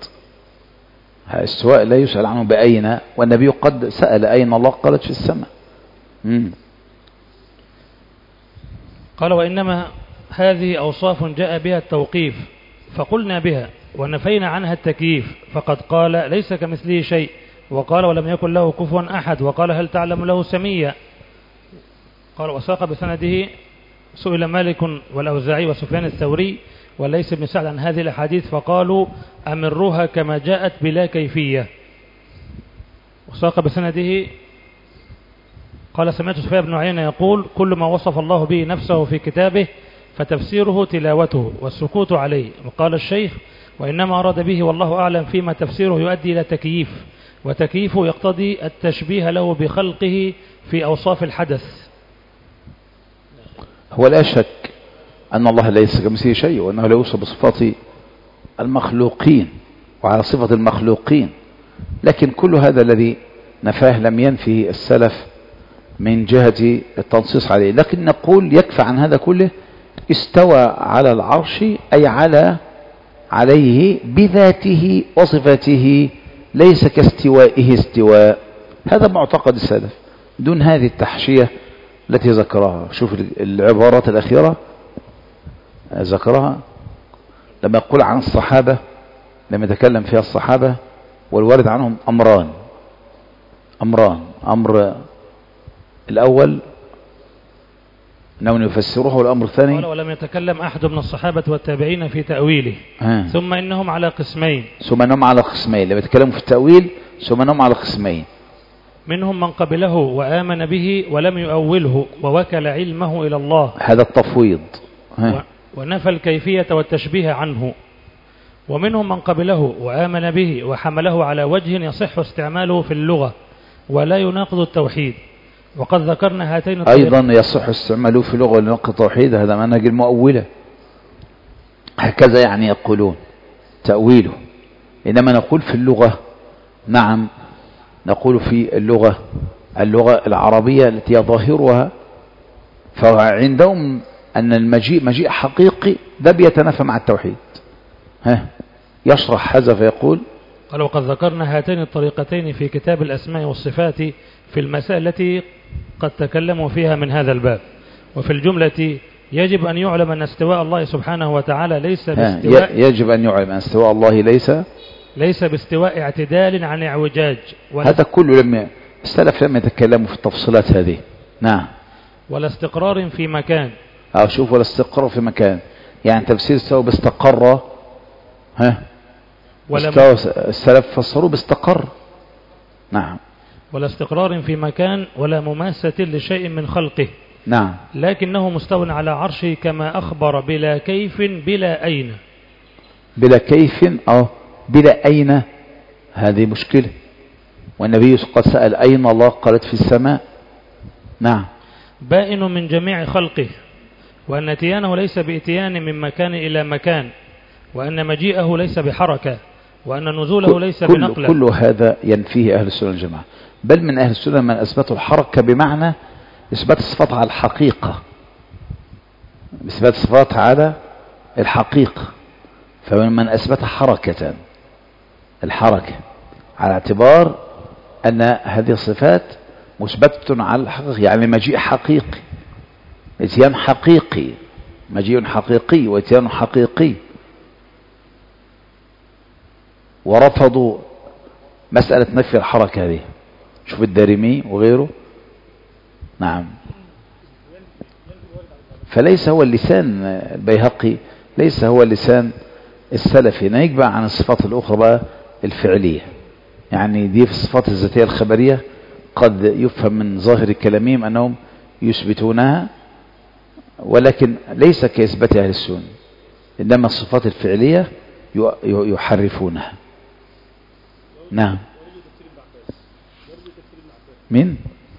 السواء لا يسأل عنه بأين، والنبي قد سأل أين الله قالت في السماء. مم. قال: وإنما هذه أوصاف جاء بها التوقيف فقلنا بها ونفينا عنها التكييف، فقد قال: ليس كمثله شيء، وقال: ولم يكن له كفوا أحد، وقال: هل تعلم له سميا. قال: وساق بسنده سئل مالك والأوزاعي وسفيان الثوري وليس بن سعد عن هذه الأحاديث فقالوا: أمروها كما جاءت بلا كيفية. وساق بسنده قال: سمعت سفيان بن عيينة يقول: كل ما وصف الله به نفسه في كتابه فتفسيره تلاوته والسكوت عليه. وقال الشيخ: وإنما أراد به والله أعلم فيما تفسيره يؤدي إلى تكييف، وتكييفه يقتضي التشبيه له بخلقه في أوصاف الحدث. هو لا شك أن الله ليس كمثله شيء، وأنه لا يوصف بصفات المخلوقين وعلى صفة المخلوقين، لكن كل هذا الذي نفاه لم ينفي السلف من جهة التنصيص عليه. لكن نقول يكفى عن هذا كله استوى على العرش، أي على عليه بذاته وصفته، ليس كاستوائه استواء. هذا معتقد السلف دون هذه التحشية التي ذكرها. شوف العبارات الأخيرة ذكرها لما يقول عن الصحابة، لما يتكلم فيها الصحابة والوارد عنهم أمران أمران أمر الأول أنهم يفسروه، والأمر الثاني قال: ولم يتكلم أحد من الصحابة والتابعين في تأويله. ها. ثم إنهم على قسمين ثم إنهم على قسمين لما يتكلموا في التأويل ثم إنهم على قسمين: منهم من قبله وآمن به ولم يؤوله ووكل علمه إلى الله، هذا التفويض، ها. ونفى الكيفية والتشبيه عنه. ومنهم من قبله وآمن به وحمله على وجه يصح استعماله في اللغة ولا يناقض التوحيد. وقد ذكرنا هاتين أيضا يصح استعماله في اللغة ولا يناقض التوحيد، هذا منهج المؤولة، هكذا يعني يقولون تأويله. إنما نقول في اللغة نعم، نقول في اللغة اللغة العربية التي ظاهرها، فعندهم أن المجيء مجيء حقيقي ده بيتنافى مع التوحيد. ها يشرح هذا فيقول: قال: وقد ذكرنا هاتين الطريقتين في كتاب الأسماء والصفات في المسائل التي قد تكلموا فيها من هذا الباب. وفي الجملة يجب أن يعلم أن استواء الله سبحانه وتعالى ليس باستواء يجب أن يعلم أن استواء الله ليس ليس باستواء اعتدال عن اعوجاج. هذا كله لما السلف لم يتكلموا في التفصيلات هذه. نعم. ولا استقرار في مكان. أو شوف، ولا استقرار في مكان، يعني تفسير استوى باستقر، ها، استوى السلف فسروا باستقر. نعم. ولا استقرار في مكان ولا مماسة لشيء من خلقه. نعم. لكنه مستو على عرشه كما أخبر بلا كيف بلا أين. بلا كيف أو بلا أين، هذه مشكلة، والنبي قد سأل أين الله، قالت في السماء. نعم. بائن من جميع خلقه، وأن اتيانه ليس باتيان من مكان إلى مكان، وأن مجيئه ليس بحركة، وأن نزوله ليس كل بنقلة. كل هذا ينفيه أهل السنة والجماعة، بل من أهل السنة من أثبتوا الحركة بمعنى إثبات الصفات على الحقيقة، إثبات الصفات على الحقيقة. فمن من أثبت حركة، الحركة على اعتبار أن هذه الصفات مثبتة على الحقيقة، يعني مجيء حقيقي، اتيان حقيقي، مجيء حقيقي واتيان حقيقي. ورفضوا مسألة نفي الحركة هذه، شوف الدارمي وغيره. نعم. فليس هو اللسان البيهقي، ليس هو اللسان السلفي. نيجبع عن الصفات الأخرى بقى الفعلية، يعني دي في الصفات الذاتية الخبرية قد يفهم من ظاهر كلامهم أنهم يثبتونها، ولكن ليس كإثبات أهل السنة، إنما الصفات الفعلية يحرفونها. نعم. مين؟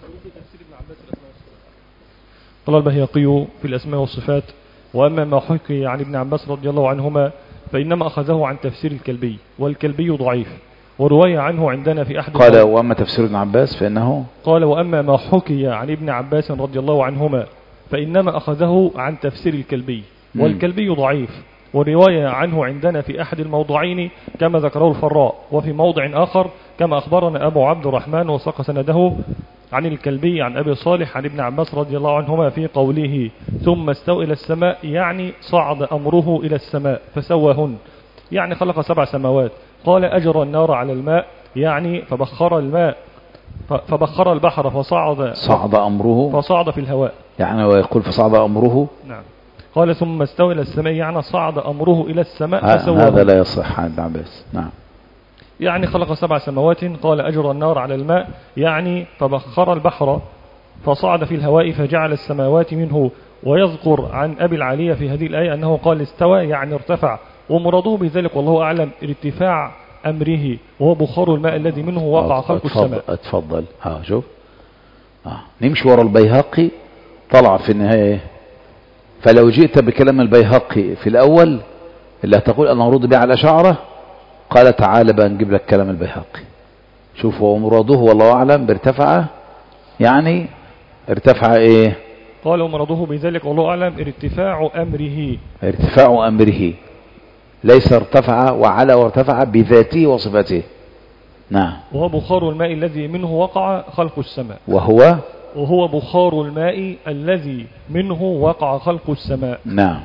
قال البيهقي في الأسماء والصفات: وأما ما حكي عن ابن عباس رضي الله عنهما فإنما أخذه عن تفسير الكلبي، والكلبي ضعيف، ورواية عنه عندنا في أحد. قال وأما تفسير ابن عباس فإنه قال وأما ما حكي عن ابن عباس رضي الله عنهما فإنما أخذه عن تفسير الكلبي، والكلبي ضعيف، ورواية عنه عندنا في أحد الموضعين كما ذكره الفراء، وفي موضع آخر كما أخبرنا أبو عبد الرحمن وساق سنده عن الكلبي عن أبي صالح عن ابن عباس رضي الله عنهما في قوله ثم استوى إلى السماء، يعني صعد أمره إلى السماء فسواهن، يعني خلق سبع سماوات. قال أجرى النار على الماء، يعني فبخر الماء فبخر البحر فصعد صعد أمره، فصعد في الهواء، يعني ويقول فصعد أمره. نعم. قال ثم استوى إلى السماء، يعني صعد أمره إلى السماء فسواهن. هذا لا يصح عن ابن عباس. نعم. يعني خلق سبع سماوات. قال أجرى النار على الماء، يعني فبخر البحر فصعد في الهواء فجعل السماوات منه. ويذكر عن أبي العالية في هذه الآية أنه قال استوى يعني ارتفع، ومراده بذلك والله أعلم ارتفاع أمره، وهو بخار الماء الذي منه وقع خلق السماء. اتفضل. ها شوف، آه. نمشي ورا البيهقي، طلع في النهاية. فلو جئت بكلام البيهقي في الأول اللي هتقول أنا أرد به على شعره، قال تعالى بقى نجيب لك كلام البيهقي. شوف، ومراده والله أعلم بارتفع، يعني ارتفع ايه؟ قال ومراده بذلك والله أعلم ارتفاع أمره، ارتفاع أمره، ليس ارتفع وعلى وارتفع بذاته وصفته. نعم. وهو بخار الماء الذي منه وقع خلق السماء، وهو وهو بخار الماء الذي منه وقع خلق السماء. نعم.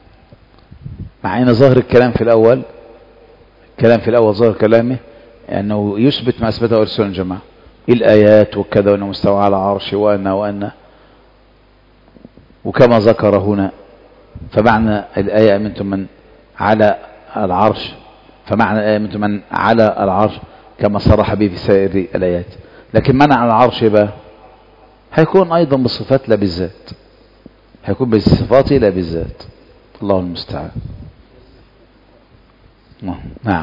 مع ان ظاهر الكلام في الاول، الكلام في الاول ظاهر كلامه انه يثبت ما اثبته اهل السنه والجماعه، الايات وكذا، وانه مستوى على عرشه، وان وان وكما ذكر هنا. فمعنى الايه امنتم من على العرش، فمعنى الايه امنتم من على العرش كما صرح به في سائر الايات. لكن من على العرش بقى هيكون ايضا بالصفات لا بالذات، هيكون بالصفات لا بالذات. الله المستعان. نعم.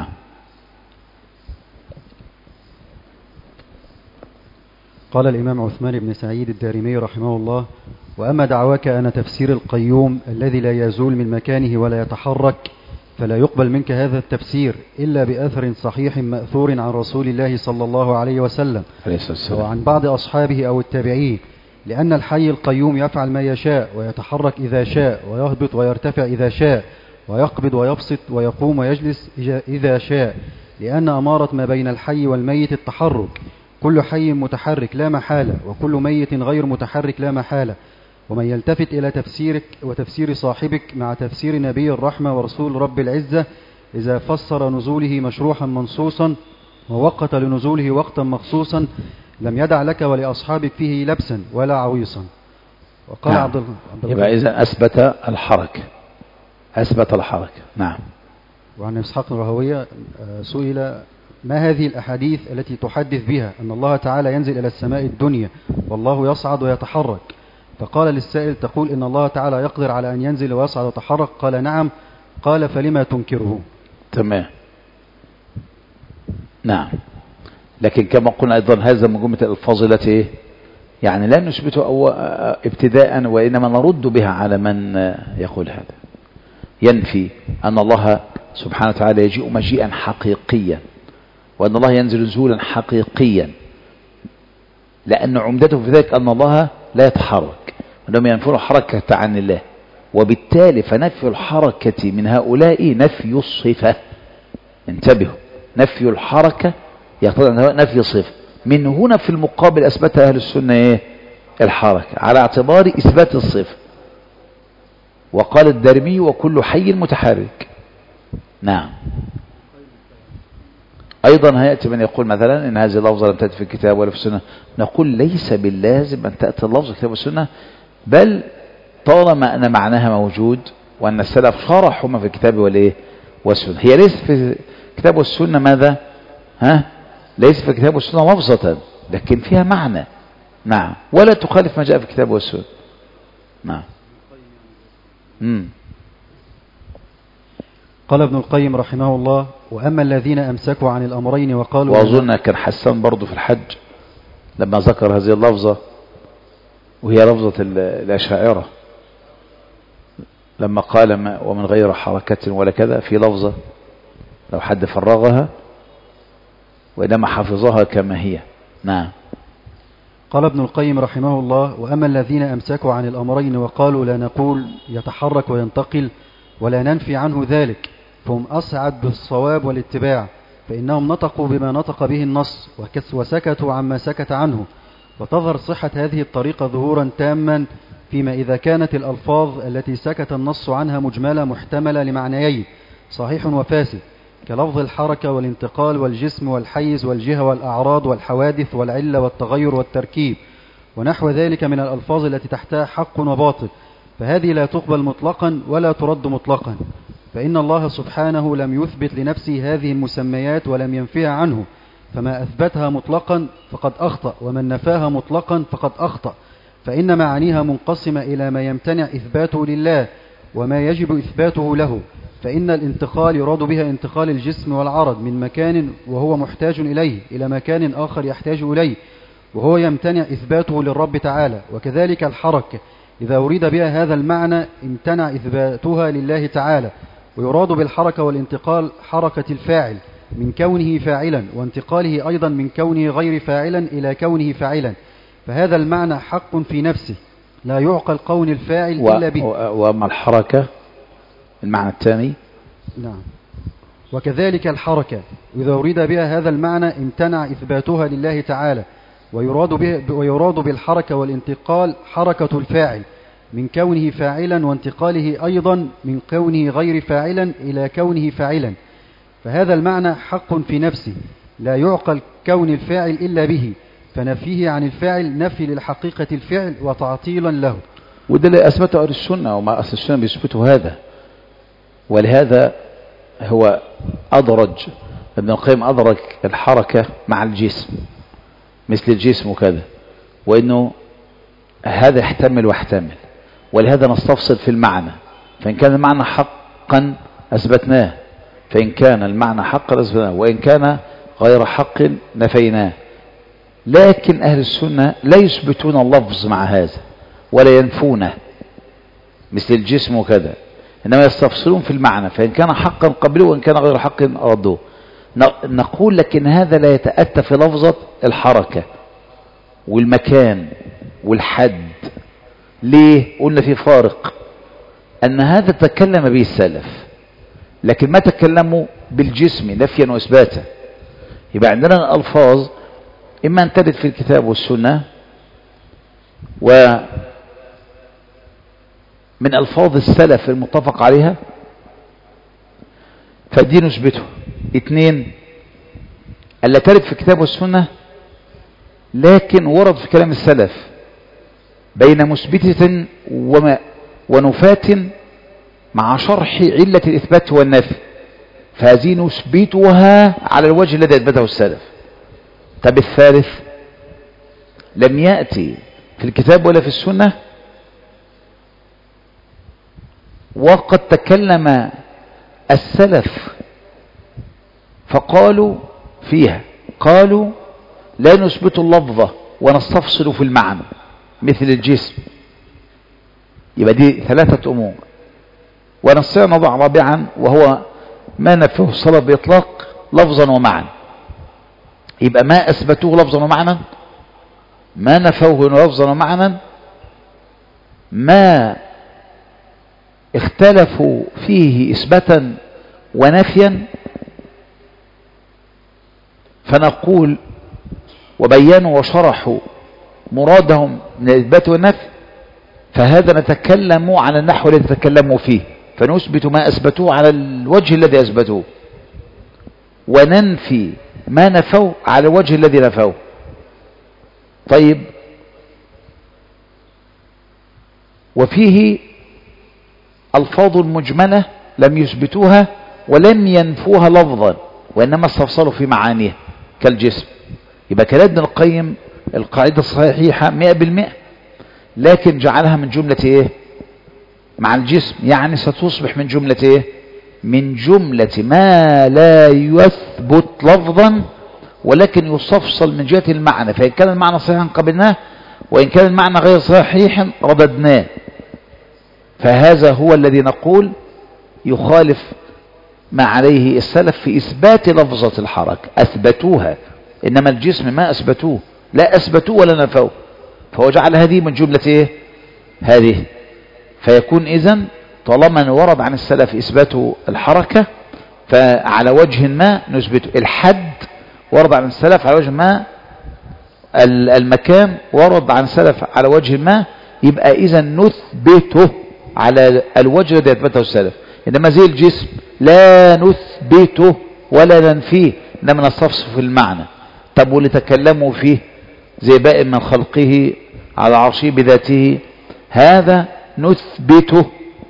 قال الإمام عثمان بن سعيد الدارمي رحمه الله: وأما دعواك أن تفسير القيوم الذي لا يزول من مكانه ولا يتحرك، فلا يقبل منك هذا التفسير إلا بأثر صحيح مأثور عن رسول الله صلى الله عليه وسلم وعن بعض أصحابه أو التابعين، لأن الحي القيوم يفعل ما يشاء، ويتحرك إذا شاء، ويهبط ويرتفع إذا شاء، ويقبض ويبسط ويقوم ويجلس إذا شاء، لأن أمارة ما بين الحي والميت التحرك. كل حي متحرك لا محالة، وكل ميت غير متحرك لا محالة. ومن يلتفت إلى تفسيرك وتفسير صاحبك مع تفسير نبي الرحمة ورسول رب العزة، إذا فسر نزوله مشروحا منصوصا ووقت لنزوله وقتا مخصوصا، لم يدع لك ولأصحابك فيه لبسا ولا عويصا. وقال نعم. عبد الله يبقى إذا أثبت الحركة أثبت الحركة. نعم. وعن إسحاق بن راهويه سئل ما هذه الأحاديث التي تحدث بها أن الله تعالى ينزل إلى السماء الدنيا والله يصعد ويتحرك؟ فقال للسائل تقول إن الله تعالى يقدر على أن ينزل ويصعد ويتحرك؟ قال نعم. قال فلما تنكره؟ تمام. نعم. لكن كما قلنا أيضا هذا من جملة الألفاظ التي يعني لا نثبته أو ابتداء وإنما نرد بها على من يقول هذا، ينفي أن الله سبحانه وتعالى يجيء مجيئا حقيقيا وأن الله ينزل نزولا حقيقيا، لأن عمدته في ذلك أن الله لا يتحرك وأنهم ينفون الحركة عن الله، وبالتالي فنفي الحركة من هؤلاء نفي الصفة. انتبهوا، نفي الحركة يقتضي نفي الصفة. من هنا في المقابل أثبت أهل السنة إيه؟ الحركة على اعتبار إثبات الصفة. وقال الدارمي وكل حي متحرك. نعم. أيضا هيأتي من يقول مثلا إن هذه اللفظة لم تأتي في الكتاب ولا في السنة، نقول ليس باللازم أن تأتي اللفظة في الكتاب والسنة، بل طالما أن معناها موجود وأن السلف شرحوا ما في الكتاب والإيه والسنة. هي ليس في الكتاب والسنة ماذا؟ ها؟ ليس في الكتاب والسنة لفظة لكن فيها معنى. نعم. ولا تخالف ما جاء في الكتاب والسنة. نعم. امم قال ابن القيم رحمه الله وأما الذين أمسكوا عن الأمرين وقالوا، وأظن كان حسان برضو في الحج لما ذكر هذه اللفظة وهي لفظة الأشاعرة لما قال ما ومن غير حركة ولا كذا، في لفظة لو حد فرغها وإنما حفظها كما هي. نعم. قال ابن القيم رحمه الله وأما الذين أمسكوا عن الأمرين وقالوا لا نقول يتحرك وينتقل ولا ننفي عنه ذلك فهم أسعد بالصواب والاتباع، فإنهم نطقوا بما نطق به النص وسكتوا عما سكت عنه، وتظهر صحة هذه الطريقة ظهورا تاما فيما إذا كانت الألفاظ التي سكت النص عنها مجملة محتملة لمعنيين صحيح وفاسد، كلفظ الحركة والانتقال والجسم والحيز والجهة والأعراض والحوادث والعلة والتغير والتركيب ونحو ذلك من الألفاظ التي تحتها حق وباطل، فهذه لا تقبل مطلقا ولا ترد مطلقا، فإن الله سبحانه لم يثبت لنفسه هذه المسميات ولم ينفيها عنه، فما أثبتها مطلقا فقد أخطأ ومن نفاها مطلقا فقد أخطأ، فإن معانيها منقسمة إلى ما يمتنع إثباته لله وما يجب إثباته له، فإن الانتقال يراد بها انتقال الجسم والعرض من مكان وهو محتاج إليه إلى مكان آخر يحتاج إليه وهو يمتنع إثباته للرب تعالى، وكذلك الحركة إذا أريد بها هذا المعنى امتنع إثباتها لله تعالى، ويراد بالحركة والانتقال حركة الفاعل من كونه فاعلا وانتقاله أيضا من كونه غير فاعلا إلى كونه فاعلا، فهذا المعنى حق في نفسه لا يعقل قول الفاعل و... إلا به. وأما الحركة المعنى الثاني. نعم. وكذلك الحركة إذا أريد بها هذا المعنى امتنع إثباتها لله تعالى، ويراد, به ويراد بالحركة والانتقال حركة الفاعل من كونه فاعلا وانتقاله أيضا من كونه غير فاعلا إلى كونه فاعلا، فهذا المعنى حق في نفسه لا يعقل كون الفاعل إلا به، فنفيه عن الفاعل نفي للحقيقة الفعل وتعطيلا له. وده اللي أثبته أهل السنة وما أهل السنة بيثبتوا هذا، ولهذا هو أدرج ابن القيم أدرك الحركة مع الجسم مثل الجسم وكذا، وإنه هذا يحتمل واحتمل، ولهذا نستفصل في المعنى، فإن كان المعنى حقا أثبتناه، فإن كان المعنى حقا أثبتناه، وإن كان غير حق نفيناه. لكن أهل السنة لا يثبتون اللفظ مع هذا ولا ينفونه مثل الجسم وكذا، إنما يستفصلون في المعنى، فإن كان حقا قبلوه وإن كان غير حق ردوه. نقول لكن هذا لا يتأتى في لفظة الحركة والمكان والحد. ليه؟ قلنا في فارق، أن هذا تكلم به السلف لكن ما تكلموا بالجسم نفيا وإثباتا. يبقى عندنا الألفاظ إما أن ترد في الكتاب والسنة، ومن ألفاظ السلف المتفق عليها فدي نثبته. اثنين، ألا ترد في الكتاب والسنة لكن ورد في كلام السلف بين مثبتة وما ونفاة مع شرح علة الإثبات والنفي، فهذه نثبتها على الوجه الذي أثبته السلف. طب الثالث لم يأتي في الكتاب ولا في السنة، وقد تكلم السلف فقالوا فيها، قالوا لا نثبت اللفظة ونستفصل في المعنى مثل الجسم. يبقى دي ثلاثة أمور. ونستطيع نضع رابعا وهو ما نفيه الصلاة بإطلاق لفظا ومعنى. يبقى ما أثبتوه لفظا ومعنى، ما نفوه لفظا ومعنى، ما اختلفوا فيه إثباتا ونفيا، فنقول وبينوا وشرحوا مرادهم من الإثبات والنفي، فهذا نتكلم على النحو الذي تكلموا فيه، فنثبت ما أثبتوه على الوجه الذي أثبتوه، وننفي ما نفوه على الوجه الذي نفوه. طيب، وفيه ألفاظ مجملة لم يثبتوها ولم ينفوها لفظا، وإنما استفصلوا في معانيها كالجسم. يبقى كلام ابن القيم القاعدة الصحيحة مئة بالمئة، لكن جعلها من جملة ايه مع الجسم، يعني ستصبح من جملة ايه من جملة ما لا يثبت لفظا ولكن يستفصل من جهة المعنى، فإن كان المعنى صحيحا قبلناه، وإن كان المعنى غير صحيح رددناه. فهذا هو الذي نقول يخالف ما عليه السلف في إثبات لفظة الحركة، أثبتوها، إنما الجسم ما أثبتوه، لا أثبتوه ولا نفوه، فهو جعل هذه من جملة إيه؟ هذه. فيكون إذن طالما ورد عن السلف إثبات الحركة فعلى وجه ما نثبته. الحد ورد عن السلف على وجه ما، المكان ورد عن السلف على وجه ما، يبقى إذن نثبته على الوجه الذي أثبته السلف. إنما زي الجسم لا نثبته ولا ننفيه، إنما نستفصل في المعنى. طب واللي تكلموا فيه زي باقي من خلقه على عرشه بذاته، هذا نثبته،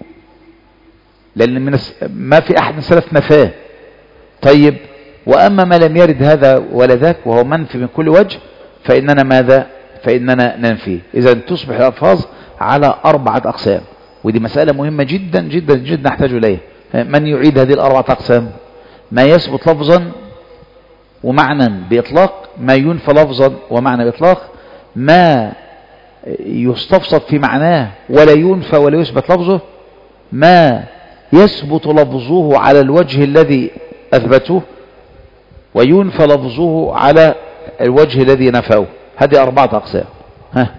لأن من ما في أحد من السلف نفاه. طيب، وأما ما لم يرد هذا ولا ذاك وهو منفي من كل وجه، فإننا ماذا؟ فإننا ننفيه. إذا تصبح الألفاظ على أربعة أقسام، ودي مسألة مهمة جدا جدا جدا نحتاج إليها. من يعيد هذه الأربعة أقسام؟ ما يثبت لفظا ومعنى بإطلاق، ما ينفى لفظا ومعنى بإطلاق، ما يستفسر في معناه ولا ينفى ولا يثبت لفظه، ما يثبت لفظه على الوجه الذي أثبته وينفى لفظه على الوجه الذي نفاه. هذه أربعة أقسام. ها،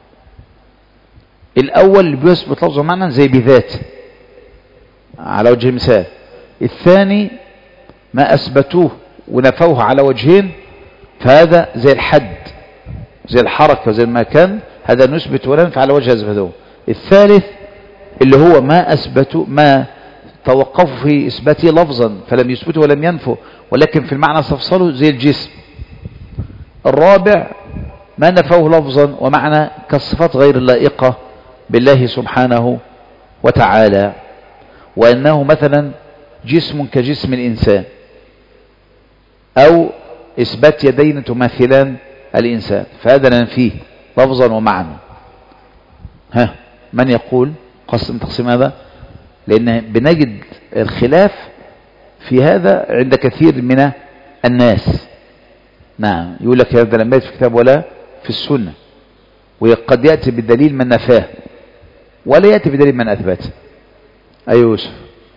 الأول اللي بيثبت لفظه معنى زي بذات على وجه المثال. الثاني ما أثبتوه ونفوه على وجهين، فهذا زي الحد زي الحركة زي المكان، هذا نثبت وننفي على وجه أثبتوه. الثالث اللي هو ما أثبتوا ما توقفوا في إثباته لفظا فلم يثبتوا ولم ينفوا، ولكن في المعنى استفصلوا زي الجسم. الرابع ما نفوه لفظا ومعنى كالصفات غير اللائقة بالله سبحانه وتعالى، وأنه مثلا جسم كجسم الإنسان، أو إثبات يدين تماثلان الإنسان، فهذا ننفيه لفظا ومعنى. ها، من يقول قسم تقسيم هذا؟ لأن بنجد الخلاف في هذا عند كثير من الناس. نعم، يقول لك هذا لم يأتي في الكتاب ولا في السنة، وقد يأتي بالدليل من نفاه ولا يأتي بدليل من أثبته. أي يوسف؟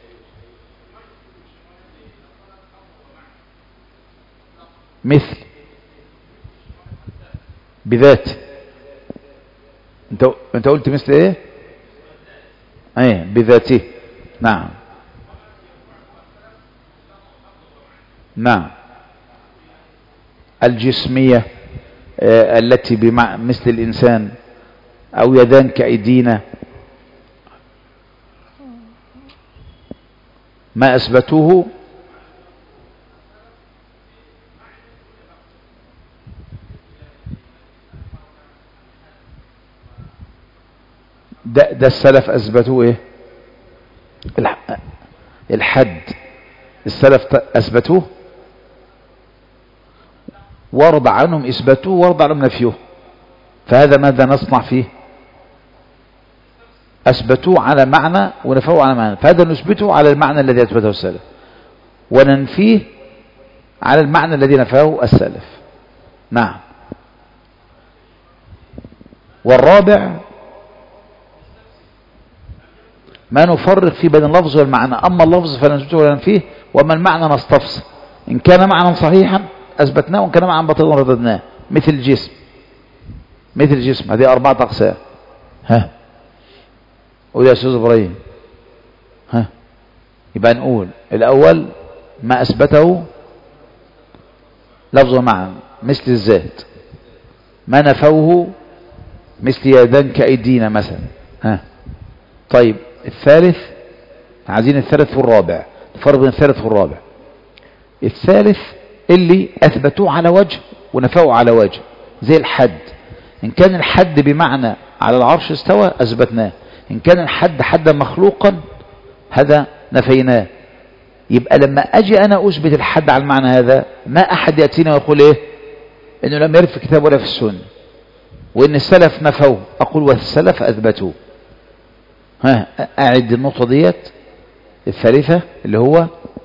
مثل بذات. انت انت قلت مثل ايه؟ ايه، بذاته. نعم نعم. الجسمية آه التي بمع مثل الإنسان، أو يدان كأيدينا، ما أثبتوه ده, ده السلف أثبتوه إيه؟ الحد السلف أثبتوه، ورد عنهم إثباتوه ورد عنهم نفيه، فهذا ماذا نصنع فيه؟ أثبتوه على معنى ونفوه على معنى، فهذا نثبته على المعنى الذي أثبته السلف وننفيه على المعنى الذي نفاه السلف. نعم. والرابع ما نفرق فيه بين اللفظ والمعنى، أما اللفظ فنثبته ولا ننفيه، وأما المعنى نستفسر، إن كان معنى صحيحا أثبتناه وإن كان معنى باطلا رددناه، مثل الجسم. مثل الجسم هذه أربعة أقسام. ها قول يا أستاذ إبراهيم. ها يبقى نقول الأول ما أثبته لفظ ومعنى مثل الذات، ما نفوه مثل يدان كأيدينا مثلا. ها طيب الثالث، عايزين الثالث والرابع، الفرق بين الثالث والرابع. الثالث اللي أثبتوه على وجه ونفوه على وجه، زي الحد، إن كان الحد بمعنى على العرش استوى أثبتناه، إن كان الحد حدا مخلوقا هذا نفيناه. يبقى لما أجي أنا أثبت الحد على المعنى هذا، ما أحد يأتينا ويقول إيه إنه لم يرد في الكتاب ولا في السنة، وإن السلف نفوه، أقول والسلف أثبتوه. ها أعد النقطة ديت الثالثة اللي هو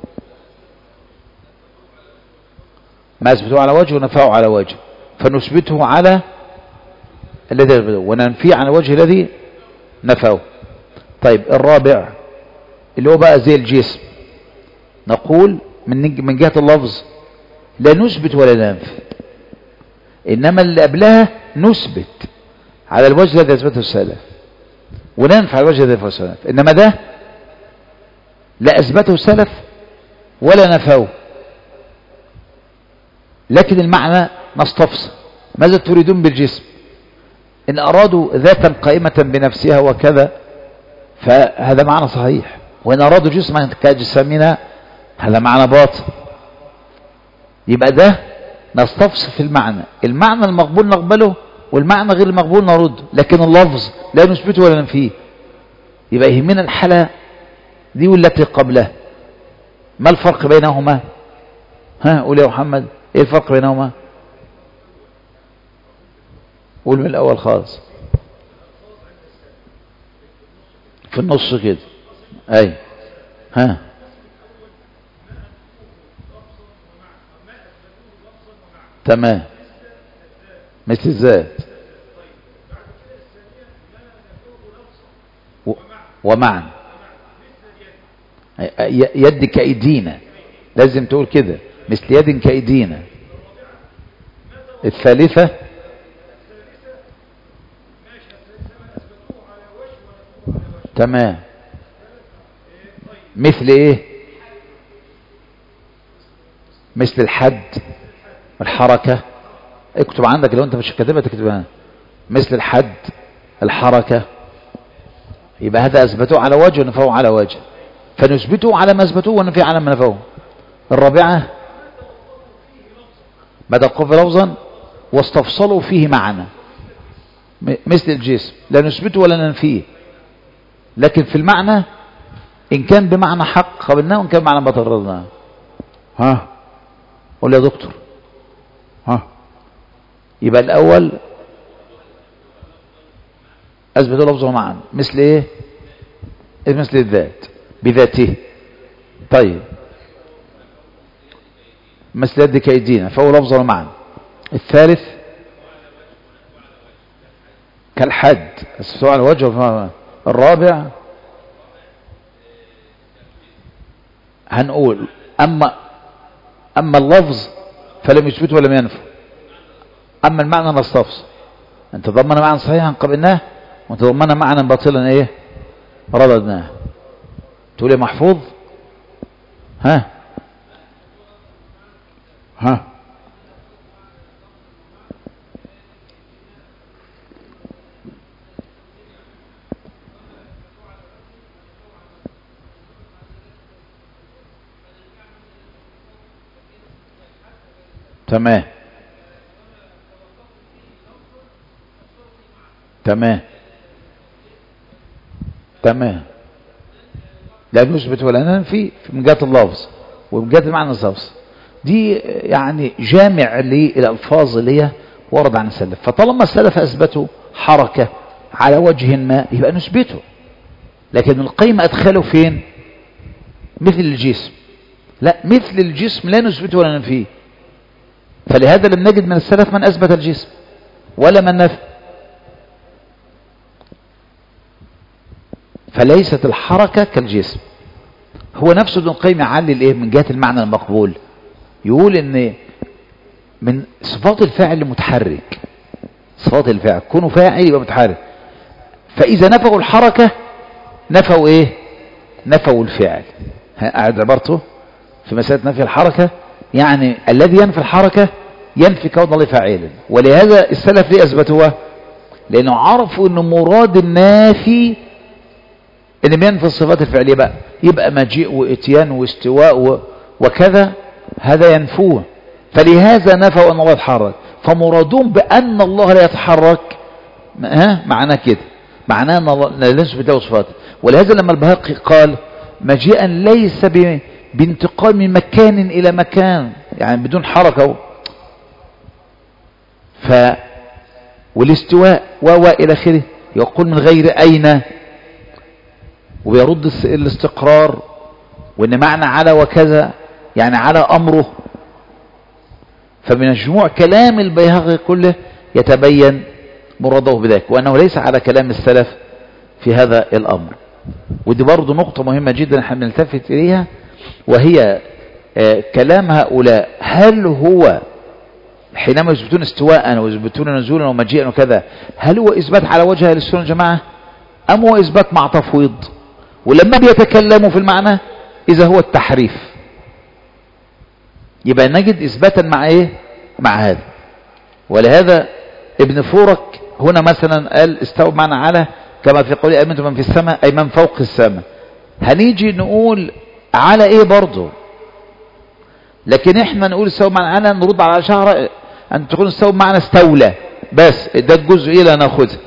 ما أثبتوه على وجه ونفوه على وجه، فنثبته على الذي أثبتوه وننفيه على الوجه الذي نفوه. طيب الرابع اللي هو بقى زي الجسم، نقول من من جهة اللفظ لا نثبت ولا ننفي، إنما اللي قبلها نثبت على الوجه الذي أثبته السلف وننفي على الوجه الذي أثبته السلف، إنما ده لا أثبته السلف ولا نفوه، لكن المعنى نستفسر ماذا تريدون بالجسم؟ إن أرادوا ذاتا قائمة بنفسها وكذا فهذا معنى صحيح، وإن أرادوا جسما كأجسامنا هذا معنى باطل. يبقى ده نستفسر في المعنى، المعنى المقبول نقبله والمعنى غير المقبول نرده، لكن اللفظ لا نثبته ولا ننفيه. يبقى يهمنا الحالة دي والتي قبلها. ما الفرق بينهما؟ ها قول يا محمد ايه الفرق بينهما؟ قول من الأول خالص في النص كده. أي ها تمام مثل الذات و... ومعنى يد كأيدينا، لازم تقول كده مثل يد كأيدينا. الثالثة تمام مثل ايه؟ مثل الحد الحركة. اكتب عندك لو انت مش كاتبها تكتبها، مثل الحد الحركة. يبقى هذا اثبتوه على وجه ونفوه على وجه، فنثبته على ما اثبتوه ونفيه على ما نفوه. الرابعة ما دقوا في لفظا واستفصلوا فيه معنى مثل الجسم، لا نثبته ولا ننفيه، لكن في المعنى إن كان بمعنى حق قبلناه وإن كان بمعنى باطل ردناه. ها قول يا دكتور. ها يبقى الأول أثبتوا لفظه معا مثل إيه؟ مثل الذات بذاته. طيب مثل يد كأيدينا فهو لفظه معا. الثالث كالحد أثبتوا على وجهه. الرابع هنقول أما أما اللفظ فلم يثبته ولم ينفه، أما المعنى نستفسر أن تضمن معنى صحيحا قبلناه وتضمن معنى باطلا إيه رددناه. تقول يا محفوظ. ها ها تمام تمام تمام. لا نثبت ولا ننفي من جهة اللفظ ومن جهة المعنى اللفظ. دي يعني جامع للألفاظ اللي هي ورد عن السلف. فطالما السلف أثبتوا حركة على وجه ما يبقى نثبته. لكن القيم أدخله فين؟ مثل الجسم. لا، مثل الجسم لا نثبته ولا ننفيه. فلهذا لم نجد من السلف من أثبت الجسم ولا من نفى. فليست الحركة كالجسم. هو نفسه ابن القيم يعلل ايه من جهة المعنى المقبول، يقول ان من صفات الفاعل المتحرك، صفات الفاعل كونه فاعل يبقى متحرك. فإذا نفوا الحركة نفوا ايه؟ نفوا الفعل. قاعد عبارته في مسألة نفي الحركة، يعني الذي ينفي الحركة ينفي كون الله فاعلا. ولهذا السلف ليه أثبتوها؟ لأنه عرفوا أن مراد النافي ان بينفي الصفات الفعلية بقى، يبقى مجيء واتيان واستواء وكذا، هذا ينفوه. فلهذا نفوا ان الله يتحرك. فمرادون بان الله لا يتحرك، ها معناه كده، معناه ان الله لا نثبت له صفات. ولهذا لما البهقي قال مجيئا ليس بانتقال من مكان الى مكان، يعني بدون حركه، ف والاستواء و الى اخره، يقول من غير اين، وبيرد الاستقرار، وان معنى على وكذا يعني على امره. فمن مجموع كلام البيهقي كله يتبين مراده بذلك، وانه ليس على كلام السلف في هذا الامر. ودي برضو نقطة مهمة جدا احنا بنلتفت اليها، وهي آه كلام هؤلاء. هل هو حينما يثبتون استواء ويثبتون نزولا ومجيئا وكذا، هل هو اثبات على وجه اهل السنة والجماعة، ام هو اثبات مع تفويض؟ ولما بيتكلموا في المعنى إذا هو التحريف، يبقى نجد إثباتا مع إيه؟ مع هذا. ولهذا ابن فورك هنا مثلا قال استوى بمعنى على، كما في قوله أمنتم من في السماء أي من فوق السماء. هنيجي نقول على إيه برضه؟ لكن إحنا نقول استوى بمعنى على، نرد على شهر أن تكون استوى بمعنى استولى، بس ده الجزء إيه لا ناخذه.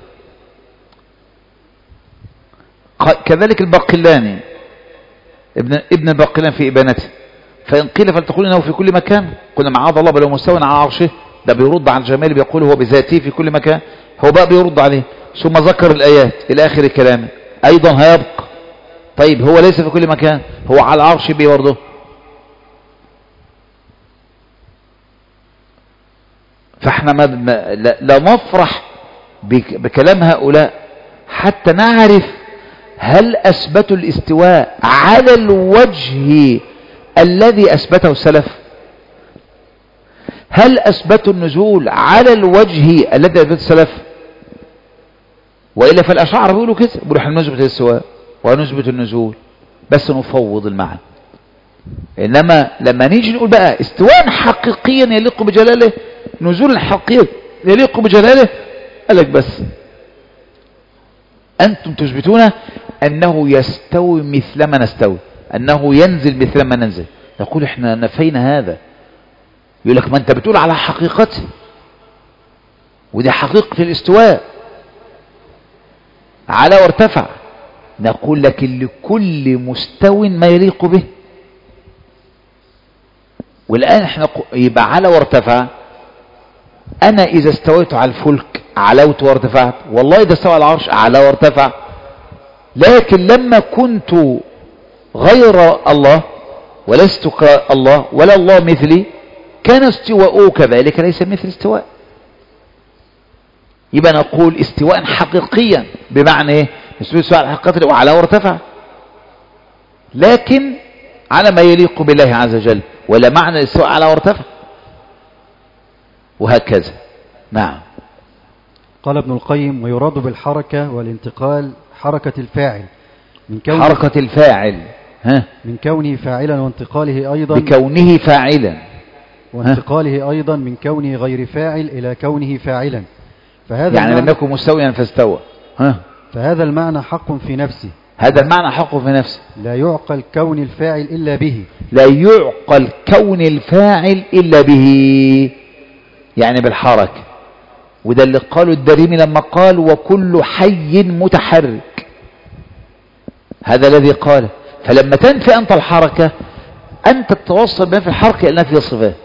كذلك الباقلاني ابن ابن الباقلاني في إبانته، فإن قيل فلتقول إنه في كل مكان، قلنا معاذ الله بل هو مستوى على عرشه. ده بيرد على الجمال، بيقول هو بذاته في كل مكان، هو بقى بيرد عليه. ثم ذكر الآيات إلى آخر كلامه أيضا هيبقى. طيب هو ليس في كل مكان، هو على العرش بيه برضه. فاحنا ما لا, لا نفرح بكلام هؤلاء حتى نعرف هل أثبتوا الاستواء على الوجه الذي أثبته السلف؟ هل أثبتوا النزول على الوجه الذي أثبته السلف؟ وإلا فالأشاعرة بيقولوا كده، بيقولوا احنا نثبت الاستواء ونثبت النزول بس نفوض المعنى. إنما لما نيجي نقول بقى استواء حقيقيا يليق بجلاله، نزول حقيقي يليق بجلاله، قال لك بس أنتم تثبتون أنه يستوي مثل ما نستوي، أنه ينزل مثل ما ننزل. يقول احنا نفينا هذا. يقول لك ما أنت بتقول على حقيقته، ودي حقيقة الاستواء على وارتفع. نقول لك لكل مستوى ما يليق به. والآن احنا يبقى على وارتفع. أنا إذا استويت على الفلك علوت وارتفعت، والله إذا استوى على العرش على وارتفع. لكن لما كنت غير الله ولست كالله ولا الله مثلي، كان استواءه كذلك ليس مثل استواء. يبقى نقول استواء حقيقيا بمعنى ايه؟ استواء حقيقي وعلى وارتفع، لكن على ما يليق بالله عز وجل، ولا معنى الاستواء على وارتفع، وهكذا. نعم. قال ابن القيم ويراد بالحركة والانتقال حركة الفاعل من كونه حركة الفاعل ها من كونه فاعلا وانتقاله أيضا بكونه فاعلا وانتقاله أيضا من كونه غير فاعل إلى كونه فاعلا. فهذا يعني لم يكن مستويا فاستوى. ها فهذا المعنى حق في نفسه. هذا المعنى حق في نفسه. لا يعقل كون الفاعل إلا به. لا يعقل كون الفاعل إلا به، يعني بالحركة. وده اللي قاله الدارمي لما قال وكل حي متحرك. هذا الذي قاله. فلما تنفي أنت الحركة أنت تتوصل بنفي الحركة إلى نفي الصفات.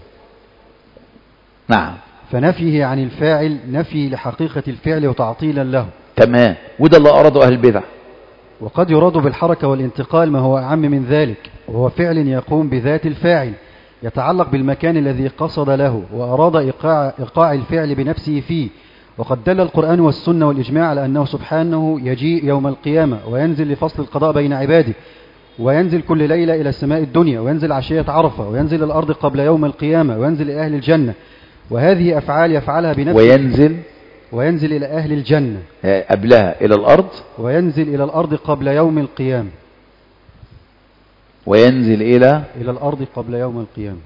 نعم. فنفيه عن الفاعل نفي لحقيقة الفعل وتعطيلا له. تمام. وده اللي أراده أهل البدع. وقد يراد بالحركة والانتقال ما هو أعم من ذلك، وهو فعل يقوم بذات الفاعل يتعلق بالمكان الذي قصد له وأراد إيقاع, إيقاع الفعل بنفسه فيه. وقد دل القرآن والسنة والإجماع على أنه سبحانه يجيء يوم القيامة وينزل لفصل القضاء بين عباده، وينزل كل ليلة إلى السماء الدنيا، وينزل عشية عرفة، وينزل الأرض قبل يوم القيامة، وينزل إلى أهل الجنة. وهذه أفعال يفعلها بنفسه. وينزل وينزل إلى أهل الجنة قبلها إلى الأرض، وينزل إلى الأرض قبل يوم القيامة. وينزل إلى إلى الأرض قبل يوم القيامة.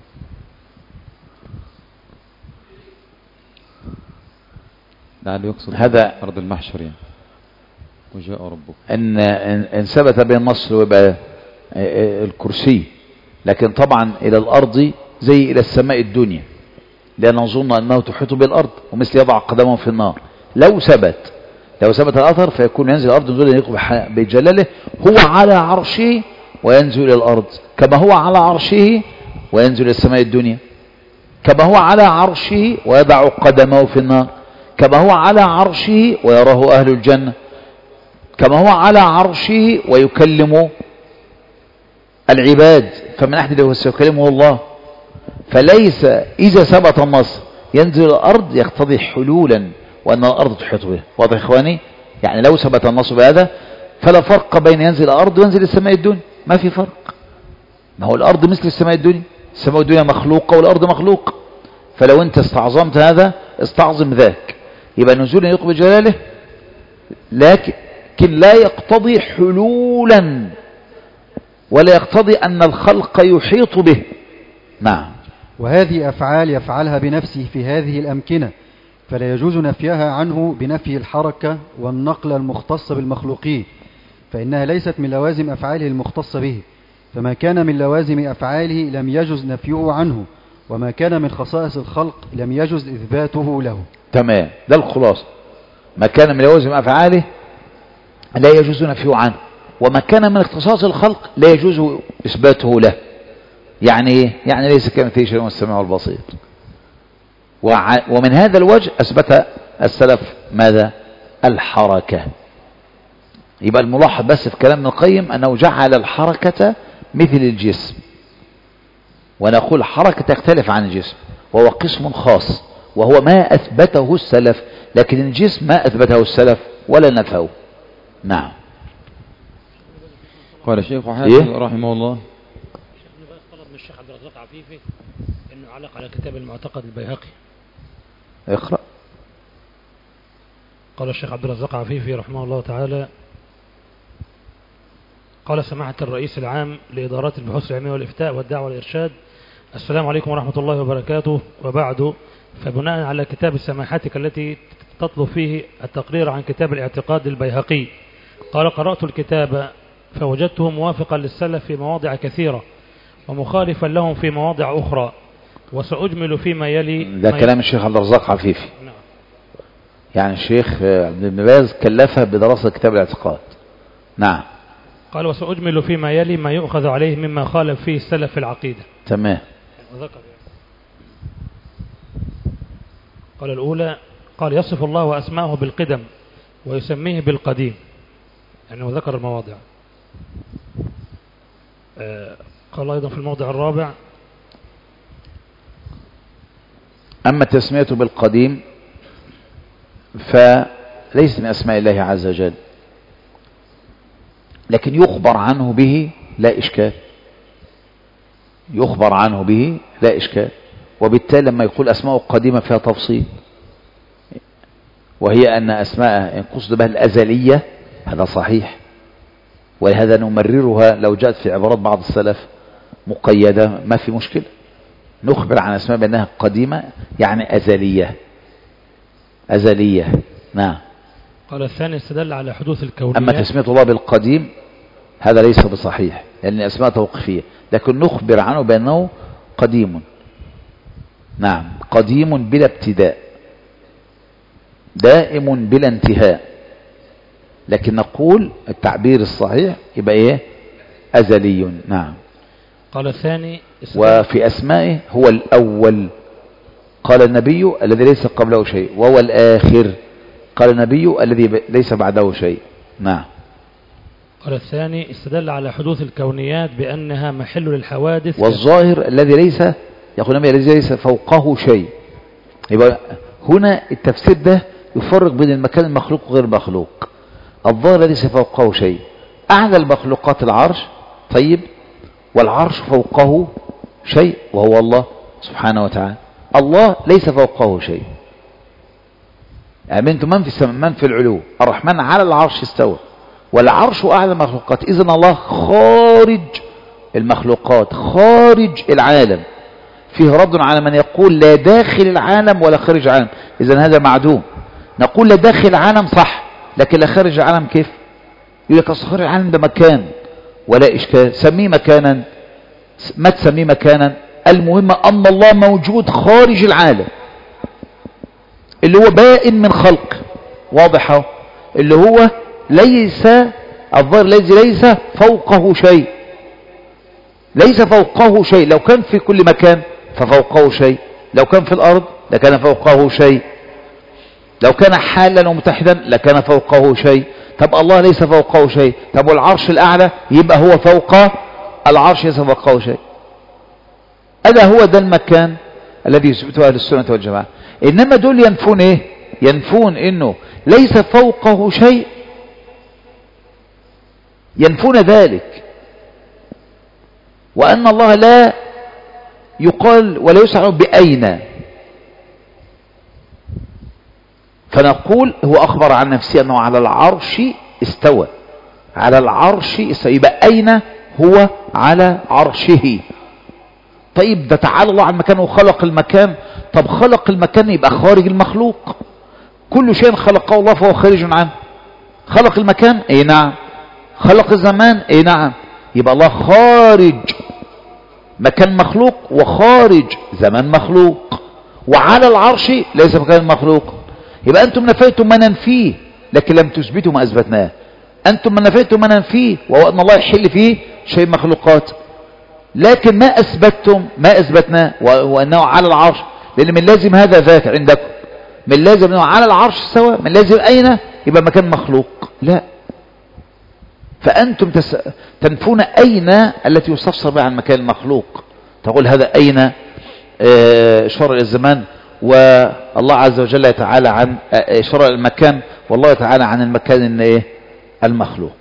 لعله يقصد هذا أرض المحشر يعني. وجاء ربك إن إن ثبت بين النص ويبقى الكرسي، لكن طبعا إلى الأرض زي إلى السماء الدنيا، لأن نظن أنه تحيط بالأرض ومثل يضع قدمه في النار. لو ثبت لو ثبت الأثر فيكون ينزل الأرض نزولا يليق بجلاله، هو على عرشه وينزل إلى الأرض، كما هو على عرشه وينزل إلى السماء الدنيا، كما هو على عرشه ويضع قدمه في النار، كما هو على عرشه ويراه أهل الجنة، كما هو على عرشه ويكلم العباد، فمن أحد له سيكلمه الله. فليس إذا ثبت النص ينزل الأرض يقتضي حلولا وأن الأرض تحيط به. واضح إخواني؟ يعني لو ثبت النص بهذا فلا فرق بين ينزل الأرض وينزل السماء الدنيا، ما في فرق. ما هو الأرض مثل السماء الدنيا، السماء الدنيا مخلوقة والأرض مخلوق. فلو أنت استعظمت هذا استعظم ذاك، يبقى نزول يليق بجلاله، لكن لا يقتضي حلولا ولا يقتضي أن الخلق يحيط به. نعم. وهذه أفعال يفعلها بنفسه في هذه الأمكنة، فلا يجوز نفيها عنه بنفي الحركة والنقل المختصة بالمخلوقين، فإنها ليست من لوازم أفعاله المختصة به. فما كان من لوازم أفعاله لم يجوز نفيه عنه، وما كان من خصائص الخلق لم يجوز إثباته له. تمام. ده الخلاصة. ما كان من لوازم أفعاله لا يجوز نفيه عنه، وما كان من اختصاص الخلق لا يجوز إثباته له. يعني ايه؟ يعني ليس كمثله شيء والسميع البصير. ومن هذا الوجه أثبت السلف ماذا؟ الحركة. يبقى الملاحظ بس في كلام ابن القيم أنه جعل الحركة مثل الجسم، ونقول الحركة تختلف عن الجسم وهو قسم خاص، وهو ما أثبته السلف، لكن الجسم ما أثبته السلف ولا نفاه. نعم. قال الشيخ حافظ إيه؟ رحمه الله طلب من الشيخ عبد الرزاق عفيفي انه علق على كتاب المعتقد البيهقي. اقرأ. قال الشيخ عبد الرزاق عفيفي رحمه الله تعالى: قال سماحة الرئيس العام لإدارات البحوث العلمية والإفتاء والدعوة والإرشاد: السلام عليكم ورحمة الله وبركاته. وبعد، فبناء على كتاب سماحتك التي تطلب فيه التقرير عن كتاب الاعتقاد البيهقي، قال: قرأت الكتاب فوجدته موافقا للسلف في مواضع كثيرة ومخالفا لهم في مواضع أخرى، وسأجمل فيما يلي. ده كلام الشيخ عبد الرزاق عفيفي. نعم. يعني الشيخ عبد بن باز كلفها بدراسة كتاب الاعتقاد. نعم. قال: وسأجمل فيما يلي ما يؤخذ عليه مما خالف فيه السلف في العقيدة. تمام. قال: الأولى، قال: يصف الله وأسماءه بالقدم ويسميه بالقديم، يعني وذكر المواضع. قال أيضا في الموضع الرابع: أما تسميته بالقديم فليس من أسماء الله عز وجل، لكن يخبر عنه به لا إشكال، يخبر عنه به لا إشكال. وبالتالي لما يقول أسماء قديمة فيها تفصيل، وهي أن أسماء إن قصد بها الأزلية هذا صحيح، ولهذا نمررها لو جاءت في عبارات بعض السلف مقيدة ما في مشكلة، نخبر عن أسماء بأنها قديمة يعني أزلية أزلية. نعم. قال الثاني: استدل على حدوث الكونيات. أما تسمية الله بالقديم هذا ليس بصحيح، لأن أسماء توقيفية، لكن نخبر عنه بأنه قديم. نعم. قديم بلا ابتداء، دائم بلا انتهاء، لكن نقول التعبير الصحيح يبقى ايه؟ أزلي. نعم. قال الثاني وفي أسمائه هو الأول، قال النبي الذي ليس قبله شيء، وهو الآخر، قال النبي الذي ليس بعده شيء. نعم. قال الثاني استدل على حدوث الكونيات بأنها محل للحوادث، والظاهر الذي ليس، يقول النبي الذي ليس فوقه شيء. يبقى هنا التفسير ده يفرق بين المكان المخلوق وغير المخلوق. الظاهر الذي ليس فوقه شيء، أعلى المخلوقات العرش، طيب، والعرش فوقه شيء وهو الله سبحانه وتعالى. الله ليس فوقه شيء. أمنتم من في السماء من في العلو، الرحمن على العرش استوى، والعرش أعلى المخلوقات. إذن الله خارج المخلوقات، خارج العالم. فيه رد على من يقول لا داخل العالم ولا خارج العالم، إذن هذا معدوم. نقول لا داخل العالم صح، لكن لا خارج العالم كيف؟ يقول لك أصل خارج العالم ده مكان، ولا إشكال، سميه مكانا، ما تسميه مكانا، المهم أن الله موجود خارج العالم اللي هو بائن من خلق، واضحة، اللي هو ليس الظاهر الذي ليس فوقه شيء، ليس فوقه شيء. لو كان في كل مكان ففوقه شيء، لو كان في الأرض لكان فوقه شيء، لو كان حالا ومتحدا لكان فوقه شيء. طب الله ليس فوقه شيء، طب والعرش الأعلى يبقى هو فوق العرش ليس فوقه شيء. هذا هو ده المكان الذي يثبته أهل السنة والجماعة. إنما دول ينفون إيه؟ ينفون إنه ليس فوقه شيء، ينفون ذلك، وأن الله لا يقال ولا يسأل بأين. فنقول هو أخبر عن نفسه أنه على العرش استوى، على العرش استوى، يبقى أين هو؟ على عرشه. طيب ده تعالى الله عن مكانه وخلق المكان. طب خلق المكان يبقى خارج المخلوق، كل شيء خلقه الله فهو خارج عنه. خلق المكان، اي نعم. خلق الزمان، اي نعم. يبقى الله خارج مكان مخلوق وخارج زمان مخلوق، وعلى العرش ليس مكان مخلوق. يبقى أنتم نفيتم ما ننفيه لكن لم تثبتوا ما أثبتناه. أنتم من نفيتم ما ننفيه وهو أن الله يحل فيه شيء مخلوقات، لكن ما أثبتتم ما أثبتناه وأنه على العرش، لأن من لازم هذا ذاك عندكم، من لازم أنه على العرش سوا، من لازم أين يبقى مكان مخلوق. لا، فأنتم تس... تنفون أين التي يستفسر بها عن مكان المخلوق. تقول هذا أين آه شرع الزمان، والله عز وجل يتعالى عن آه شرع المكان، والله يتعالى عن المكان إيه؟ المخلوق.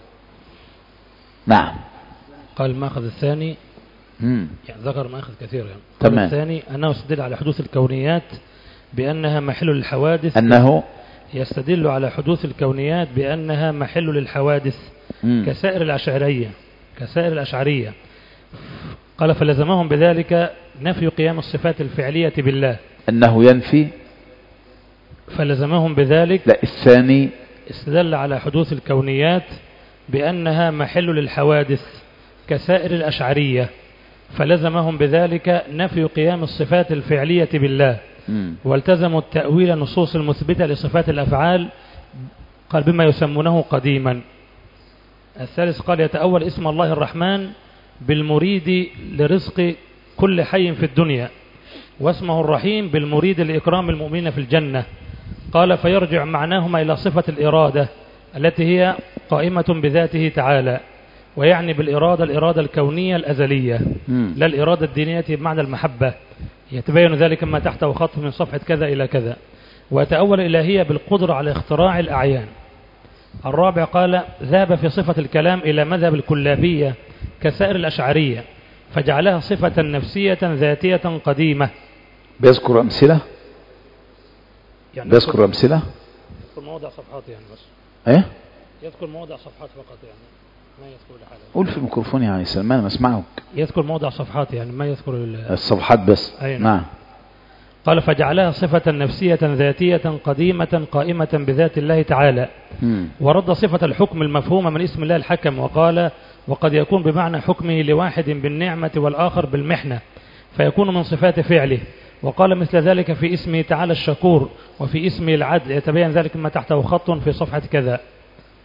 نعم. قال الماخذ الثاني مم. يعني ذكر ماخذ كثير يعني. تمام. الثاني أنه يستدل على حدوث الكونيات بأنها محل للحوادث. أنه يستدل على حدوث الكونيات بأنها محل للحوادث مم. كسائر الأشعرية كسائر الأشعرية قال فلزمهم بذلك نفي قيام الصفات الفعلية بالله. أنه ينفي، فلزمهم بذلك. لا، الثاني استدل على حدوث الكونيات بأنها محل للحوادث كسائر الأشعرية، فلزمهم بذلك نفي قيام الصفات الفعلية بالله. مم. والتزموا التأويل النصوص المثبتة لصفات الأفعال قال بما يسمونه قديما. الثالث قال يتأول اسم الله الرحمن بالمريد لرزق كل حي في الدنيا، واسمه الرحيم بالمريد لإكرام المؤمنين في الجنة. قال فيرجع معناهما إلى صفة الإرادة التي هي قائمة بذاته تعالى، ويعني بالإرادة الإرادة الكونية الأزلية مم. لا الإرادة الدينية بمعنى المحبة، يتبين ذلك ما تحته خط من صفحة كذا إلى كذا. ويتأول الإلهية بالقدرة على اختراع الأعيان. الرابع قال ذهب في صفة الكلام إلى مذهب الكلابية كسائر الأشعرية، فجعلها صفة نفسية ذاتية قديمة. بيذكر أمثلة يعني بيذكر أمثلة يذكر مواضع صفحات يعني بس إيه يذكر مواضع صفحات فقط يعني ما يذكر لحاله. قول في الميكروفون يا علي سلمان ما اسمعك. يذكر موضع صفحات يعني ما يذكر الصفحات بس. أين. نعم. قال فجعلها صفة نفسية ذاتية قديمة قائمة بذات الله تعالى. مم. ورد صفة الحكم المفهومة من اسم الله الحكم، وقال وقد يكون بمعنى حكمه لواحد بالنعمة والآخر بالمحنة فيكون من صفات فعله. وقال مثل ذلك في اسمه تعالى الشكور، وفي اسمه العدل، يتبين ذلك ما تحته خط في صفحة كذا.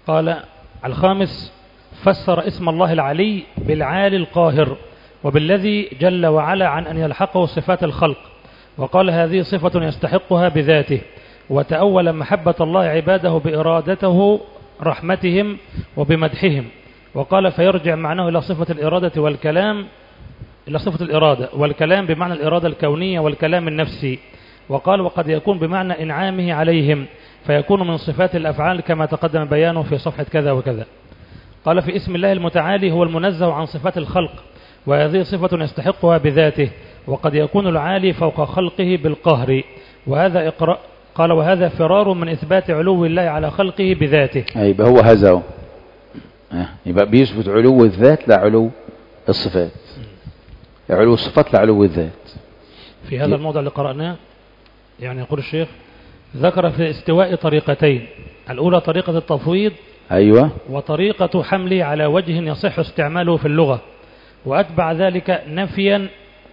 قال الخامس فسر اسم الله العلي بالعالي القاهر وبالذي جل وعلا عن أن يلحقه صفات الخلق، وقال هذه صفة يستحقها بذاته، وتأول محبة الله عباده بإرادته رحمتهم وبمدحهم، وقال فيرجع معناه إلى صفة الإرادة والكلام إلى صفة الإرادة والكلام بمعنى الإرادة الكونية والكلام النفسي، وقال وقد يكون بمعنى إنعامه عليهم فيكون من صفات الأفعال كما تقدم بيانه في صفحة كذا وكذا. قال في اسم الله المتعالي هو المنزه عن صفات الخلق، وهذه صفة يستحقها بذاته، وقد يكون العالي فوق خلقه بالقهر، وهذا إقراء قال وهذا فرار من إثبات علو الله على خلقه بذاته. يبقى هو هذا هو. يبقى بيثبت علو الذات لا علو الصفات، علو الصفات لا علو الذات. في هذا الموضع اللي قرأناه يعني يقول الشيخ ذكر في الاستواء طريقتين، الأولى طريقة التفويض أيوة، وطريقة حمله على وجه يصح استعماله في اللغة، وأتبع ذلك نفيا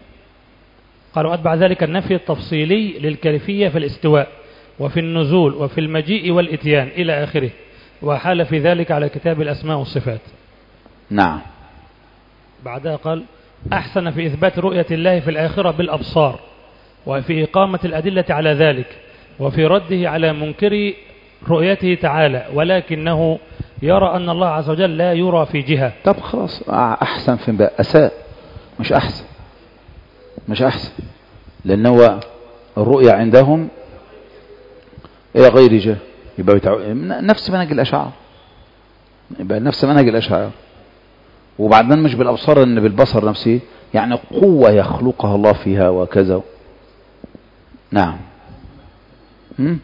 قال وأتبع ذلك النفي التفصيلي للكيفية في الاستواء وفي النزول وفي المجيء والإتيان إلى آخره، وحال في ذلك على كتاب الأسماء والصفات. نعم. بعدها قال أحسن في إثبات رؤية الله في الآخرة بالأبصار، وفي إقامة الأدلة على ذلك، وفي رده على منكر رؤيته تعالى، ولكنه يرى أن الله عز وجل لا يرى في جهة. طب خلاص أحسن في بقى أساء، مش أحسن مش أحسن لأنه الرؤية عندهم إلى غير جهة، يبقى بتعو... نفس منهج الأشاعرة، يبقى نفس منهج الأشاعرة. وبعدين مش بالأبصار، إن بالبصر نفسه يعني قوة يخلقها الله فيها وكذا. نعم. هم؟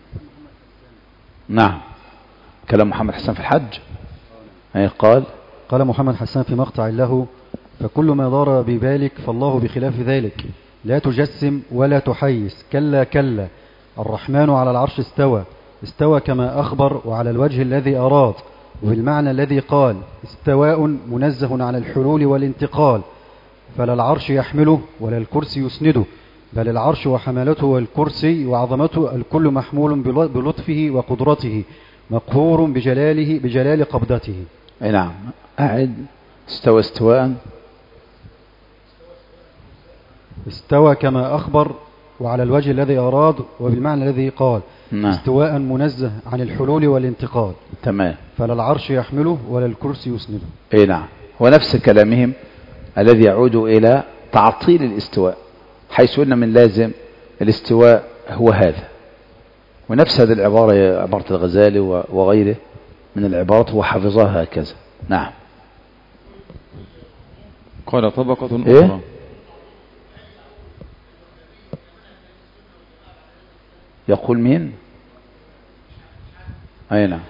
نعم. كلام محمد حسان في الحج أي قال قال محمد حسان في مقطع له فكل ما دار ببالك فالله بخلاف ذلك، لا تجسم ولا تحيز، كلا كلا الرحمن على العرش استوى، استوى كما أخبر وعلى الوجه الذي أراد وبالمعنى الذي قال، استواء منزه عن الحلول والانتقال، فلا العرش يحمله ولا الكرسي يسنده، بل العرش وحملته والكرسي وعظمته الكل محمول بلطفه وقدرته، مقهور بجلاله بجلال قبضته. أي نعم. أعد استوى استواء استوى كما أخبر وعلى الوجه الذي أراد وبالمعنى الذي قال. نعم. استواء منزه عن الحلول والانتقال. تمام. فلا العرش يحمله ولا الكرسي يسنده. اي نعم. ونفس كلامهم الذي يعود إلى تعطيل الاستواء، حيث أن من لازم الاستواء هو هذا، ونفس هذه العبارة عبارة الغزالي وغيره من العبارات هو حفظها هكذا. نعم. قال طبقة أخرى. إيه؟ يقول مين؟ أي نعم.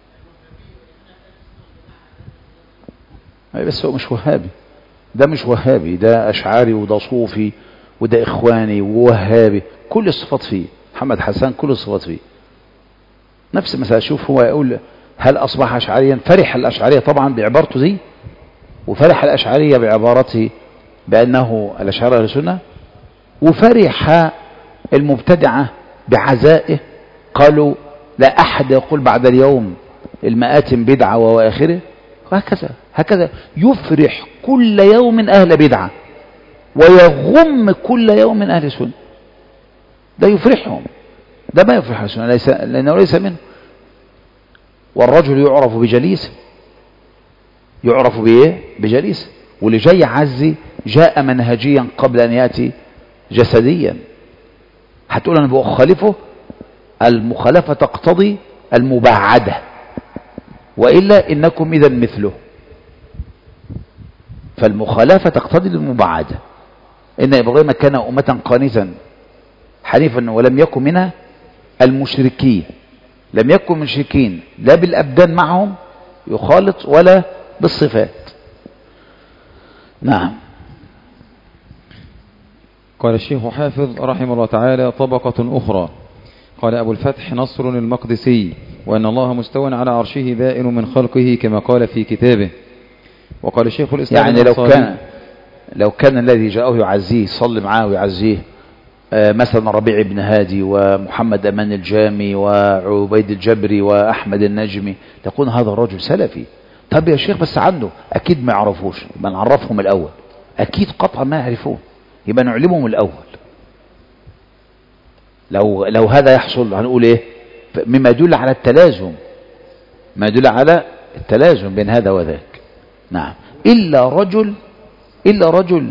أي بس هو مش وهابي، ده مش وهابي، ده أشعاري وده صوفي وده إخواني ووهابي، كل الصفات فيه. محمد حسان كل الصفات فيه نفس مثلا. شوف هو يقول هل أصبح أشعريا؟ فرح الأشعرية طبعا بعبارته دي، وفرح الأشعرية بعبارته بأنه الأشعار أهل السنة، وفرح المبتدعة بعزائه، قالوا لا أحد يقول بعد اليوم المآتم بدعة وآخره، وهكذا هكذا يفرح كل يوم أهل بدعة ويغم كل يوم أهل سنة. ده يفرحهم، ده ما يفرح السنة ليس لأنه ليس منه. والرجل يعرف بجليسه، يعرف بإيه؟ بجليسه. واللي جاي عزي جاء منهجيا قبل أن يأتي جسديا. هتقول أنا بأخالفه، المخالفة تقتضي المباعدة، وإلا إنكم إذا مثله. فالمخالفة تقتضي المباعدة. إن إبراهيم كان أمة قانتا حنيفا ولم يكن من المشركين، لم يكن مشركين لا بالأبدان معهم يخالط ولا بالصفات. نعم. قال الشيخ حافظ رحمه الله تعالى طبقة أخرى. قال أبو الفتح نصر المقدسي وأن الله مستوى على عرشه بائن من خلقه كما قال في كتابه. وقال الشيخ الإسلام يعني لو كان لو كان الذي جاءه يعزيه صلي معاه ويعزيه مثلا ربيع بن هادي ومحمد أمان الجامي وعبيد الجبري وأحمد النجمي، تقول هذا الرجل سلفي. طب يا شيخ بس عنده، أكيد ما يعرفوش، يبقى نعرفهم الأول، أكيد قطعا ما يعرفون، يبقى نعلمهم الأول. لو لو هذا يحصل هنقول إيه؟ مما يدل على التلازم، ما يدل على التلازم بين هذا وذاك. نعم. إلا رجل إلا رجل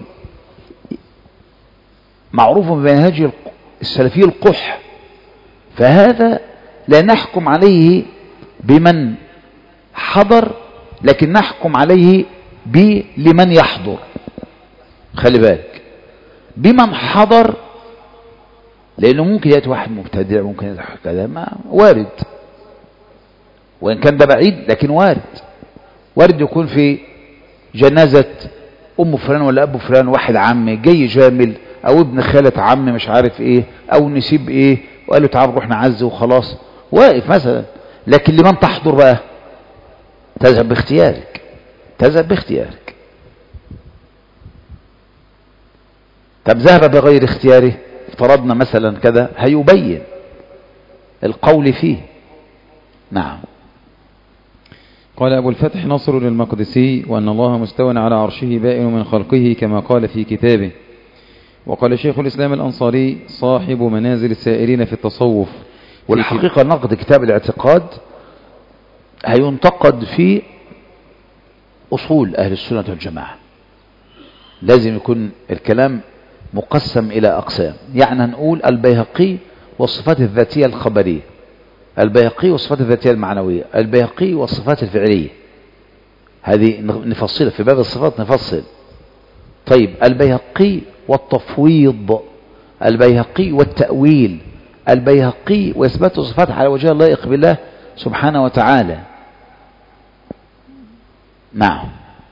معروف بمنهج السلفي القح، فهذا لا نحكم عليه بمن حضر، لكن نحكم عليه بلمن يحضر. خلي بالك، بمن حضر، لأنه ممكن يأتي واحد مبتدع، ممكن يأتي كذا، ما وارد، وإن كان ده بعيد لكن وارد. وارد يكون في جنازة أم فلان ولا أبو فلان واحد عمي جاي جامل، أو ابن خالة عم مش عارف إيه، أو نسيب إيه، وقال له تعال نروح نعزه وخلاص، واقف مثلا. لكن لمن تحضر بقى؟ تذهب باختيارك، تذهب باختيارك. طب ذهب بغير اختياره، افترضنا مثلا كذا، هيبين القول فيه. نعم. قال أبو الفتح نصر للمقدسي: وأن الله مستوى على عرشه بائن من خلقه كما قال في كتابه. وقال شيخ الإسلام الأنصاري: صاحب منازل السائرين في التصوف. والحقيقة نقد كتاب الاعتقاد هينتقد في أصول أهل السنة والجماعة، لازم يكون الكلام مقسم إلى أقسام. يعني هنقول البيهقي والصفات الذاتية الخبرية، البيهقي والصفات الذاتية المعنوية، البيهقي والصفات الفعلية، هذه نفصلها في باب الصفات نفصل. طيب البيهقي والتفويض، البيهقي والتأويل، البيهقي وإثبات الصفات على وجه اللائق بالله سبحانه وتعالى. نعم.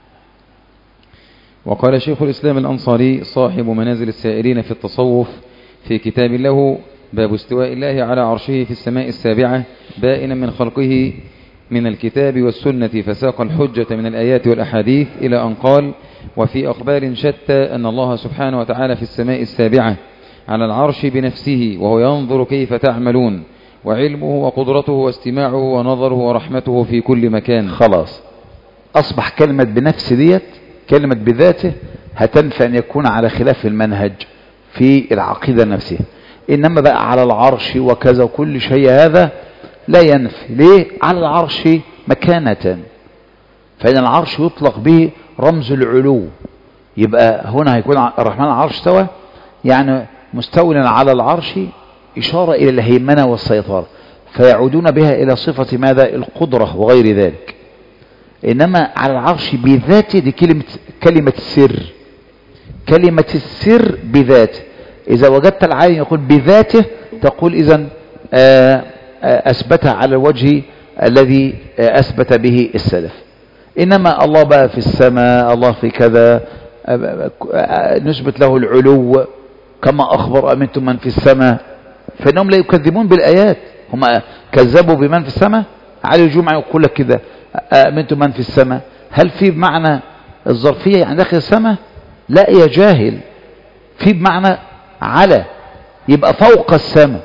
وقال شيخ الإسلام الأنصاري: صاحب منازل السائرين في التصوف، في كتاب له باب استواء الله على عرشه في السماء السابعة بائنا من خلقه من الكتاب والسنة، فساق الحجة من الآيات والأحاديث إلى أن قال: وفي أخبار شتى أن الله سبحانه وتعالى في السماء السابعة على العرش بنفسه، وهو ينظر كيف تعملون، وعلمه وقدرته واستماعه ونظره ورحمته في كل مكان. خلاص، أصبح كلمة بنفس ديت كلمة بذاته هتنفع أن يكون على خلاف المنهج في العقيدة نفسها، إنما بقى على العرش وكذا وكل شيء هذا لا ينفي. ليه؟ على العرش مكانة، فإن العرش يطلق به رمز العلو، يبقى هنا هيكون الرحمن على العرش استوى، يعني مستولا على العرش إشارة إلى الهيمنة والسيطرة، فيعودون بها إلى صفة ماذا؟ القدرة وغير ذلك. إنما على العرش بذاته دي كلمة كلمة السر، كلمة السر بذاته. إذا وجدت العالم يقول بذاته، تقول إذن أثبتها على الوجه الذي أثبت به السلف. إنما الله بقى في السماء، الله في كذا، نثبت له العلو كما أخبر أمنتم من في السماء، فإنهم لا يكذبون بالآيات. هم كذبوا بمن في السماء. علي الجمعة يقول لك كده: أمنتم من في السماء، هل في بمعنى الظرفية يعني داخل السماء؟ لا يا جاهل، في بمعنى على، يبقى فوق السماء.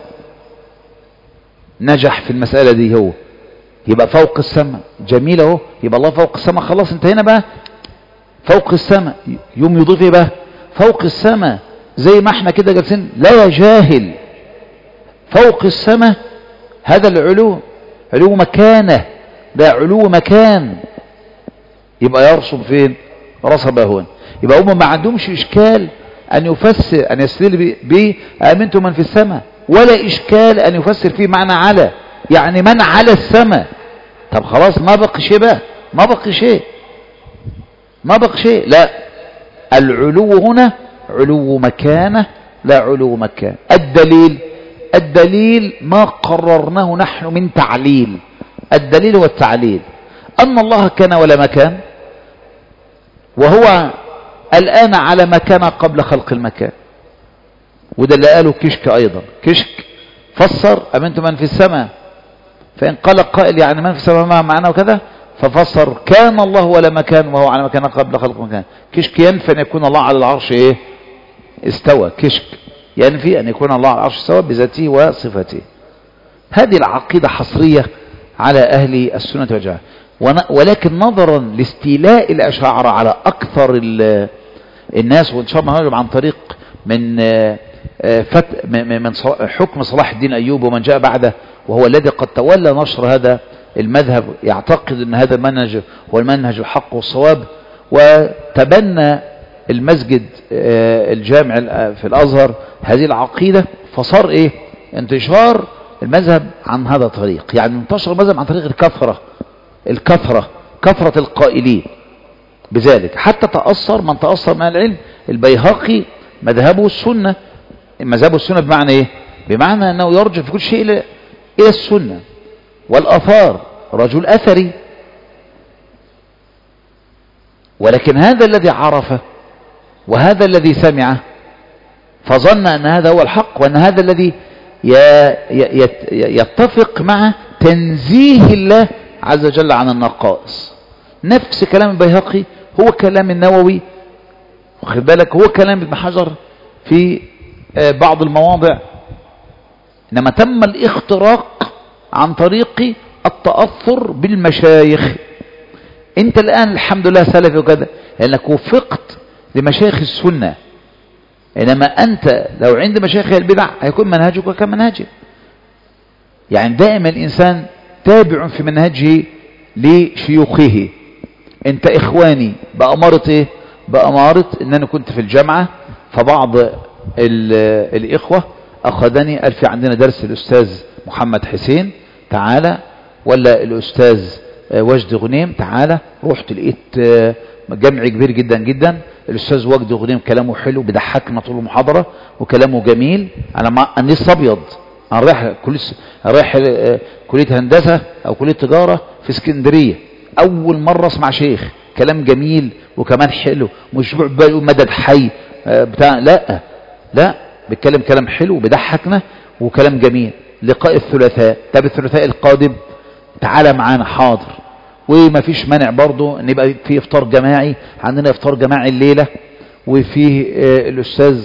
نجح في المسألة دي، هو يبقى فوق السماء. جميل اهو، يبقى الله فوق السماء، خلاص انتهينا بقى. فوق السماء يوم يضيف ايه بقى؟ فوق السماء، زي ما احنا كده جالسين. لا يا جاهل، فوق السماء هذا العلو علو مكانه، ده علو مكان، يبقى يرصب فين؟ رصب هون. يبقى هم ما عندهمش اشكال ان يفسر ان يستدل به امنتم من في السماء، ولا اشكال ان يفسر فيه معنى على، يعني من على السماء. طب خلاص، ما بقي شيء بقى، ما بقي شيء، ما بقي شيء. لا، العلو هنا علو مكانه لا علو مكان. الدليل الدليل ما قررناه نحن من تعليل. الدليل هو التعليل، أن الله كان ولا مكان، وهو الآن على مكان قبل خلق المكان. وده اللي قاله كشك أيضا. كشك فسر أمنتم من في السماء، فإن قال قائل يعني من في السماء ما معناه كذا، ففسر كان الله ولا مكان وهو على مكان قبل خلق المكان. كشك ينفي أن يكون الله على العرش إيه؟ استوى. كشك ينفي أن يكون الله على العرش استوى بذاته وصفته. هذه العقيدة حصرية على أهل السنة والجماعة. ولكن نظرا لاستيلاء الأشاعرة على أكثر الناس، وإن شاء الله نرجع عن طريق من فت من حكم صلاح الدين أيوب ومن جاء بعده، وهو الذي قد تولى نشر هذا المذهب، يعتقد أن هذا المنهج هو المنهج الحق والصواب، وتبنى المسجد الجامع في الأزهر هذه العقيدة، فصار إيه انتشار المذهب عن هذا الطريق. يعني انتشر المذهب عن طريق الكثرة الكثرة كثرة القائلين بذلك، حتى تأثر من تأثر من العلم. البيهقي مذهبه السنة. مذهبه السنة بمعنى إيه؟ بمعنى أنه يرجع في كل شيء إلى إلى السنة والآثار، رجل أثري. ولكن هذا الذي عرفه وهذا الذي سمعه فظن أن هذا هو الحق، وأن هذا الذي يتفق مع تنزيه الله عز وجل عن النقائص. نفس كلام البيهقي هو كلام النووي، واخد بالك، هو كلام ابن حجر في بعض المواضع. إنما تم الاختراق عن طريق التأثر بالمشايخ. انت الآن الحمد لله سلفي وكذا لأنك وفقت لمشايخ السنة، إنما أنت لو عند مشايخ البدع هيكون منهجك كمنهجه. يعني دائما الإنسان تابع في منهجه لشيوخه. انت إخواني بأمارة إيه؟ بأمارة إن أنا كنت في الجامعة، فبعض الإخوة أخذني قال في عندنا درس الأستاذ محمد حسين تعالى، ولا الأستاذ وجد غنيم تعالى. رحت لقيت جمع كبير جدا جدا. الأستاذ وجد غنيم كلامه حلو بيضحكنا طول المحاضرة وكلامه جميل. أنا مع أنا لسه أبيض، أنا رايح كلية رايح كلية هندسة أو كلية تجارة في اسكندرية، أول مرة أسمع شيخ كلام جميل وكمان حلو، مش بيقول مدد حي بتاع، لا لا، بيتكلم كلام حلو بيضحكنا وكلام جميل. لقاء الثلاثاء، طب الثلاثاء القادم تعالى معانا، حاضر. وما فيش مانع برضو ان يبقى في افطار جماعي، عندنا افطار جماعي الليلة، وفيه آه الاستاذ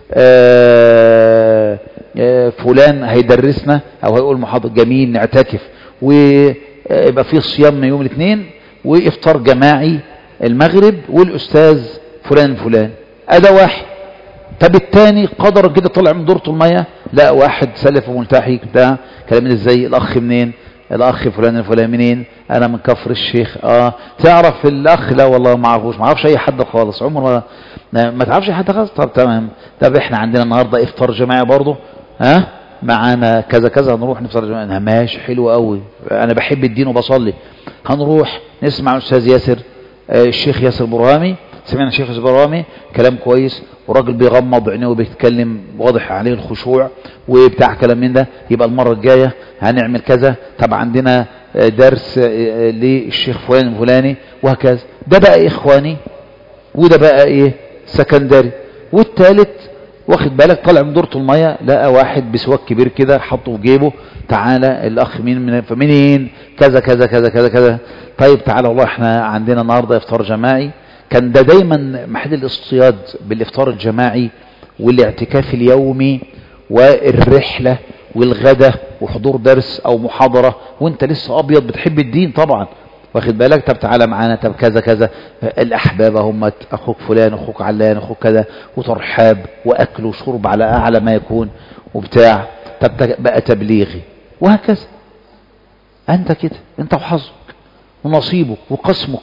آه آه فلان هيدرسنا او هيقول محاضر جميل، نعتكف، ويبقى فيه صيام يوم الاثنين، وافطار جماعي المغرب، والاستاذ فلان فلان. ادى واحد. طب الثاني قدر كده طلع من دورة المية، لا واحد سلف وملتحي بتاع كلام ازاي، الاخ منين؟ الاخ فلان الفلان منين؟ انا من كفر الشيخ. اه تعرف الاخ؟ لا والله ما اعرفوش، ما اعرفش اي حد خالص، عمر ما, ما تعرفش اي حد خالص. طب تمام، طب احنا عندنا النهارده افطار جماعي برضه، ها آه؟ معانا كذا كذا، هنروح نفطر جماعي. ماشي، حلو قوي، انا بحب الدين وبصلي. هنروح نسمع الاستاذ ياسر آه الشيخ ياسر برهامي. سمعنا الشيخ ياسر برهامي كلام كويس، وراجل بيغمض عينيه وبيتكلم واضح عليه الخشوع وبتاع كلام من ده. يبقى المرة الجاية هنعمل كذا. طب عندنا درس للشيخ فلان الفلاني، وهكذا. ده بقى إخواني، وده بقى إيه سكندري. والثالث واخد بالك طالع من دورة المية، لقى واحد بسواك كبير كده حطه في جيبه، تعالى الأخ مين من فمنين كذا كذا كذا كذا كذا. طيب تعالى والله احنا عندنا النهاردة إفطار جماعي. كان ده دايما محل الاصطياد بالإفطار الجماعي والاعتكاف اليومي والرحلة والغدا وحضور درس أو محاضرة، وانت لسه أبيض بتحب الدين طبعا، واخد بالك. طب تعالى معانا، طب كذا كذا، الأحباب هم أخوك فلان أخوك علان أخوك كذا، وترحاب وأكل وشرب على أعلى ما يكون وبتاع. طب بقى تبليغي، وهكذا. أنت كده، أنت وحظك ونصيبك وقسمك.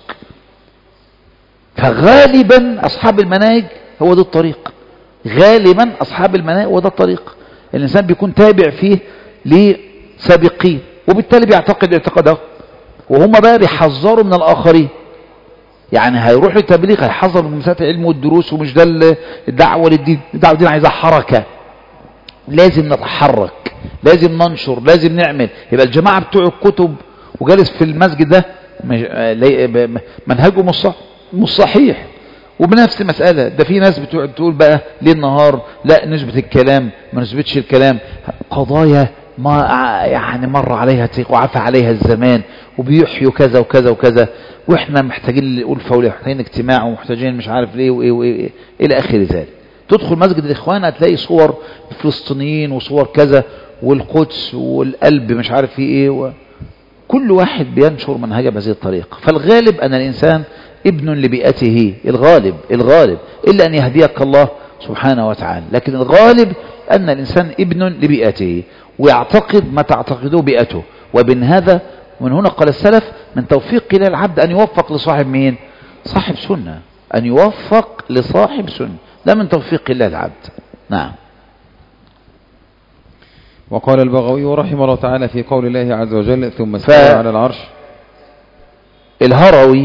فغالبا أصحاب المناهج هو ده الطريق، غالبا أصحاب المناهج هو ده الطريق. الإنسان بيكون تابع فيه لسابقين، وبالتالي بيعتقد الاعتقاد، وهم بقى بيحذروا من الآخرين. يعني هيروح التبليغ هيحذر من مسائل العلم والدروس، ومش ده الدعوة للدين. الدعوة للدين عايزة حركة، لازم نتحرك، لازم ننشر، لازم نعمل. يبقى الجماعة بتوع الكتب وجالس في المسجد ده منهجه مش صحيح. وبنفس المسألة ده في ناس بتقول بقى ليه النهار لا نثبت الكلام ما نثبتش الكلام، قضايا ما يعني مر عليها وعفى عليها الزمان، وبيحيوا كذا وكذا وكذا، واحنا محتاجين الألفة ومحتاجين اجتماع ومحتاجين مش عارف ليه وايه وايه الى اخر ذلك. تدخل مسجد الإخوان هتلاقي صور فلسطينيين وصور كذا والقدس والقلب مش عارف فيه ايه و... كل واحد بينشر منهجه بهذه الطريقة. فالغالب أن الإنسان ابن لبيئته، الغالب الغالب إلا أن يهديك الله سبحانه وتعالى، لكن الغالب أن الإنسان ابن لبيئته ويعتقد ما تعتقده بيئته. وبين هذا من هنا قال السلف من توفيق الله العبد أن يوفق لصاحب مين؟ صاحب سنة، أن يوفق لصاحب سنة، ده من توفيق الله العبد. نعم. وقال البغوي رحمه الله تعالى في قول الله عز وجل ثم استوى على العرش. الهروي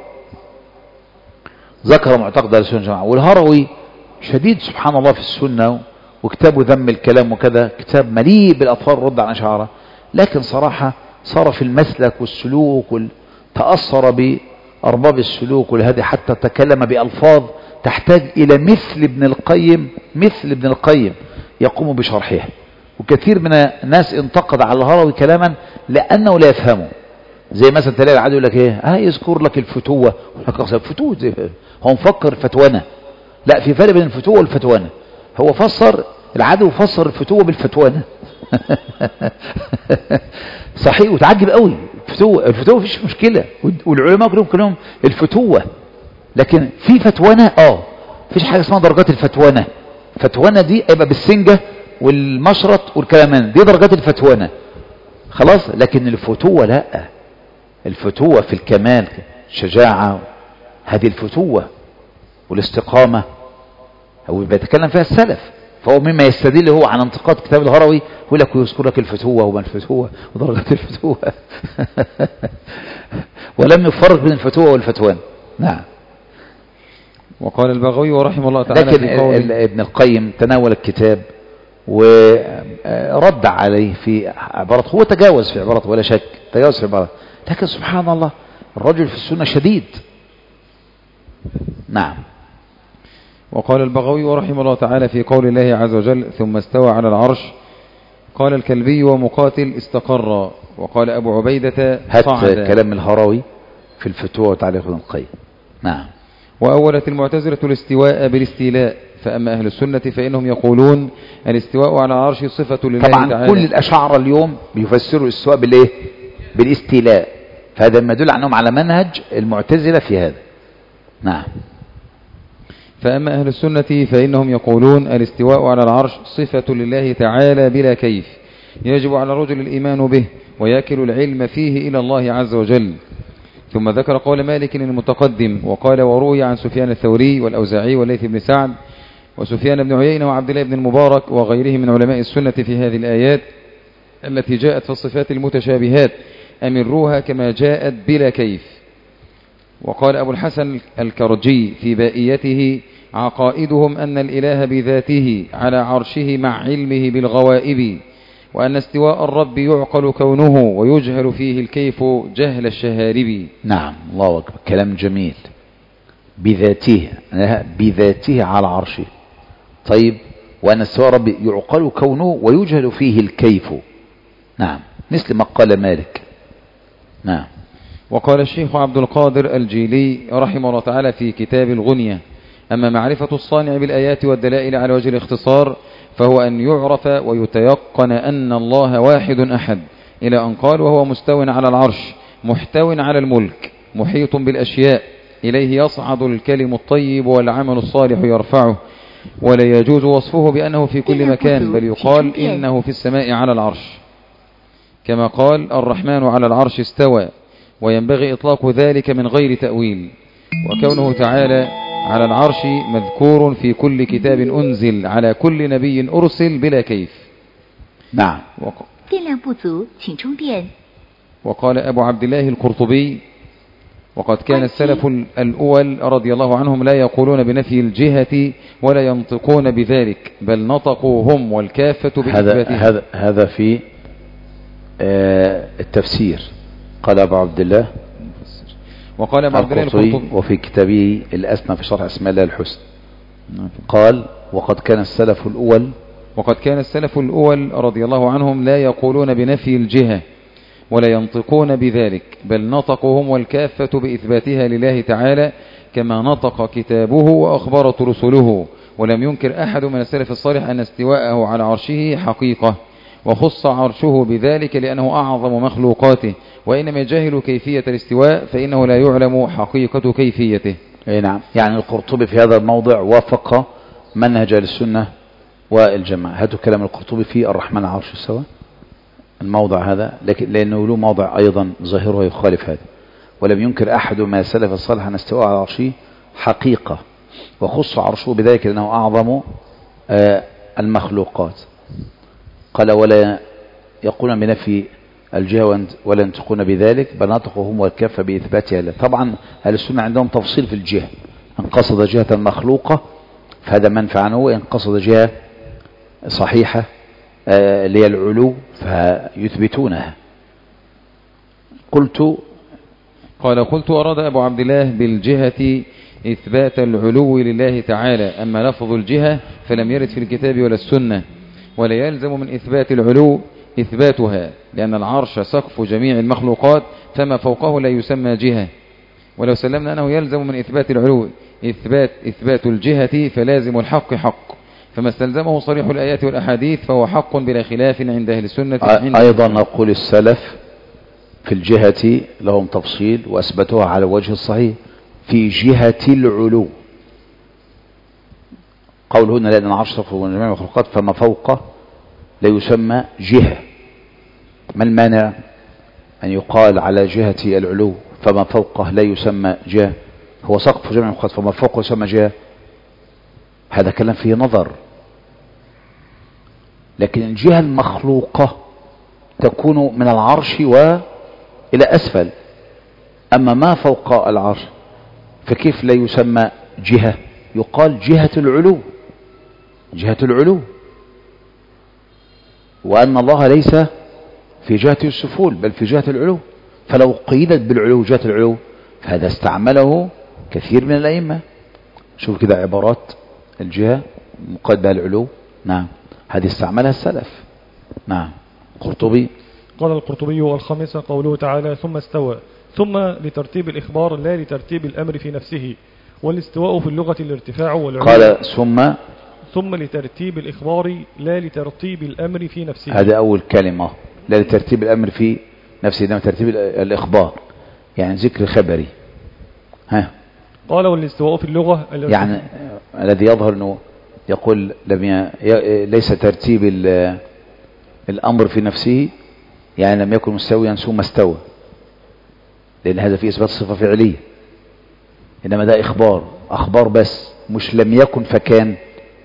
ذكر معتقد السنة الجماعة، والهروي شديد سبحان الله في السنة، وكتابه ذم الكلام وكذا، كتاب مليء بالأطفال رد عن أشعاره، لكن صراحة صار في المسلك والسلوك تأثر بأرباب السلوك والهدي، حتى تكلم بألفاظ تحتاج إلى مثل ابن القيم مثل ابن القيم يقوم بشرحها. وكثير من الناس انتقد على الهروي كلاما لأنه لا يفهمه، زي مثلا تلاقي العدو يقول لك ايه ها يذكر لك الفتوة، فتوة هو مفكر فتوانة، لا في فرق بين الفتوة والفتوانة. هو فسر العدو فسر الفتوة بالفتوانة صحيح، وتعجب قوي. الفتوة الفتوة مفيش مشكلة، والعلماء كلهم كلهم الفتوة، لكن في فتوانة اه مفيش حاجة اسمها درجات الفتوانة. فتوانة دي يبقى بالسنجة والمشرط والكلامان، دي درجات الفتوانة خلاص. لكن الفتوة لا، الفتوة في الكمال شجاعة، هذه الفتوة والاستقامة هو بيتكلم فيها السلف. فهو مما يستدل هو على انتقاد كتاب الهروي يقول لك ويذكر لك الفتوة وما الفتوة ودرجات الفتوة ولم يفرق بين الفتوة والفتوان. نعم. وقال البغوي ورحمه الله تعالى لكن في قول ابن القيم تناول الكتاب ورد عليه في عبارات، هو تجاوز في عبارات ولا شك، تجاوز في عبارات، لكن سبحان الله الرجل في السنة شديد. نعم. وقال البغوي ورحمه الله تعالى في قول الله عز وجل ثم استوى على العرش. قال الكلبي ومقاتل استقر، وقال أبو عبيدة صعد. هات كلام الهروي في الفتوى وتعليق ابن القيم. نعم. وأولت المعتزلة الاستواء بالاستيلاء، فأما أهل السنة فإنهم يقولون الاستواء على العرش صفة لله طبعا تعالى. كل الأشاعرة اليوم بيفسروا الاستواء بالايه؟ بالاستيلاء، فهذا ما يدل عنهم على منهج المعتزلة في هذا. نعم. فأما أهل السنة فإنهم يقولون الاستواء على العرش صفة لله تعالى بلا كيف، يجب على الرجل الإيمان به ويأكل العلم فيه إلى الله عز وجل. ثم ذكر قول مالك المتقدم، وقال وروي عن سفيان الثوري والأوزاعي والليث بن سعد وسفيان بن عيينة وعبد الله بن المبارك وغيرهم من علماء السنة في هذه الآيات التي جاءت في الصفات المتشابهات أمروها كما جاءت بلا كيف. وقال أبو الحسن الكرجي في بائيته عقائدهم أن الإله بذاته على عرشه مع علمه بالغوائب، وأن استواء الرب يعقل كونه ويجهل فيه الكيف جهل الشهارب. نعم. الله أكبر، كلام جميل. بذاته بذاته على عرشه. طيب، وأن استواء الرب يعقل كونه ويجهل فيه الكيف. نعم، مثل ما قال مالك. نعم. وقال الشيخ عبد القادر الجيلي رحمه الله تعالى في كتاب الغنية أما معرفة الصانع بالآيات والدلائل على وجه الاختصار فهو أن يعرف ويتيقن أن الله واحد أحد، إلى أن قال وهو مستو على العرش محتو على الملك محيط بالأشياء، إليه يصعد الكلم الطيب والعمل الصالح يرفعه، ولا يجوز وصفه بأنه في كل مكان، بل يقال إنه في السماء على العرش، كما قال الرحمن على العرش استوى، وينبغي إطلاق ذلك من غير تأويل. وكونه تعالى على العرش مذكور في كل كتاب أنزل على كل نبي أرسل بلا كيف. نعم. وقال أبو عبد الله القرطبي وقد كان السلف الأول رضي الله عنهم لا يقولون بنفي الجهة ولا ينطقون بذلك، بل نطقوا هم والكافة بإثباتها. هذا هذا هذا في آه التفسير. قال أبو عبد الله وقال أبو عبد الله القرطبي وفي كتابه الأسنى في شرح أسماء الله الحسنى قال وقد كان السلف الأول وقد كان السلف الأول رضي الله عنهم لا يقولون بنفي الجهة ولا ينطقون بذلك، بل نطقوا هم والكافة بإثباتها لله تعالى كما نطق كتابه وأخبرت رسله، ولم ينكر أحد من السلف الصالح أن استواءه على عرشه حقيقة، وخص عرشه بذلك لأنه أعظم مخلوقاته، وإنما يجهل كيفية الاستواء فإنه لا يعلم حقيقة كيفيته. أي نعم. يعني القرطبي في هذا الموضع وافق منهج السنة والجماعة. هاتوا كلام القرطبي في الرحمن على العرش استوى، الموضع هذا، لكن لأنه له موضع أيضا ظاهره يخالف هذا. ولم ينكر أحد ما سلف الصالح أن استواء على عرشه حقيقة، وخص عرشه بذلك لأنه أعظم المخلوقات. قال ولا يقولون بنفي الجهة ولا ينطقون بذلك، بل نطقهم والكف بإثباتها له. طبعا أهل السنة عندهم تفصيل في الجهة، إن قصد جهة المخلوقة فهذا منفع عنه، وإن قصد جهة صحيحة اللي هي العلو فيثبتونها. قلت قال قلت أراد أبو عبد الله بالجهة إثبات العلو لله تعالى، أما لفظ الجهة فلم يرد في الكتاب ولا السنة، ولا يلزم من إثبات العلو إثباتها، لأن العرش سقف جميع المخلوقات فما فوقه لا يسمى جهة. ولو سلمنا أنه يلزم من إثبات العلو إثبات, إثبات الجهة فلازم الحق حق، فما استلزمه صريح الآيات والأحاديث فهو حق بلا خلاف عند أهل السنة. أيضا نقول السلف في الجهة لهم تفصيل وأثبتوها على وجه الصحيح في جهة العلو. قول هنا لأن العرش سقف جميع المخلوقات فما فوقه لا يسمى جهة. ما المانع أن يقال على جهة العلو فما فوقه لا يسمى جهة؟ هو سقف جميع المخلوقات فما فوقه يسمى جهة، هذا كلام فيه نظر. لكن الجهة المخلوقة تكون من العرش وإلى أسفل، أما ما فوق العرش فكيف لا يسمى جهة؟ يقال جهة العلو، جهة العلو، وأن الله ليس في جهة السفول بل في جهة العلو. فلو قيدت بالعلو جهة العلو فهذا استعمله كثير من الأئمة. شوف كده عبارات الجهة مقيد بها العلو، نعم، هذه استعملها السلف. نعم. قرطبي قال القرطبي والخامسة قوله تعالى ثم استوى، ثم لترتيب الإخبار لا لترتيب الأمر في نفسه، والاستواء في اللغة الارتفاع والعلو. قال ثم ثم لترتيب الإخبار لا لترتيب الأمر في نفسه، هذا أول كلمة، لا لترتيب الأمر في نفسه، إنما ترتيب الإخبار يعني ذكر خبري. ها قال والاستواء في اللغة يعني الذي يظهر أنه يقول لم ي... ليس ترتيب الأمر في نفسه، يعني لم يكن مستويا ثم استوى، لأن هذا فيه إثبات صفة فعلية، إنما ده إخبار، أخبار بس، مش لم يكن فكان.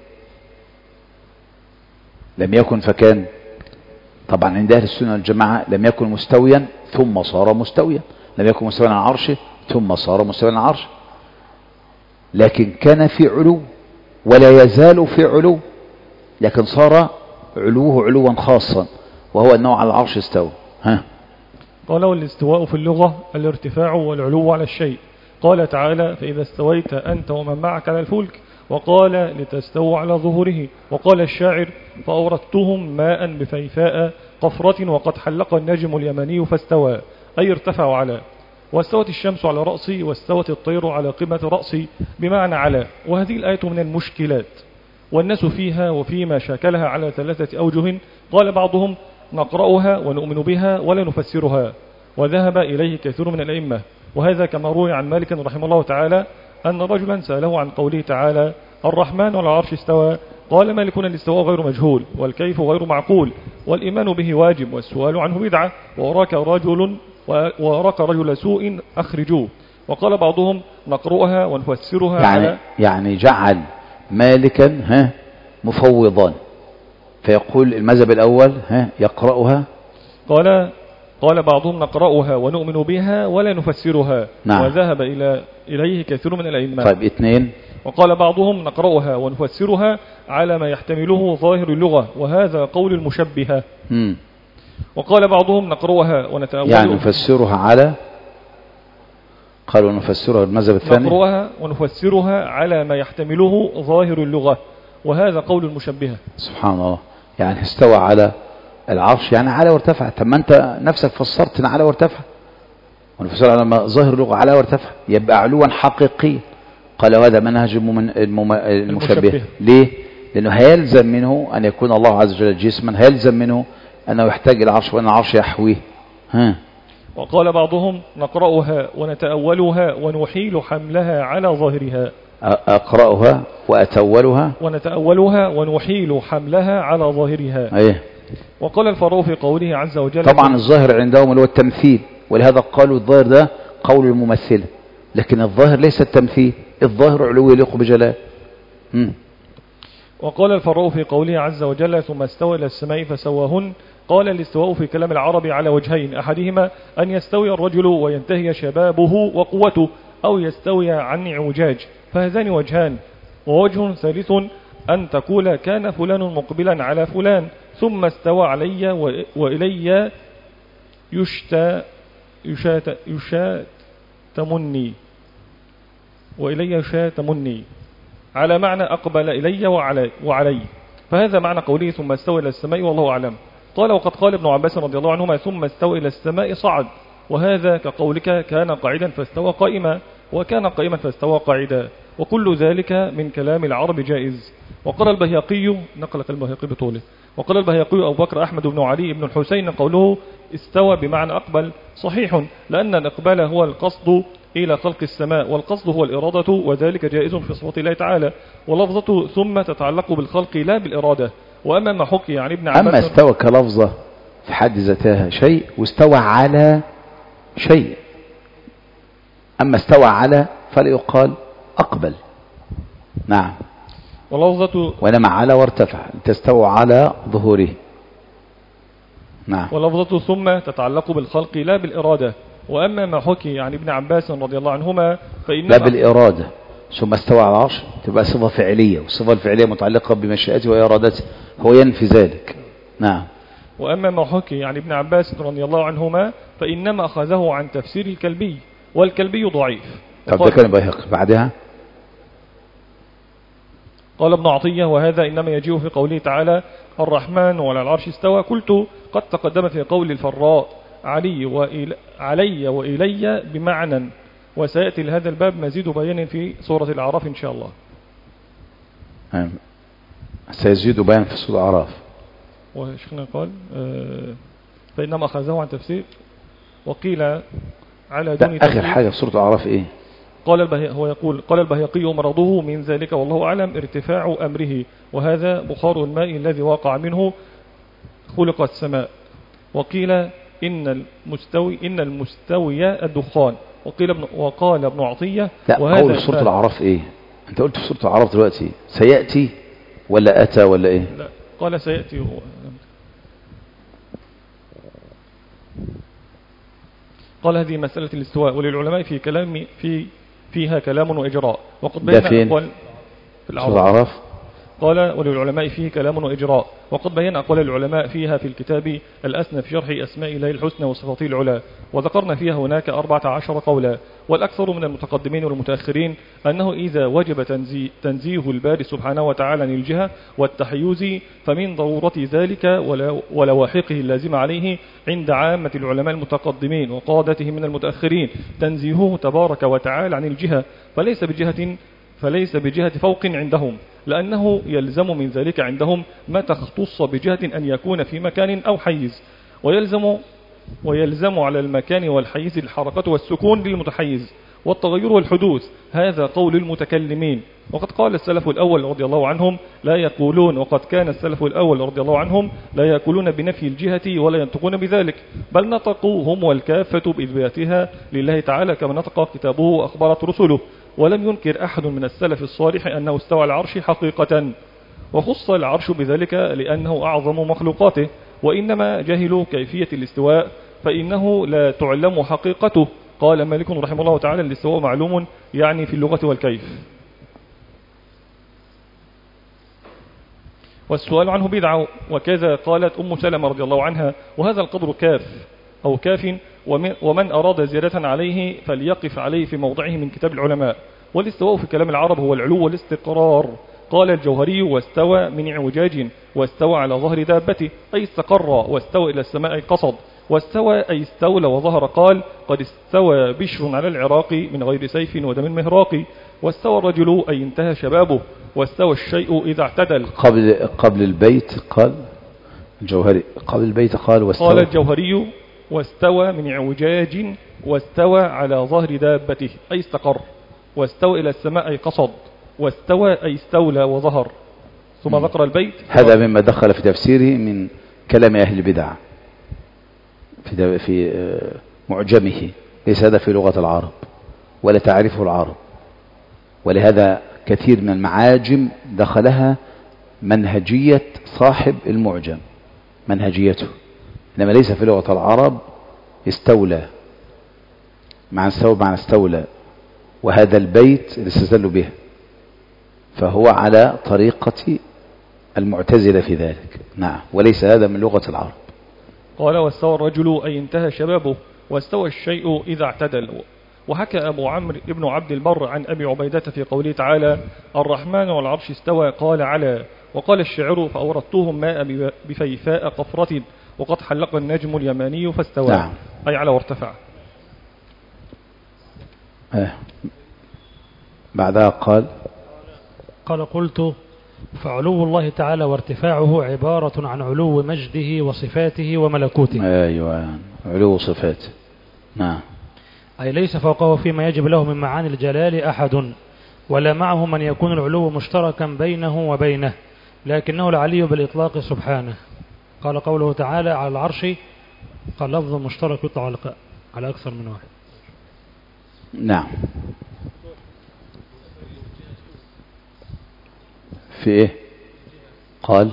لم يكن فكان طبعا عند أهل السنة والجماعة لم يكن مستويا ثم صار مستويا، لم يكن مستويا على عرشه ثم صار مستويا على عرشه، لكن كان في علو ولا يزال في علو، لكن صار علوه علوا خاصا وهو أنه على العرش استوى. ها قال والاستواء في اللغة الارتفاع والعلو على الشيء. قال تعالى فإذا استويت أنت ومن معك على الفلك، وقال لتستووا على ظهوره. وقال الشاعر فأوردتهم ماء بفيفاء قفرة وقد حلق النجم اليمني فاستوى، أي ارتفعوا على. واستوت الشمس على رأسي واستوت الطير على قمة رأسي بمعنى على. وهذه الآية من المشكلات والناس فيها وفيما شاكلها على ثلاثة أوجه. قال بعضهم نقرأها ونؤمن بها ولا نفسرها، وذهب إليه كثير من الأئمة، وهذا كما روي عن مالك رحمه الله تعالى أن رجلا سأله عن قوله تعالى الرحمن على العرش استوى، قال مالك الاستواء غير مجهول والكيف غير معقول والإيمان به واجب والسؤال عنه بدعة، ووراك رجل ووراك رجل سوء أخرجوه. وقال بعضهم نقرأها ونفسرها يعني على يعني جعل مالكا ها مفوضا، فيقول المذهب الأول ها يقرأها. قال قال بعضهم نقرأها ونؤمن بها ولا نفسرها. نعم. وذهب إلى إليه كثير من الأئمة. طيب اثنين. وقال بعضهم نقرأها ونفسرها على ما يحتمله ظاهر اللغة، وهذا قول المشبهة. مم. وقال بعضهم نقرأها ونتأولها، يعني نفسرها على، قالوا نفسرها المذهب الثاني نقرأها ونفسرها على ما يحتمله ظاهر اللغة، وهذا قول المشبهة. سبحان الله، يعني استوى على العرش يعني على وارتفع. طب ما انت نفسك فسرت على وارتفع، ونفسر على ما ظاهر اللغة على وارتفع، يبقى علوا حقيقيا. قال هذا منهج المم- المم- المشبه. المشبه. ليه؟ لأنه هيلزم منه أن يكون الله عز وجل جسما، هيلزم منه أنه يحتاج إلى العرش وأن العرش يحويه. ها. وقال بعضهم نقرأها ونتأولها ونحيل حملها على ظاهرها. أقرأها وأتولها ونتأولها ونحيل حملها على ظاهرها. أيه. وقال الفراء في قوله عز وجل طبعا الظاهر عندهم اللي هو التمثيل، ولهذا قالوا الظاهر ده قول الممثل، لكن الظاهر ليس التمثيل، الظاهر علو يليق بجلال. مم. وقال الفراء في قوله عز وجل ثم استوى إلى السماء فسواهن. قال الاستواء في كلام العرب على وجهين، أحدهما أن يستوي الرجل وينتهي شبابه وقوته، أو يستوي عن اعوجاج، فهذان وجهان. ووجه ثالث أن تقول كان فلان مقبلا على فلان ثم استوى علي وإلي يشتا يشات يشاتمني وإلي يشاتمني، على معنى أقبل إلي وعلي, وعلي فهذا معنى قوله ثم استوى إلى السماء والله أعلم. قال وقد قال ابن عباس رضي الله عنهما ثم استوى إلى السماء صعد، وهذا كقولك كان قاعدا فاستوى قائما، وكان قائما فاستوى قاعدا، وكل ذلك من كلام العرب جائز. وقال البهيقي نقلك البهيقي بطوله وقال البهيقي أبو بكر أحمد بن علي بن الحسين قوله استوى بمعنى أقبل صحيح، لأن الإقبال هو القصد إلى خلق السماء، والقصد هو الإرادة، وذلك جائز في صفات الله تعالى. ولفظة ثم تتعلق بالخلق لا بالإرادة. وأما ما حكي عن ابن عباس أما استوى كلفظة في حد ذاتها شيء، واستوى على شيء. أما استوى على فلا يقال أقبل. نعم. ولفظة وإنما على وارتفع، تستوى على ظهوره. نعم. ولفظة ثم تتعلق بالخلق لا بالإرادة. وأما ما حكي عن ابن عباس رضي الله عنهما فإنما لا بالإرادة، ثم استوى على العرش تبقى صفة فعلية، والصفة الفعلية متعلقة بمشيئته وإرادته، هو ينفي ذلك. نعم. وأما ما حكي عن ابن عباس رضي الله عنهما فإنما أخذه عن تفسير الكلبي، والكلبي ضعيف. طب ده كان بيهق بعدها. قال ابن عطية وهذا إنما يجيء في قوله تعالى الرحمن وعلى العرش استوى. قلت قد تقدم في قول الفراء علي وإلي, علي وإلي بمعنى، وسيأتي لهذا الباب مزيد بيان في سورة الأعراف إن شاء الله. نعم. سيزيد بيان في سورة الأعراف. وشيخنا قال آه فإنما أخذه عن تفسير، وقيل على دون آخر حاجة في سورة الأعراف إيه؟ قال البهي هو يقول قال البهيقي مرضه من ذلك والله أعلم ارتفاع أمره، وهذا بخار الماء الذي وقع منه خلق السماء. وقيل إن المستوي إن المستوي الدخان. وقيل ابن وقال ابن عطية لا وهذا قول سورة الأعراف إيه؟ أنت قلت في سورة الأعراف دلوقتي سيأتي ولا أتى ولا إيه؟ لا قال سيأتي. قال هذه مسألة الاستواء وللعلماء في كلام في فيها كلام وإجراء. وقد بين أقوال في الأعراف. قال وللعلماء فيه كلام وإجراء. وقد بين أقوال العلماء فيها في الكتاب الأسنى في شرح أسماء الله الحسنى وصفاته العلى، وذكرنا فيها هناك أربعة عشر قولا. والأكثر من المتقدمين والمتأخرين أنه إذا وجب تنزيه, تنزيه الباري سبحانه وتعالى عن الجهة والتحيز فمن ضرورة ذلك ولواحقه اللازم عليه عند عامة العلماء المتقدمين وقادتهم من المتأخرين تنزيهه تبارك وتعالى عن الجهة، فليس بجهة فليس بجهة فوق عندهم، لأنه يلزم من ذلك عندهم ما تختص بجهة أن يكون في مكان أو حيز، ويلزم ويلزم على المكان والحيز الحركة والسكون للمتحيز والتغير والحدوث. هذا قول المتكلمين. وقد قال السلف الأول رضي الله عنهم لا يقولون وقد كان السلف الأول رضي الله عنهم لا يقولون بنفي الجهة ولا ينطقون بذلك، بل نطقوا هم والكافة بإثباتها لله تعالى كما نطق كتابه وأخبرت رسله. ولم ينكر أحد من السلف الصالح أنه استوى على العرش حقيقة، وخص العرش بذلك لأنه أعظم مخلوقاته، وإنما جهلوا كيفية الاستواء فإنه لا تعلم حقيقته. قال مالك رحمه الله تعالى الاستواء معلوم يعني في اللغة والكيف، والسؤال عنه بدعة. وكذا قالت أم سلمة رضي الله عنها وهذا القدر كاف أو كاف، ومن أراد زيادة عليه فليقف عليه في موضعه من كتاب العلماء. والاستواء في كلام العرب هو العلو والاستقرار. قال الجوهري واستوى من اعوجاج واستوى على ظهر دابته أي استقر واستوى إلى السماء قصد. واستوى أي استولى وظهر. قال قد استوى بشر على العراق من غير سيف ودم مهراق. واستوى الرجل أي انتهى شبابه. واستوى الشيء إذا اعتدل. قبل قبل البيت قال الجوهري قبل البيت قال واستوى. قال الجوهري واستوى من اعوجاج واستوى على ظهر دابته أي استقر. واستوى إلى السماء أي قصد. واستوى أي استولى وظهر. ثم م. ذكر البيت. هذا مما دخل في تفسيره من كلام أهل البدع في في معجمه، ليس هذا في لغة العرب ولا تعرفه العرب، ولهذا كثير من المعاجم دخلها منهجية صاحب المعجم، منهجيته، إنما ليس في لغة العرب استولى مع استوى مع استولى، وهذا البيت اللي استدلوا به فهو على طريقة المعتزلة في ذلك. نعم، وليس هذا من لغة العرب. قال واستوى الرجل أي انتهى شبابه. واستوى الشيء إذا اعتدل. وحكى أبو عمرو ابن عبد البر عن أبي عبيدة في قوله تعالى الرحمن والعرش استوى قال على. وقال الشاعر فأوردتهم ماء بفيفاء قفرة وقد حلق النجم اليماني فاستوى. نعم. أي على وارتفع. آه. بعدها قال قال قلت فعلو الله تعالى وارتفاعه عبارة عن علو مجده وصفاته وملكوته. أيوة، علو صفاته. نعم. أي ليس فوقه فيما يجب له من معاني الجلال أحد، ولا معه من يكون العلو مشتركا بينه وبينه، لكنه العلي بالإطلاق سبحانه. قال قوله تعالى على العرش، قال لفظ مشترك يطلع على أكثر من واحد. نعم. في إيه؟ قال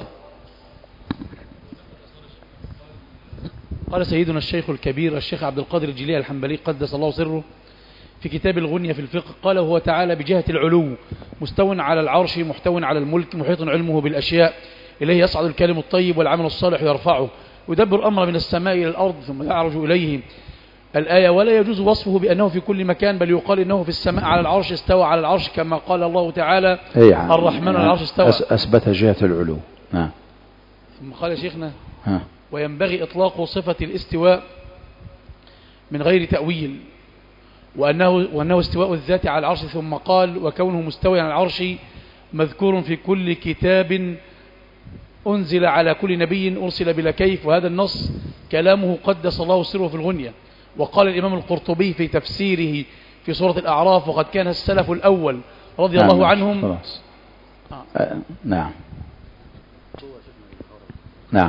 قال سيدنا الشيخ الكبير الشيخ عبد القادر الجيلاني الحنبلي قدس الله سره في كتاب الغنية في الفقه، قال هو تعالى بجهة العلو مستو على العرش محتو على الملك محيط علمه بالأشياء، إليه يصعد الكلم الطيب والعمل الصالح يرفعه، يدبر أمر من السماء إلى الأرض ثم يعرج إليه. الآية ولا يجوز وصفه بأنه في كل مكان، بل يقال إنه في السماء على العرش استوى على العرش كما قال الله تعالى الرحمن على العرش استوى. أثبت جهة العلو. ها. ثم قال يا شيخنا ها. وينبغي إطلاق صفة الاستواء من غير تأويل، وأنه, وأنه استواء الذات على العرش، ثم قال وكونه مستوي على العرش مذكور في كل كتاب أنزل على كل نبي أرسل بلا كيف، وهذا النص كلامه قدس الله سره في الغنية. وقال الإمام القرطبي في تفسيره في سورة الأعراف وقد كان السلف الأول رضي نعم الله عنهم. خلاص. آه. آه. نعم نعم.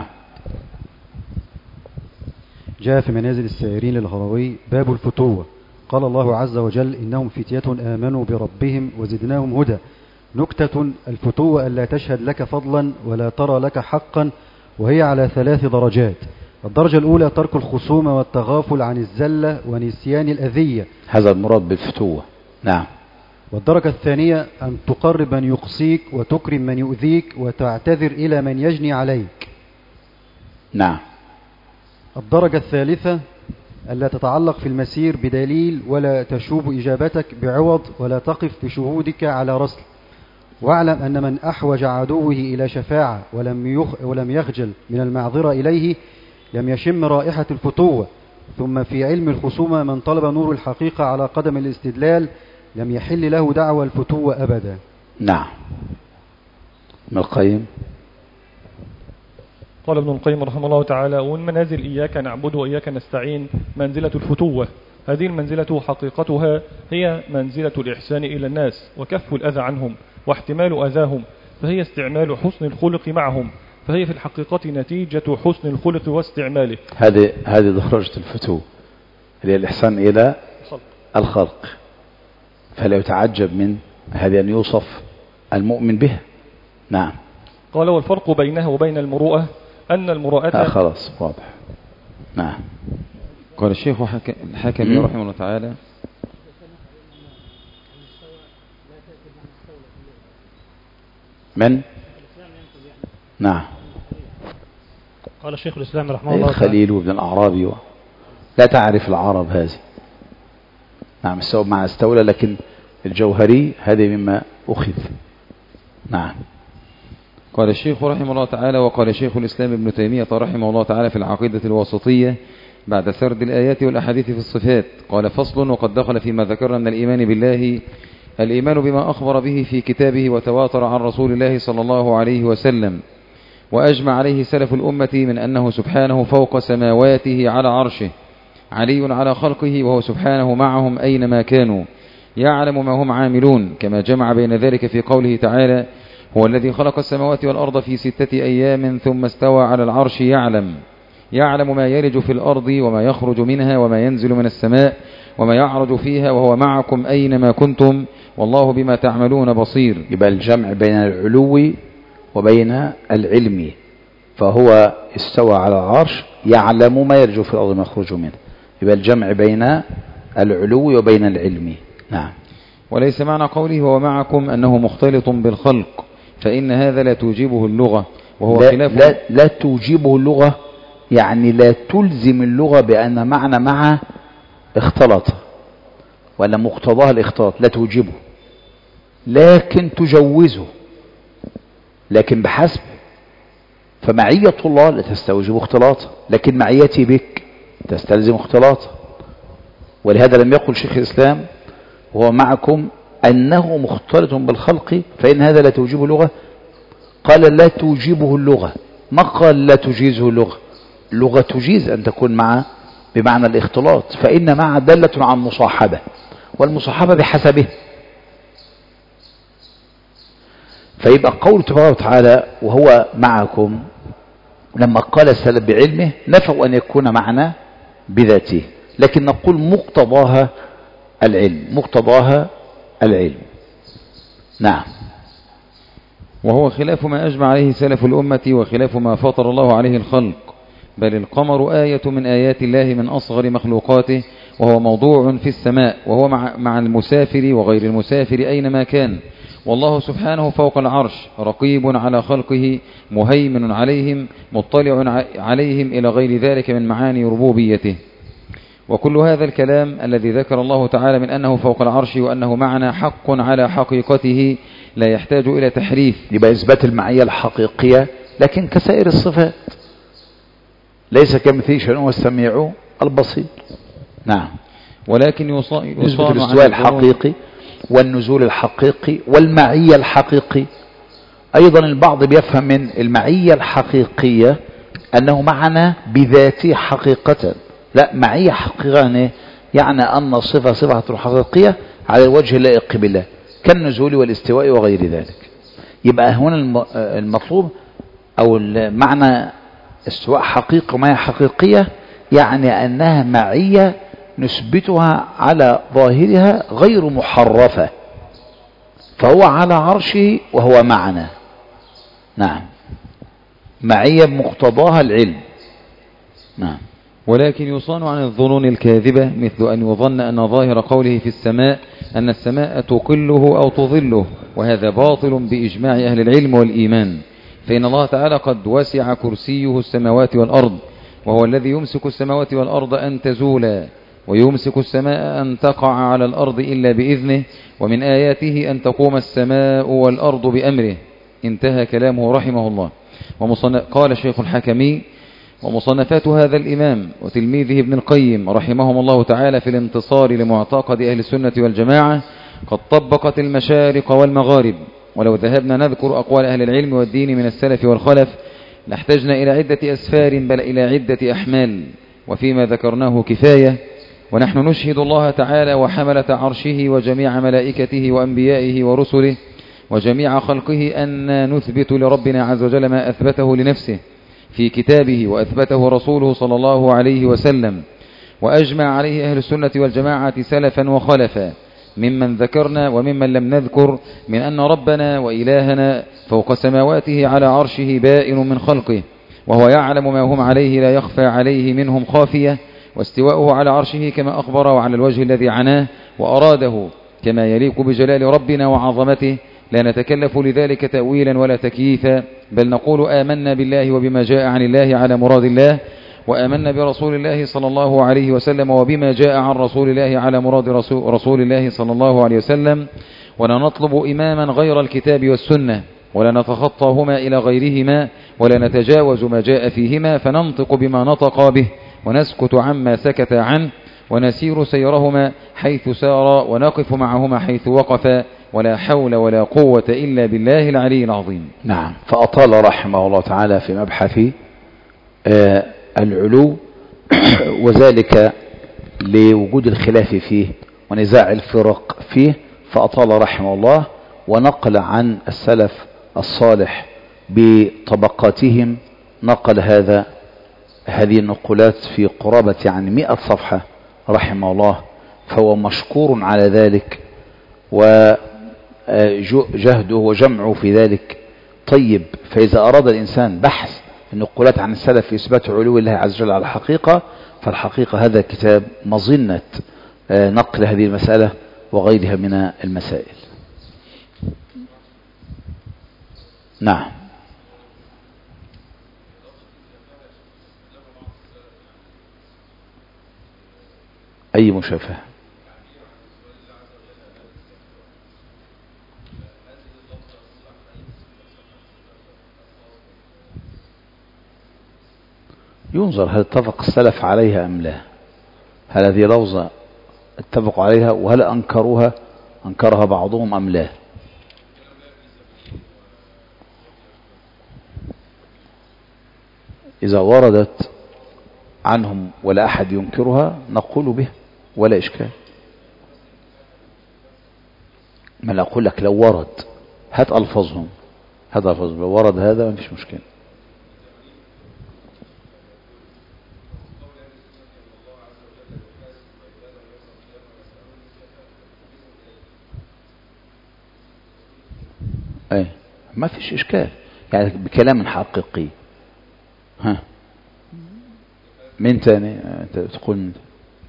جاء في منازل السائرين للهروي باب الفتوة. قال الله عز وجل إنهم فتية آمنوا بربهم وزدناهم هدى. نكتة: الفتوة ألا تشهد لك فضلا ولا ترى لك حقا، وهي على ثلاث درجات. الدرجة الأولى ترك الخصومة والتغافل عن الزلة ونسيان الأذية، هذا المراد بالفتوة. نعم. والدرجة الثانية أن تقرب من يقصيك وتكرم من يؤذيك وتعتذر إلى من يجني عليك. نعم. الدرجة الثالثة ألا تتعلق في المسير بدليل ولا تشوب إجابتك بعوض ولا تقف بشهودك على رسل. واعلم أن من أحوج عدوه إلى شفاعة ولم, يخ ولم يخجل من المعذرة إليه لم يشم رائحة الفتوة. ثم في علم الخصومة من طلب نور الحقيقة على قدم الاستدلال لم يحل له دعوى الفتوة أبدا. نعم. ابن القيم قال ابن القيم رحمه الله تعالى ومن منازل إياك نعبد وإياك نستعين منزلة الفتوة. هذه المنزلة حقيقتها هي منزلة الإحسان إلى الناس وكف الأذى عنهم واحتمال أذاهم، فهي استعمال حسن الخلق معهم، فهي في الحقيقة نتيجة حسن الخلق واستعماله. هذه هذه درجة الفتوة اللي هي الإحسان إلى الخلق، فلا يتعجب من هذه أن يوصف المؤمن به. نعم. قال والفرق بينها وبين المروءة أن المروءة آه خلاص واضح. نعم. قال الشيخ الحكمي رحمه الله تعالى من؟ نعم. قال الشيخ الإسلام رحمه الله تعالى الخليل وابن الأعرابي و... لا تعرف العرب هذه. نعم. السبب مع استولى، لكن الجوهري هذه مما أخذ. نعم. قال الشيخ رحمه الله تعالى وقال شيخ الإسلام ابن تيمية رحمه الله تعالى في العقيدة الواسطية بعد سرد الآيات والأحاديث في الصفات قال فصل وقد دخل فيما ذكرنا من الإيمان بالله الإيمان بما أخبر به في كتابه وتواتر عن رسول الله صلى الله عليه وسلم وأجمع عليه سلف الأمة من أنه سبحانه فوق سماواته على عرشه علي على خلقه وهو سبحانه معهم أينما كانوا يعلم ما هم عاملون كما جمع بين ذلك في قوله تعالى هو الذي خلق السماوات والأرض في ستة أيام ثم استوى على العرش يعلم يعلم ما يلج في الأرض وما يخرج منها وما ينزل من السماء وما يعرج فيها وهو معكم أينما كنتم والله بما تعملون بصير. يبقى الجمع بين العلو وبين العلم، فهو استوى على العرش يعلم ما يلج في الأرض وما يخرج منها، يبقى الجمع بين العلو وبين العلم. نعم. وليس معنى قوله هو معكم أنه مختلط بالخلق فإن هذا لا توجبه اللغة وهو لا خلاف لا, لا توجبه اللغة، يعني لا تلزم اللغة بأن معنى مع اختلط ولا مقتضاها الاختلاط، لا توجبه لكن تجوزه، لكن بحسب. فمعية الله لا تستوجب اختلاطه، لكن معيتي بك تستلزم اختلاطه. ولهذا لم يقل شيخ الإسلام وهو معكم أنه مختلط بالخلق فإن هذا لا توجبه اللغة، قال لا توجبه اللغة، ما قال لا تجيزه اللغة. اللغة تجيز أن تكون مع بمعنى الاختلاط، فإن مع دالة عن مصاحبة، والمصاحبة بحسبه. فيبقى قول تبارك وتعالى وهو معكم لما قال السلف بعلمه نفوا أن يكون معنا بذاته، لكن نقول مقتضاها العلم، مقتضاها العلم. نعم. وهو خلاف ما أجمع عليه سلف الأمة وخلاف ما فطر الله عليه الخلق، بل القمر آية من آيات الله من أصغر مخلوقاته وهو موضوع في السماء وهو مع, مع المسافر وغير المسافر أينما كان، والله سبحانه فوق العرش رقيب على خلقه مهيمن عليهم مطلع عليهم إلى غير ذلك من معاني ربوبيته. وكل هذا الكلام الذي ذكر الله تعالى من أنه فوق العرش وأنه معنا حق على حقيقته لا يحتاج إلى تحريف. يبقى إثبات المعية الحقيقية لكن كسائر الصفات، ليس كمثله شيء هو السميع البصير. نعم. ولكن يصان نسبة الاستواء الحقيقي والنزول الحقيقي والمعية الحقيقي. أيضا البعض بيفهم من المعية الحقيقية أنه معنا بذاته حقيقة، لا، معية حقيقة يعني أن الصفة صفة حقيقية على الوجه اللائق بالله كالنزول والاستواء وغير ذلك. يبقى هنا المطلوب أو المعنى استواء حقيقي ومعية حقيقية، يعني أنها معية نثبتها على ظاهرها غير محرفة، فهو على عرشه وهو معنا. نعم. معية بمقتضاها العلم. نعم. ولكن يصان عن الظنون الكاذبة مثل أن يظن أن ظاهر قوله في السماء أن السماء تقله أو تظله، وهذا باطل بإجماع أهل العلم والإيمان، فإن الله تعالى قد وسع كرسيه السماوات والأرض، وهو الذي يمسك السماوات والأرض أن تزولا ويمسك السماء أن تقع على الأرض إلا بإذنه، ومن آياته أن تقوم السماء والأرض بأمره. انتهى كلامه رحمه الله. قال الشيخ الحكمي ومصنفات هذا الإمام وتلميذه ابن القيم رحمهم الله تعالى في الانتصار لمعتقد أهل السنة والجماعة قد طبقت المشارق والمغارب، ولو ذهبنا نذكر أقوال أهل العلم والدين من السلف والخلف لاحتجنا إلى عدة أسفار بل إلى عدة أحمال، وفيما ذكرناه كفاية. ونحن نشهد الله تعالى وحملة عرشه وجميع ملائكته وأنبيائه ورسله وجميع خلقه أن نثبت لربنا عز وجل ما أثبته لنفسه في كتابه وأثبته رسوله صلى الله عليه وسلم، وأجمع عليه أهل السنة والجماعة سلفا وخلفا ممن ذكرنا وممن لم نذكر من أن ربنا وإلهنا فوق سماواته على عرشه بائن من خلقه، وهو يعلم ما هم عليه لا يخفى عليه منهم خافية، واستواؤه على عرشه كما أخبر وعلى الوجه الذي عناه وأراده كما يليق بجلال ربنا وعظمته، لا نتكلف لذلك تأويلا ولا تكييفا، بل نقول آمنا بالله وبما جاء عن الله على مراد الله، وآمنا برسول الله صلى الله عليه وسلم وبما جاء عن رسول الله على مراد رسول, رسول الله صلى الله عليه وسلم، ولا نطلب إماما غير الكتاب والسنة ولا نتخطاهما إلى غيرهما ولا نتجاوز ما جاء فيهما، فننطق بما نطق به ونسكت عما سكت عنه ونسير سيرهما حيث سار ونقف معهما حيث وقف ولا حول ولا قوة إلا بالله العلي العظيم. نعم. فأطال رحمه الله تعالى في مبحث آه العلو وذلك لوجود الخلاف فيه ونزاع الفرق فيه، فأطال رحمه الله ونقل عن السلف الصالح بطبقاتهم، نقل هذا هذه النقولات في قرابة يعني مئة صفحة رحمه الله، فهو مشكور على ذلك وجهده وجمعه في ذلك طيب. فإذا أراد الإنسان بحث النقولات عن السلف في إثبات علو الله عز وجل على الحقيقة، فالحقيقة هذا الكتاب مظنة نقل هذه المسألة وغيرها من المسائل. نعم. أي مشافهة؟ ينظر هل اتفق السلف عليها أم لا، هل هذه لفظة اتفقوا عليها وهل أنكروها أنكرها بعضهم أم لا. إذا وردت عنهم ولا أحد ينكرها نقول به ولا إشكال. ما لا أقول لك لو ورد هات ألفظهم، هات ألفظهم، لو ورد هذا ما فيش مشكلة. أي ما فيش إشكال، يعني بكلام حقيقي. ها من تاني أنت تقول من تاني.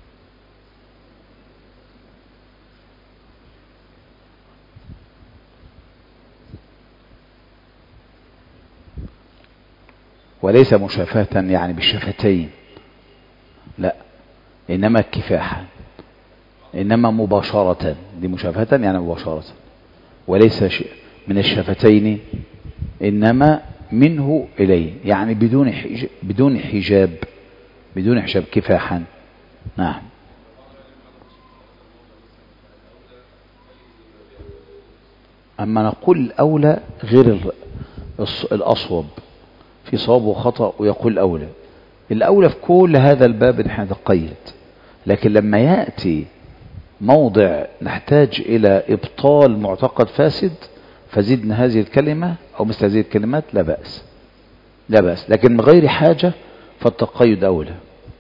وليس مشافهة يعني بالشفتين، لا، إنما كفاحا، إنما مباشرة. دي مشافهة يعني مباشرة، وليس شيء من الشفتين، إنما منه إليه، يعني بدون حجاب، بدون حجاب بدون حجاب كفاحا. نعم. أما نقول الأولى غير الأصوب، في صواب وخطأ ويقول الأولى. الأولى في كل هذا الباب نحن نتقيد، لكن لما يأتي موضع نحتاج إلى إبطال معتقد فاسد فزدنا هذه الكلمة أو مثل هذه الكلمات لا بأس، لا بأس، لكن من غير حاجة فالتقيد أولى،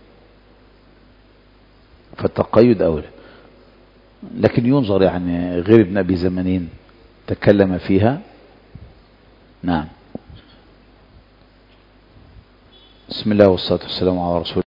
فالتقيد أولى. لكن ينظر يعني غير ابن أبي زمانين تكلم فيها. نعم. بسم الله والصلاة والسلام على رسول